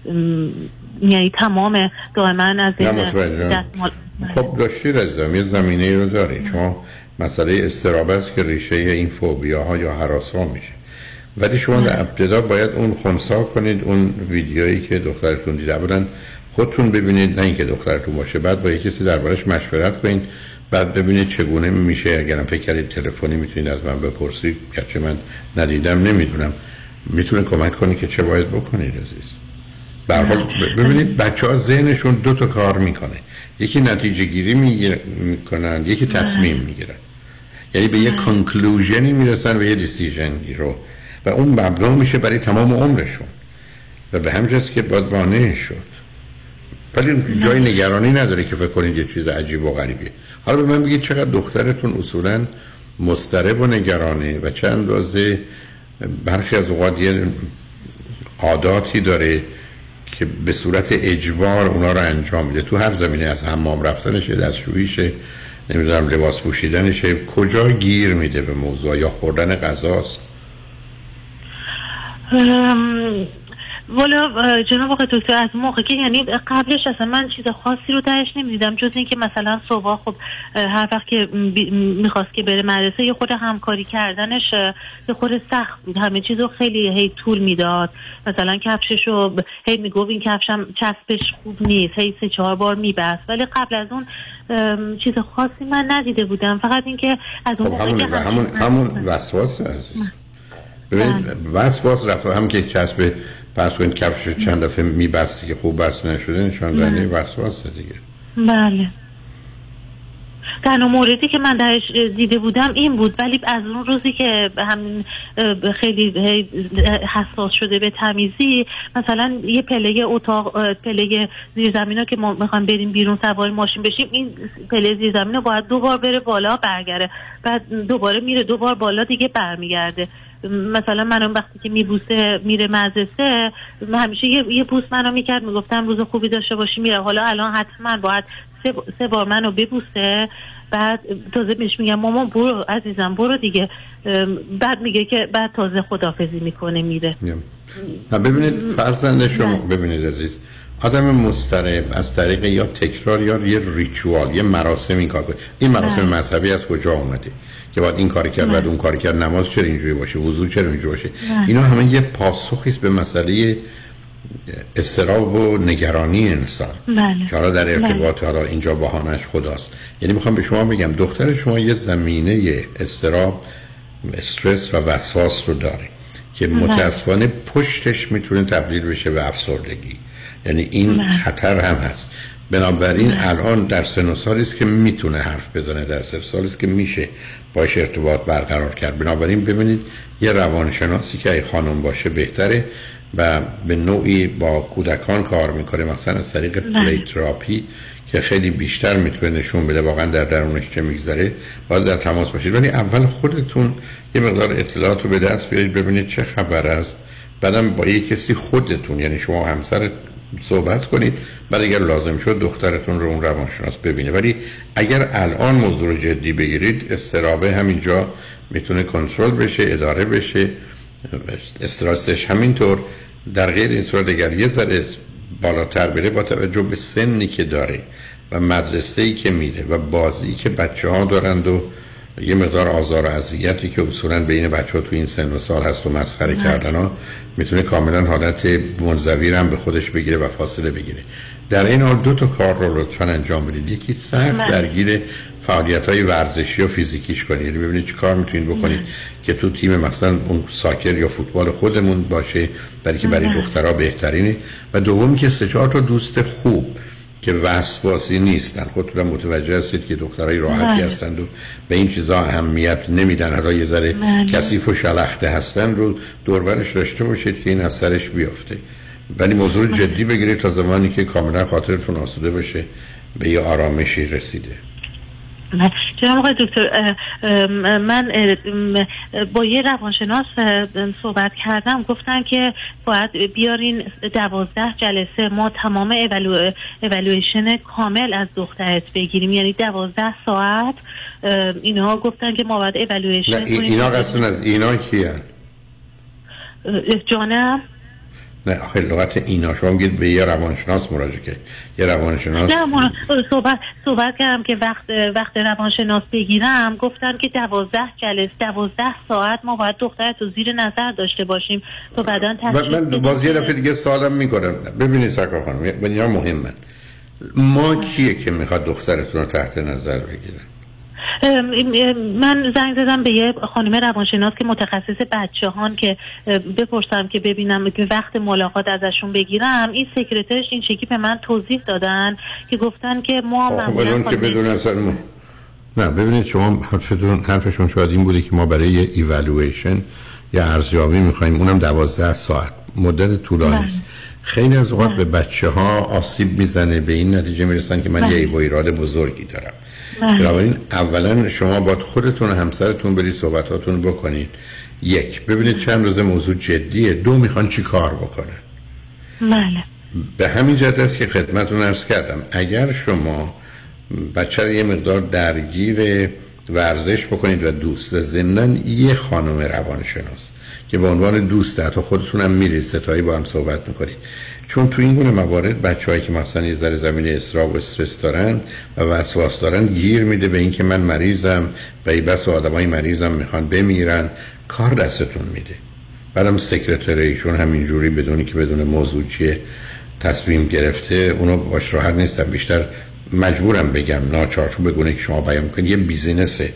یعنی تمام دائما از دستمال. خب داشتید عزیزم، یه زمینه رو دارید شما. مسئله اضطراب است که ریشه این فوبیاها یا هراس‌ها میشه، ولی شما در ابتدا باید اون خنثی کنید، اون ویدیویی که دخترتون دیده بودن خودتون ببینید، نه اینکه دخترتون باشه، بعد با کسی دربارش مشورت کنید، بعد ببینید چگونه میشه. اگرم فکر کردید تلفنی میتونید از من بپرسید، گرچه من ندیدم نمیدونم، میتونه کمک کنه که چه باید بکنید عزیز. به هر حال ببینید بچه‌ها ذهنشون دو تا کار میکنه، یکی نتیجه گیری میکنن، یکی تصمیم میگیرن، یعنی به یک کانکلوژنی میرسن و یه دیسیژنی رو، و اون مبنا میشه برای تمام عمرشون و به همین جاست که باید مانع شد. ولی جای نگرانی نداره که فکر کنید یه چیز عجیب و غریبیه. حالا به من بگید چقدر دخترتون اصولا مضطرب و نگرانه و چند اندازه برخی از اوقات یه عاداتی داره که به صورت اجبار اونا رو انجام میده، تو هر زمینه، از حمام رفتنشه، دستشوییشه، نمیدونم لباس پوشیدنشه، کجا گیر میده به موضوع، یا خوردن غذاست؟ والا جناب آقای دکتر، از موقع که یعنی قبلش اصلا من چیز خاصی رو درش نمیدیدم، جز این که مثلا صبح خب هر وقت که میخواست که بره مدرسه یه خود همکاری کردنش یه خود سخت بود، همه چیز رو خیلی هی طول میداد. مثلا کفشش رو هی میگفت این کفشم چسبش خوب نیست، هی 3-4 بار میبست، ولی قبل از اون چیز خاصی من ندیده بودم. فقط این که از اون موقع که همون وسواس عزیز. ببینید وسواس رفت هم که چسب پس کنید کفشش چند دفعه میبستی که خوب بست نشده، نشان دهنده وسواسه دیگه. بله. تنها موردی که من درش دیده بودم این بود، ولی از اون روزی که همین خیلی حساس شده به تمیزی، مثلا یه پله اتاق، پله زیرزمینا که ما میخوایم بریم بیرون سوار ماشین بشیم، این پله زیرزمینا باید 2 بار بره بالا برگره، بعد دوباره میره 2 بار بالا دیگه برمیگرده. مثلا منم وقتی که میبوسه میره مدرسه همیشه یه بوس منو میکرد، میگفتم روز خوبی داشته باشی میره. حالا الان حتما باید 3 بار منو ببوسه، بعد تازه بهش میگم مامان برو عزیزم برو دیگه، بعد میگه که بعد تازه خداحافظی میکنه میره. ببینید فرزند شما، ببینید عزیز، آدم مضطرب از طریق یا تکرار یا یه ریچوال، یه مراسم این کار کنه. این مراسم مذهبی از کجا اومده که باید این کاری کرد بعد اون کاری کرد؟ نماز چرا اینجوری باشه، وضو چرا اینجوری باشه؟ اینا همه یه پاسخی است به مسئله اضطراب و نگرانی انسان که حالا در ارتباط حالا اینجا بهانه‌اش خداست. یعنی میخوام به شما بگم دختر شما یه زمینه اضطراب، استرس و وسواس رو داره که متاسفانه پشتش میتونه تبدیل بشه به افسردگی. یعنی این خطر هم هست. بنابراین الان در سن و سالی است که میتونه حرف بزنه، در سن و سالی است که میشه باش ارتباط برقرار کرد. بنابراین ببینید یه روانشناسی که ای خانم باشه بهتره و به نوعی با کودکان کار میکنه، مثلا از طریق پلی تراپی که خیلی بیشتر میتونه نشون بده واقعا در درونش چه میگذره، باید در تماس باشید. ولی اول خودتون یه مقدار اطلاعات رو به دست بیارید ببینید چه خبر است، بعدم با یک کسی خودتون، یعنی شما همسر صحبت کنید، بعد اگر لازم شد دخترتون رو اون روانشناس ببینه. ولی اگر الان موضوع رو جدی بگیرید، اضطرابه همینجا میتونه کنترل بشه، اداره بشه، استرسش همینطور. در غیر این صورت اگر یه ذره بالاتر بره با توجه به سنی که داره و مدرسه‌ای که میره و بازی که بچه‌ها دارند و یه مقدار آزار و اذیتی که اصولاً بین بچه‌ها تو این سن و سال هست و مسخره کردن ها، میتونه کاملا حالت منزوی هم به خودش بگیره و فاصله بگیره. در این حال 2 تا کار رو لطفاً انجام بدید. یکی سخت درگیر فعالیت‌های ورزشی و فیزیکیش کنید، یعنی ببینید چه کار میتونید بکنید که تو تیم مثلا اون ساکر یا فوتبال خودمون باشه، برای که برای دخترها بهترینه. و دومی که 3-4 تا دوست خوب که وسواسی نیستن، خودتون متوجه هستید که دخترای راحتی هستند و به این چیزا اهمیت نمیدن، حالا یه ذره کثیف و شلخته هستن، رو دوربرش داشته باشید که این از سرش بیفته. ولی موضوع جدی بگیرید تا زمانی که کاملا خاطرتون آسوده باشه، به یه آرامشی رسیده. جناب آقای دکتر، من با یه روانشناس صحبت کردم، گفتن که باید بیارین 12 جلسه ما تمام اولویشن کامل از دخترت بگیریم، یعنی 12 ساعت. اینها گفتن که ما باید اولویشن کنیم. اینا قصدن از اینا کیان؟ جانم؟ نه آخه لغت اینا شما میگید به یه روانشناس مراجعه کنید. یه روانشناس نه صحبت کردم که وقت روانشناس بگیرم، گفتن که 12 جلسه 12 ساعت ما باید دخترت رو زیر نظر داشته باشیم تا بعداً تشخیص من باز یه دفعه دیگه سوالم میکنم. ببینید سرکار خانم، اینا مهمه. ما کیه که میخواد دخترتون رو تحت نظر بگیره؟ من زنگ زدم به یه خانم روانشناس که متخصص بچه‌هان که بپرسم که ببینم که وقت ملاقات ازشون بگیرم. این سکرترش این شکلی به من توضیح دادن که گفتن که ما معمولا که بدون اصلا نه ببینید شما حرفشون شاید این بوده که ما برای یه ایوالویشن یا ارزیابی می‌خوایم، اونم 12 ساعت مدت طولانی است. خیلی از اوقات به بچه‌ها آسیب میزنه، به این نتیجه میرسن که من یه ایو ایراد بزرگی دارم. بنابراین اولا شما باید خودتون و همسرتون برید صحبتاتون بکنید. 1 ببینید چند روز موضوع جدیه. 2 میخوان چی کار بکنن. بله. به همین جهت است که خدمتتون عرض کردم اگر شما بچه رو یه مقدار درگیر ورزش بکنید و دوست زندن یه خانم روانشناس که به عنوان دوست حتی خودتون هم میرید ستایی با هم صحبت میکنید، چون تو این گونه موارد بچه‌هایی که مثلا یه ذره زمینه اضطراب و استرس دارن و وسواس دارن گیر میده به این که من مریضم و ای بس آدمای مریضم میخوان بمیرن، کار دستتون میده. بعدم سکرتر ایشون همینجوری بدونی که بدون موضوع چیه تصمیم گرفته، اونو باش راحت نیستم، بیشتر مجبورم بگم ناچارچوب بگونه که شما بیان کنید یه بیزینسه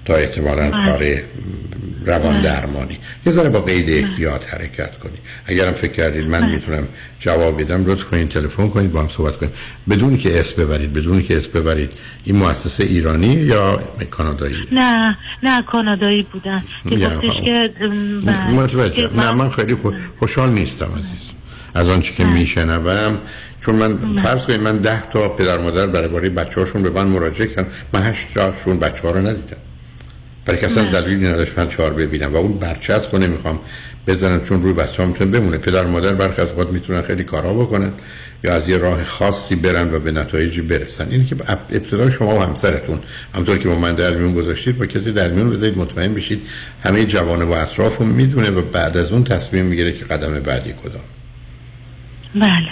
تا احتمالاً کار روان درمانی. یه ذره با قید احتیاط حرکت کنید. اگرم فکر کردید من میتونم جواب بدم، لطف کنید تلفن کنید با هم صحبت کنید بدون که اسم ببرید. این مؤسسه ایرانی یا کانادایی؟ نه کانادایی بودن که گفتش که متوجه. نه من خیلی خوشحال نیستم عزیز از آنچه که میشنوم، چون من فرض کنید من 10 تا پدر مادر برای بچه‌هاشون به من مراجعه کردن، من 8 تاشون بچه‌ها رو ندیدم. برای کسان دلیلی نداشت من 4 ببینم و اون برچسب رو نمیخوام بزنم چون روی بچه‌ها میتونه بمونه. پدر مادر برخی از اوقات میتونن خیلی کارا بکنن یا از یه راه خاصی برن و به نتایجی برسن. اینی که ابتدا شما و همسرتون همونطور که با من در میون گذاشتید با کسی در میون بذارید، مطمئن بشید همه جوانه و اطرافو میدونه و بعد از اون تصمیم میگیره که قدم بعدی کدام. بله.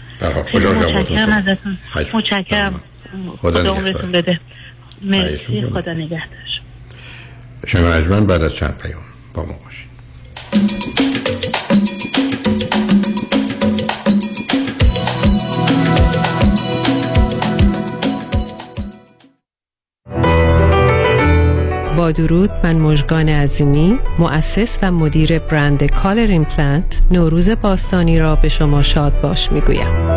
متشکرم. خدا عمرتون بده. مرسی. خدا نگهدار. شما اجمن بعد از چند پیام با ما باشید. با درود، من مژگان عظیمی، مؤسس و مدیر برند کالر ایمپلنت نوروز باستانی را به شما شاد باش میگویم.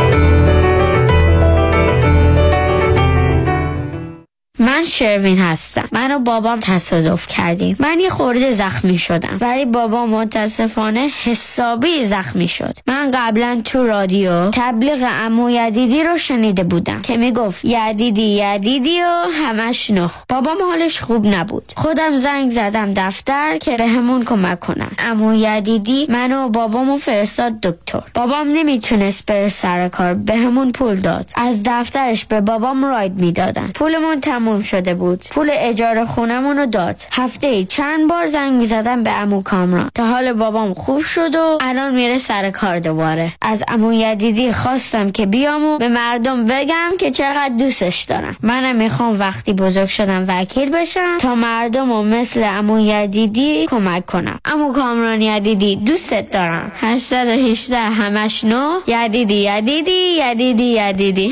من شروین هستم. من و بابام تصادف کردیم. من یه خورده زخمی شدم ولی بابام متاسفانه حسابی زخمی شد. من قبلا تو رادیو تبلیغ عمو یدیدی رو شنیده بودم که میگفت یدیدی و همش نه. بابام حالش خوب نبود. خودم زنگ زدم دفتر که به همون کمک کنن. عمو یدیدی منو و بابامو فرستاد دکتر. بابام نمیتونست بره سر کار، به همون پول داد. از دفترش به بابام راید میدادن. پولمون تموم شده بود. پول اجاره خونمونو داد. هفته چند بار زنگ میزدم به عمو کامران تا حال بابام خوب شد و الان میره سر کار دوباره. از عمو یدیدی خواستم که بیام و به مردم بگم که چقدر دوستش دارم. منم میخوام وقتی بزرگ شدم وکیل بشم تا مردمو مثل عمو یدیدی کمک کنم. عمو کامران یدیدی دوستت دارم. 818 همش نو. یدیدی.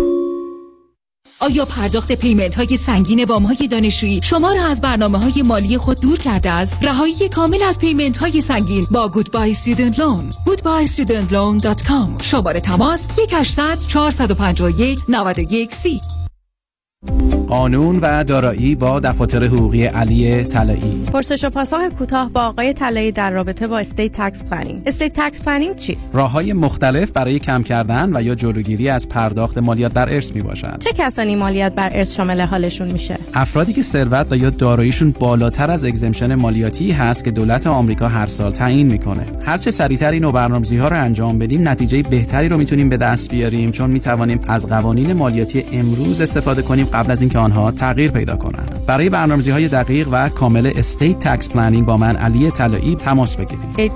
آیا پرداخت پیمنت های سنگین وام های دانشجویی شما را از برنامه های مالی خود دور کرده است؟ رهایی کامل از پیمنت های سنگین با Goodbye Student Loan. goodbyestudentloan.com. شماره تماس 1-800-451-9130. قانون و دارایی با دفاتر حقوقی علی طلایی. پرسش و پاسخ کوتاه با آقای طلایی در رابطه با استیت تکس پلنینگ. استیت تکس پلنینگ چیست؟ راه‌های مختلف برای کم کردن و یا جلوگیری از پرداخت مالیات بر ارث میباشد. چه کسانی مالیات بر ارث شامل حالشون میشه؟ افرادی که ثروت و یا داراییشون بالاتر از اگزمشن مالیاتی هست که دولت آمریکا هر سال تعیین میکنه. هر چه سریعتر این برنامه‌ریزی‌ها رو انجام بدیم، نتیجه بهتری رو میتونیم به دست بیاریم، چون میتوانیم از قوانین مالیاتی امروز استفاده کنیم قبل از اینکه آنها تغییر پیدا کنند. برای برنامه‌ریزی‌های دقیق و کامل استیت تکس پلنینگ با من علی طلایی تماس بگیرید. 818-285-2850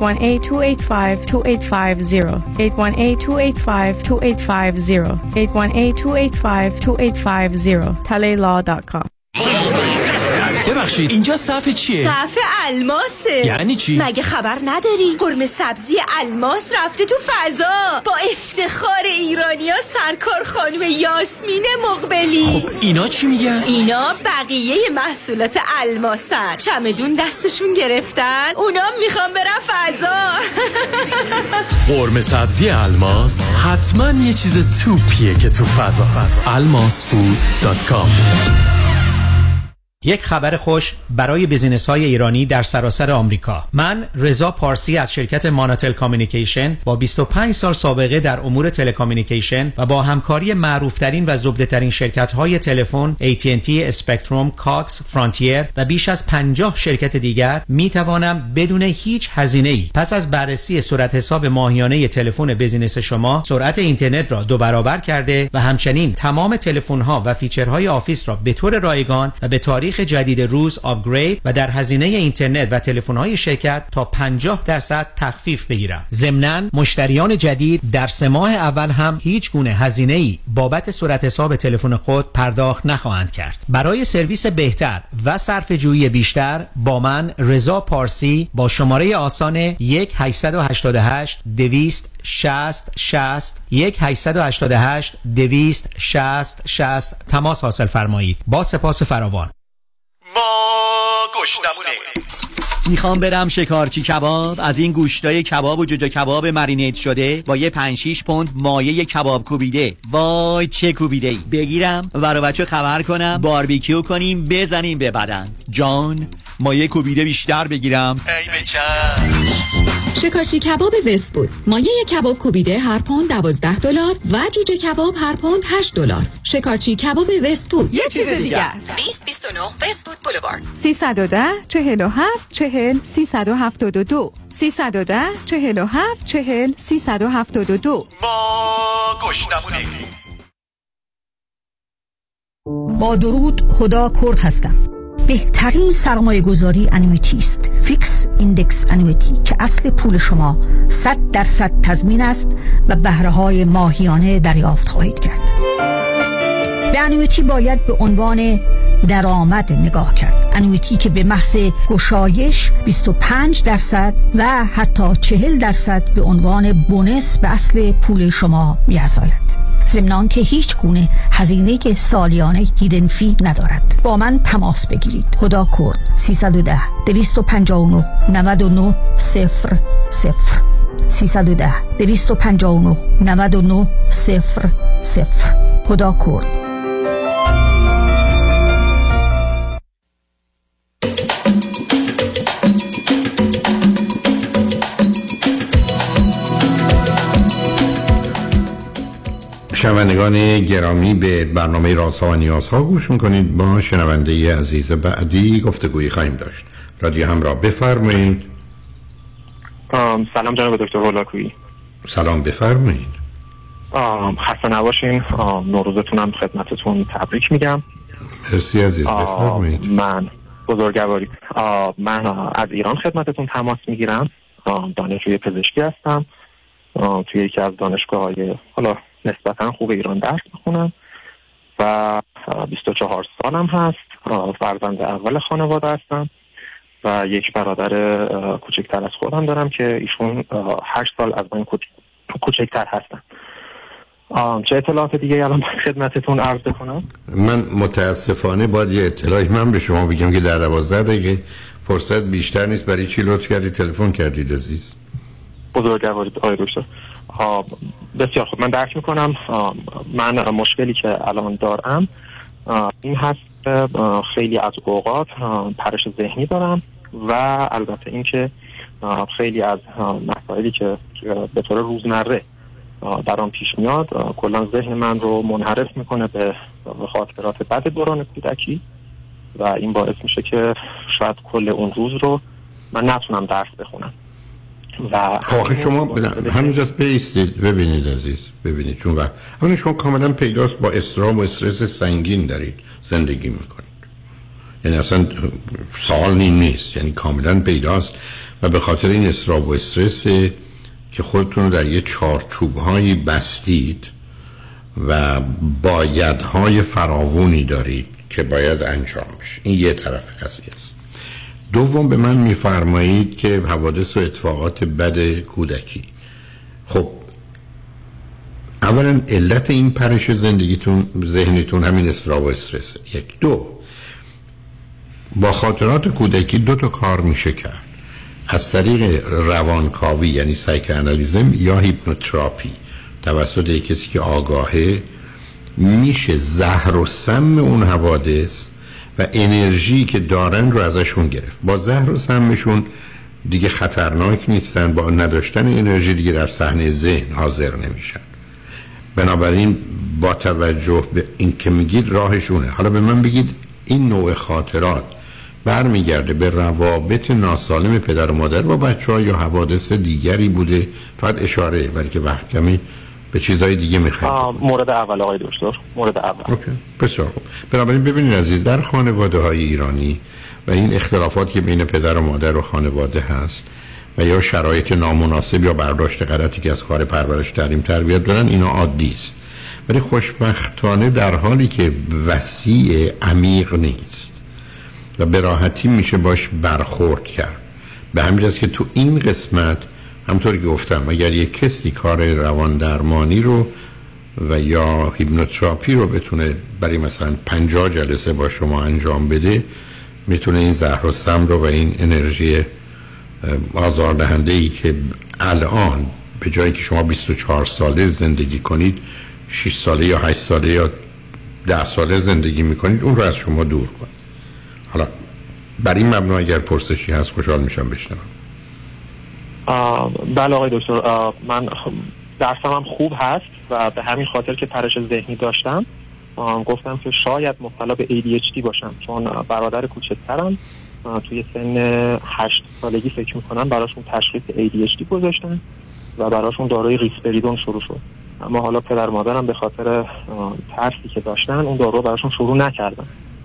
818-285-2850 talaylaw.com. ببخشید اینجا صف چیه؟ صف الماسه. یعنی چی؟ مگه خبر نداری؟ قرمه سبزی الماس رفته تو فضا با افتخار ایرانیا سرکار خانم یاسمین مقبلی. خب اینا چی میگن؟ اینا بقیه محصولات الماسن. چمدون دستشون گرفتن، اونا میخوان برن فضا. قرمه سبزی الماس حتما یه چیز توپیه که تو فضا هست. almasfood.com. یک خبر خوش برای بیزینس‌های ایرانی در سراسر آمریکا. من رضا پارسی از شرکت ماناتل کامیونیکیشن با 25 سال سابقه در امور تلکامیونیکیشن و با همکاری معروف‌ترین و زبده‌ترین شرکت‌های تلفن AT&T، اسپکتروم، کاکس، فرانتیر و بیش از 50 شرکت دیگر می‌توانم بدون هیچ هزینه‌ای پس از بررسی صورت حساب ماهیانه تلفن بیزینس شما سرعت اینترنت را 2 برابر کرده و همچنین تمام تلفن‌ها و فیچرهای آفیس را به طور رایگان و به تاریخ جدید روز آپگرید و در هزینه اینترنت و تلفن‌های شرکت تا 50% تخفیف بگیرم. ضمناً مشتریان جدید در 3 ماه اول هم هیچ گونه هزینه‌ای بابت صورت حساب تلفن خود پرداخت نخواهند کرد. برای سرویس بهتر و صرفه‌جویی بیشتر با من رضا پارسی با شماره آسان 1-888-260-60-60 1-888-260-60 تماس حاصل فرمایید. با سپاس فراوان. گشنمونه. میخوام برم شکارچی کباب، از این گوشتای کباب و جوجه کباب مرینیت شده با یه 5-6 پوند مایه کباب کوبیده. وای چه کوبیده ای. بگیرم برای بچه خبر کنم، باربیکیو کنیم، بزنیم به بدن. جان مایه کوبیده بیشتر بگیرم. ای بچم. شکارچی کباب وست‌وود، مایه کباب کوبیده هر پوند $12 و جوجه کباب هر پوند $8. شکارچی کباب وست‌وود. یه چیز دیگه است. 2029 وست‌وود بولوارد. 310 47 40 372 310 47 40 372. ما گشنمونه. با درود، هدا کرد هستم. بهترین سرمایه گذاری انویتی است. فیکس ایندکس انویتی که اصل پول شما 100% تضمین است و بهره های ماهیانه دریافت خواهید کرد. به انویتی باید به عنوان درآمد نگاه کرد. انویتی که به محض گشایش 25% و حتی 40% به عنوان بونس به اصل پول شما می‌افزاید. ضمن که هیچ گونه هزینه سالیانه هیدن فی ندارد. با من تماس بگیرید. هدا کرد 310 259 99 00 310 259 99 00. هدا کرد. شنوندگان گرامی، به برنامه رازها و نیازها گوش میکنید. با شنونده عزیز بعدی گفتگویی خواهیم داشت. رادیو همراه، بفرمایید. سلام جناب دکتر هولاکویی. سلام، بفرمایید. خسته نباشین. نوروزتونم خدمتتون تبریک میگم. مرسی عزیز، بفرمایید. من بزرگواری، من از ایران خدمتتون تماس میگیرم. دانشجوی پزشکی هستم. توی یکی از دانشگاه‌های حالا نسبتا خوب ایران درس میخونم و 24 سالم هست. فرزند اول خانواده هستم و یک برادر کوچکتر از خودم دارم که ایشون 8 سال از من کوچکتر هستن. چه اطلاعات دیگه الان خدمتتون عرض کنم؟ من متاسفانه باید یه اطلاعی من به شما بگم که در 12 دقیقه فرصت بیشتر نیست. برای چی لطف کردید تلفن کردید عزیز؟ بزرگوارید آقای دکتر. بسیار خوب، من درک میکنم. من مشکلی که الان دارم این هست که خیلی از اوقات پرش ذهنی دارم و البته این که خیلی از مسائلی که به طور روزمره برام پیش میاد کلا ذهن من رو منحرف میکنه به خاطرات بد دوران کودکی و این باعث میشه که شاید کل اون روز رو من نتونم درس بخونم. و آخه شما همینجاست بیستید. ببینید عزیز، ببینید چون وقت شما کاملا پیداست با اضطراب و استرس سنگین دارید زندگی میکنید. یعنی اصلا سوال نیست، یعنی کاملا پیداست و به خاطر این اضطراب و استرس که خودتون رو در یه چارچوب‌هایی بستید و بایدهای فراوانی دارید که باید انجام بشه. این یه طرف قضیه است. دوم، به من میفرمایید که حوادث و اتفاقات بد کودکی. خب اولا علت این پرش زندگیتون، ذهنیتون همین اضطراب و استرسه. یک. دو، با خاطرات کودکی 2 تا کار میشه کرد. از طریق روانکاوی یعنی سایکوآنالیزم یا هیپنوتراپی توسط یک کسی که آگاهه میشه زهر و سم اون حوادث و انرژی که دارن رو ازشون گرفت. با زهر و سمشون دیگه خطرناک نیستن، با نداشتن انرژی دیگه در صحنه ذهن حاضر نمیشن. بنابراین با توجه به این که میگید راهشونه. حالا به من بگید این نوع خاطرات برمیگرده به روابط ناسالم پدر و مادر با بچه‌ها یا حوادث دیگری بوده؟ فقط اشاره، ولی که وقت کمی به چیزهای دیگه میخواید. مورد اول آقای دکتر، مورد اول. اوکی، بسیار خوب. بنابراین ببینید عزیز، در خانواده‌های ایرانی و این اختلافات که بین پدر و مادر و خانواده هست و یا شرایط نامناسب یا برداشت غلطی که از کار پرورش تعلیم تربیت دارن، اینا عادی است. ولی خوشبختانه در حالی که وسیع عمیق نیست و به راحتی میشه باش برخورد کرد. به همین جاست که تو این قسمت همطور که گفتم اگر یک کسی کار روان درمانی رو و یا هیپنوتراپی رو بتونه برای مثلا 50 جلسه با شما انجام بده، میتونه این زهر و سم رو و این انرژی آزاردهنده‌ای که الان به جایی که شما 24 ساله زندگی کنید 6 ساله یا 8 ساله یا 10 ساله زندگی میکنید، اون رو از شما دور کنید. حالا بر این مبنا اگر پرسشی هست خوشحال میشم بشنوم. بله آقای دکتر، من درسم هم خوب هست و به همین خاطر که پرش ذهنی داشتم گفتم که شاید مبتلا به ADHD باشم، چون برادر کوچکترم توی سن 8 سالگی فکر میکنم براشون تشخیص ADHD گذاشتن و براشون داروی ریسپریدون شروع شد. اما حالا پدر مادرم به خاطر ترسی که داشتن اون دارو براشون شروع نکردن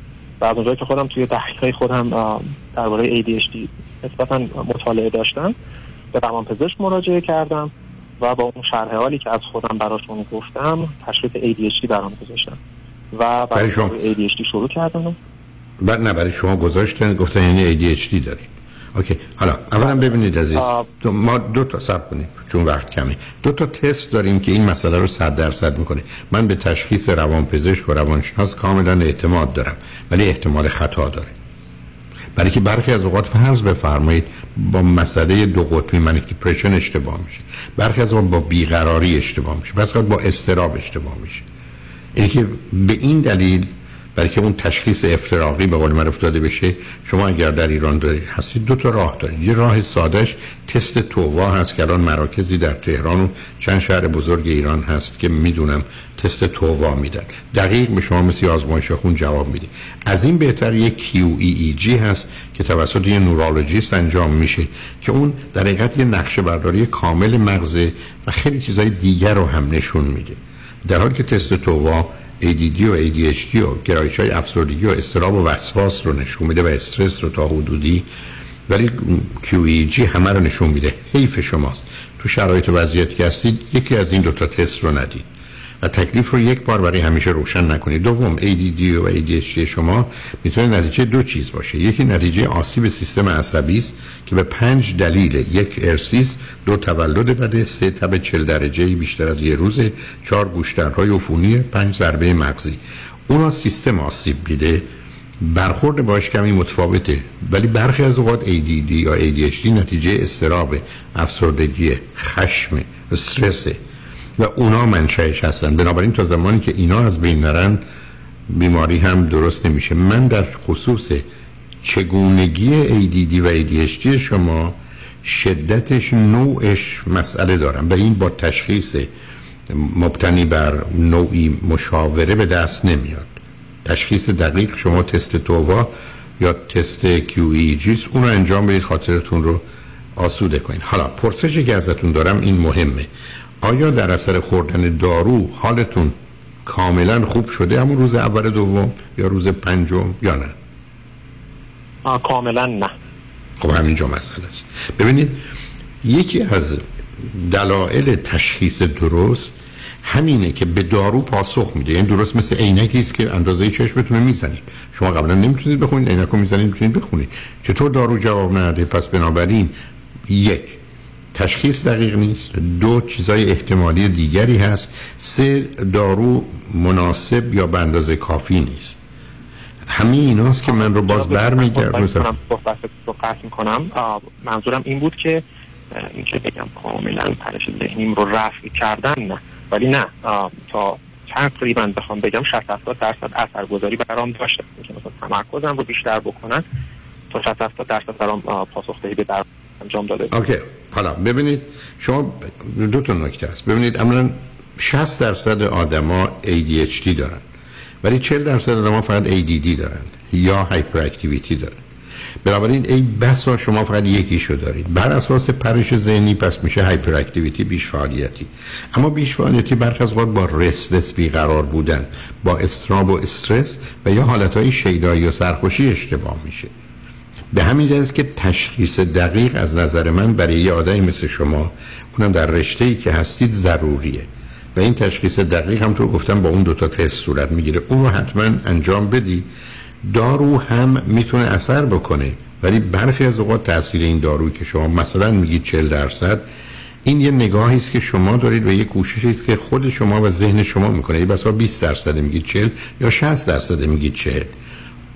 و از اونجایی که خودم توی تحقیقات خودم درباره ADHD نسبتاً مطالعه داشتم به روانپزشک مراجعه کردم و با اون شرح حالی که از خودم براشون گفتم تشخیص ADHD برام گذاشتن و برای ADHD شروع کردم. بعد نه برای شما گذاشتن گفتن یعنی ADHD دارید. اوکی، حالا اولا ببینید عزیز، ما دو تا صبر کنید چون وقت کمی، دو تا تست داریم که این مسئله رو 100% میکنه. من به تشخیص روانپزشک و روانشناس کاملا اعتماد دارم، ولی احتمال خطا داره. برای که برخی از اوقات فرض بفرمایید با مسئله دو قطبی منیک دیپرشن اشتباه میشه، برخی از اوقات با بیقراری اشتباه میشه، برخی با اضطراب اشتباه میشه. این که به این دلیل برای که اون تشخیص افتراقی به قول من افتاده بشه، شما اگر در ایران هستید دو تا راه دارید. یه راه سادهش تست تووا هست که الان مراکزی در تهران و چند شهر بزرگ ایران هست که میدونم تست تووا میدن، دقیق به شما مثل آزمایش خون جواب میده. از این بهتر یک QEEG هست که توسط یه نورولوژیست انجام میشه که اون در حقیقت یه نقشه برداری کامل مغز و خیلی چیزای دیگر رو هم نشون میده، در حالی که تست تووا ADD و ADHD و گرایش‌های افسردگی و اضطراب و وسواس رو نشون میده و استرس رو تا حدودی، ولی QEEG همه رو نشون میده. حیف شماست تو شرایط و وضعیتی که هستید یکی از این دوتا تست رو ندید و تکلیف رو یک بار برای همیشه روشن نکنید. دوم، ADD و ADHD شما میتونه نتیجه دو چیز باشه. یکی نتیجه آسیب سیستم عصبی است که به 5 دلیل: 1 ارثی است، 2 تولد بده، 3 تب 40 درجه‌ای بیشتر از یه روزه، 4 گوشت‌درهای عفونی، 5 ضربه مغزی. اونا سیستم آسیب دیده، برخورد باش کمی متفاوته، ولی برخی از اوقات ADD یا ADHD نتیجه اضطراب، افسردگی، خشم، استرس و اونا منشأش هستن. بنابراین تا زمانی که اینا از بین نرن بیماری هم درست نمیشه. من در خصوص چگونگی ADD و ADHD شما شدتش، نوعش مسئله دارم و این با تشخیص مبتنی بر نوعی مشاوره به دست نمیاد. تشخیص دقیق شما تست تووا یا تست QEEG اون رو انجام بدید، خاطرتون رو آسوده کنید. حالا پرسشی که ازتون دارم این مهمه: آیا در اثر خوردن دارو حالتون کاملا خوب شده همون روز اول، دوم یا روز پنجم یا نه؟ کاملا نه. خب همینجا مسئله است. ببینید یکی از دلایل تشخیص درست همینه که به دارو پاسخ میده. این درست مثل عینکی است که اندازه چشمتون رو میزنید. شما قبلا نمیتونید بخونید، عینکو میزنید میتونید بخونید. چطور دارو جواب نده؟ پس بنابراین 1 تشخیص دقیق نیست، 2 چیزای احتمالی دیگری هست، 3 دارو مناسب یا به اندازه کافی نیست. همه ایناست که من رو باز برمیگردم صحبت میکنم. منظورم این بود که اینکه بگم کاملا پرش ذهنیم رو رفع کردن نه، ولی نه تا تقریبا بخوام بگم 60-70% اثرگذاری برام داشته که مثلا تمرکزم رو بیشتر بکنن تا 60-70% برام پاسخدهی به در انجام داده. اوکی، حالا ببینید شما 2 تا نکته است. ببینید عملاً 60% آدما ADHD دارن ولی 40% آدما فقط ADD دارن یا هایپر اکتیویتی دارن. بنابراین ای بسا شما فقط یکیشو دارید. بر اساس پرش ذهنی پس میشه هایپر اکتیویتی، بیش فعالیتی. اما بیش فعالیتی برخی از اوقات با رستلس بیقرار بودن، با اضطراب و استرس و یا حالتهای شیدایی و سرخوشی اشتباه میشه. به همین جهت که تشخیص دقیق از نظر من برای یه آدمی مثل شما، اونم در رشته‌ای که هستید، ضروریه و این تشخیص دقیق هم تو گفتم با اون 2 تا تست صورت میگیره. اون رو حتما انجام بدی. دارو هم میتونه اثر بکنه ولی برخی از اوقات تاثیر این دارویی که شما مثلا میگید 40%، این یه نگاهی است که شما دارید و یه کوششی است که خود شما و ذهن شما میکنه. یه بسا 20% میگید 40 یا 60% میگید 40.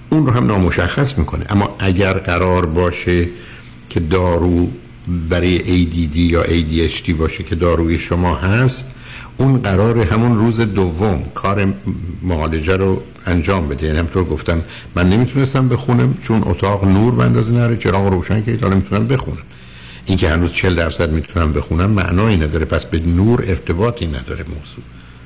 اون رو هم نامشخص میکنه. اما اگر قرار باشه که دارو برای ADD یا ADHD باشه که داروی شما هست، اون قراره همون روز دوم کار معالجه رو انجام بده. یعنی همطور گفتم من نمیتونستم بخونم چون اتاق نور بندازه نره، چراغ روشن که حالا میتونم بخونم. این که هنوز 40% میتونم بخونم معنایی نداره، پس به نور ارتباطی نداره موضوع.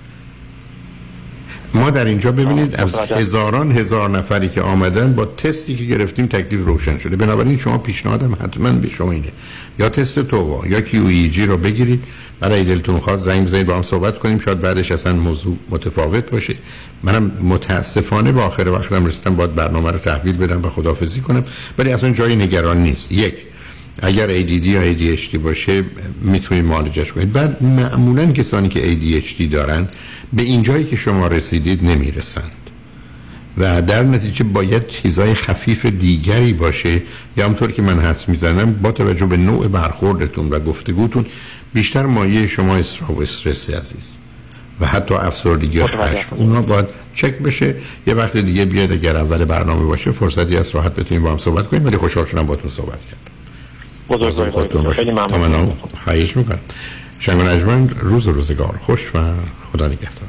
ما در اینجا ببینید از هزار نفری که آمدن با تستی که گرفتیم تکلیف روشن شده. بنابراین شما پیشنهادم حتما به شما اینه یا تست تووا یا QEEG رو بگیرید، برای دلتون خواست زنگ بزنید با هم صحبت کنیم، شاید بعدش اصلا موضوع متفاوت باشه. منم متاسفانه با آخر وقتم رسیدم باید برنامه رو تحویل بدم و خداحافظی کنم، ولی اصلا جای نگران نیست. یک، اگر ADD یا ADHD باشه میتونید معالجش کنید. بعد معمولا کسانی که ADHD دارن به این جایی که شما رسیدید نمیرسند و در نتیجه باید چیزای خفیف دیگری باشه، یا همطور که من حدس میزنم با توجه به نوع برخوردتون و گفتگوتون بیشتر مایه شما اضطراب و استرس عزیز و حتی افسردگی و خشم، اونا باید چک بشه. یه وقت دیگه بیاد اگر اول برنامه باشه فرصتی از راحت بتونیم با هم صحبت کنیم، ولی خوشحال شدم باهاتون صحبت کردم. بزرگوار خیلی ممنون. خواهش میکنم. شنگ و نجمن، روز و روزگار خوش و خدا نگهدار.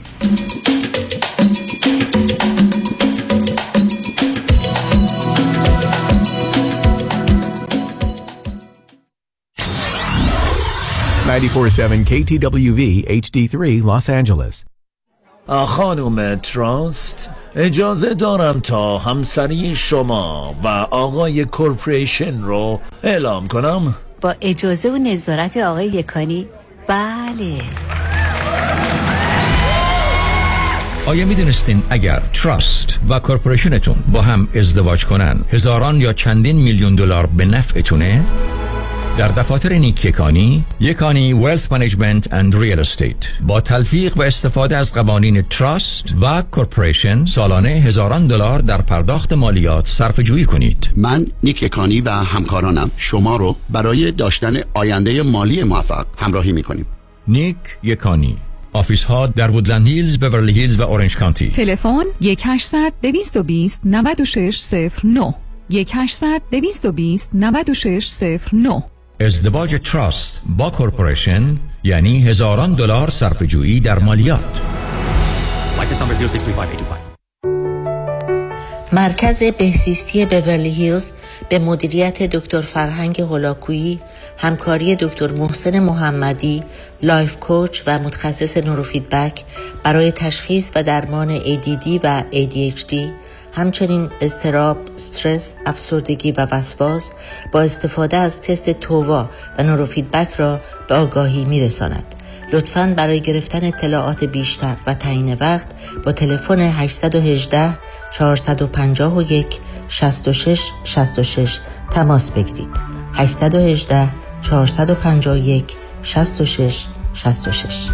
KTWV HD3 Los Angeles. خانم تراست، اجازه دارم تا همسری شما و آقای کورپوریشن رو اعلام کنم؟ با اجازه و نظارت آقای یکانی؟ بله. آیا میدونستین اگر تراست و کورپوریشنتون با هم ازدواج کنن هزاران یا چندین میلیون دلار به نفعتونه؟ در دفاتر نیک یکانی ویلث منیجمنت اند ریال استیت با تلفیق و استفاده از قوانین تراست و کورپوریشن سالانه هزاران دلار در پرداخت مالیات صرفه جویی کنید. من نیک یکانی و همکارانم شما رو برای داشتن آینده مالی موفق همراهی میکنیم. نیک یکانی، آفیس ها در وودلند هیلز، بیورلی هیلز و اورنج کانتی. تلفن 1-800-220-9609 1-800-220-9609. ازدواج تراست با کورپوریشن یعنی هزاران دلار صرفه‌جویی در مالیات. مرکز بهزیستی بیورلی هیلز به مدیریت دکتر فرهنگ هولاکویی، همکاری دکتر محسن محمدی، لایف کوچ و متخصص نوروفیدبک برای تشخیص و درمان ADD و ADHD، همچنین اضطراب، استرس، افسردگی و وسواس با استفاده از تست تووا و نوروفیدبک را به آگاهی می‌رساند. لطفاً برای گرفتن اطلاعات بیشتر و تعیین وقت با تلفن 818 451 66 66 تماس بگیرید. 818 451 66 66.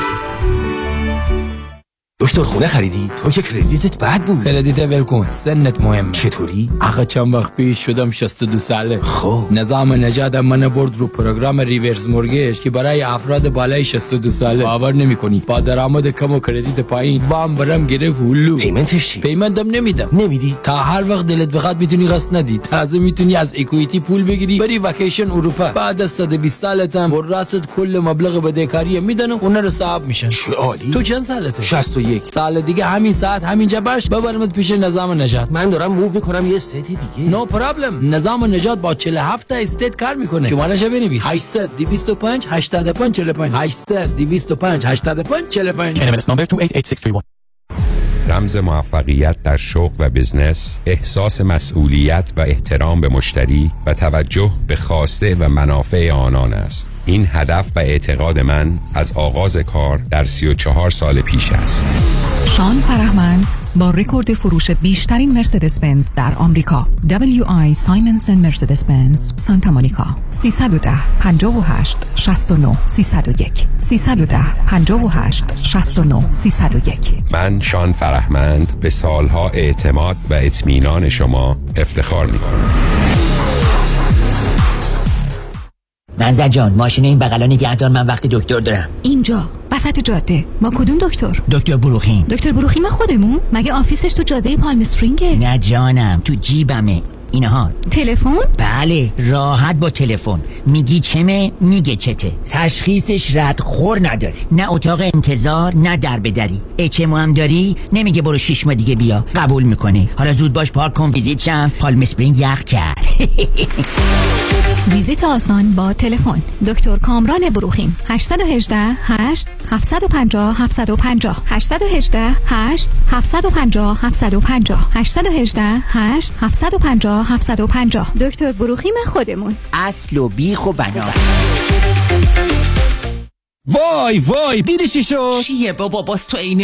دکتر خونه خریدی؟ تو که کردیتت بد بود. کردیت ولکن، سنت مهم. چطوری؟ آخه چند وقت پیش شدم 62 ساله. خب نظام نجات من برد رو پروگرام ریورس مورگیج که برای افراد بالای 62 ساله. باور نمی‌کنی با درآمد کم و کردیت پایین وام برام گرفت هلو. پیمنتش چی؟ پیمنتم نمیدی تا هر وقت دلت بخواد میتونی قسط ندی. تازه میتونی از اکوئیتی پول بگیری بری وکیشن اروپا. بعد از 120 سالت هم راست کل مبلغ بدهکاری میدن و اون رو صاحب میشن. چه عالی. تو چند سالته؟ 61 سال دیگه همین ساعت همینجا باش ببرمت پیش نظام نجات. من دارم موو میکنم یه استیت دیگه. نو پرابلم. نظام نجات با 47 تا استیت کار میکنه. شمارهش بنویس 800 225 85 45 800 225 85 45. NMLS number 288631. رمز موفقیت در شغل و بزنس، احساس مسئولیت و احترام به مشتری و توجه به خواسته و منافع آنان است. این هدف و اعتقاد من از آغاز کار در 34 سال پیش است. شان فرهمند با رکورد فروش بیشترین مرسدس بنز در آمریکا، WI سایمنسن مرسدس بنز سانتا مونیکا، 310 58 69 301 310 58 69 301. من شان فرهمند به سالها اعتماد و اطمینان شما افتخار می‌کنم. منزل جان، ماشین این بغلا نگهدار، من وقت دکتر دارم. اینجا بس وسط جاده. با کدوم دکتر؟ دکتر بروخیم. دکتر بروخیم خودمون؟ مگه آفیسش تو جاده پالم اسپرینگه؟ نه جانم، تو جیبمه. اینها تلفن؟ بله، راحت با تلفن میگی چمه میگه چته. تشخیصش ردخور نداره، نه اتاق انتظار نه در بدری. اچمو هم داری نمیگه برو 6 ماه دیگه بیا، قبول میکنه. حالا زود باش پارک کن، ویزیت شم. پالم اسپرینگ یخ کرد. ویزیت آسان با تلفن. دکتر کامران بروخیم. 818 8 750 750 818 8 750 750 818 8 750 750. دکتر بروخیم خودمون. اصل و بیخ و بنا. وای دیدی چی شد؟ چیه بابا، باز تو عین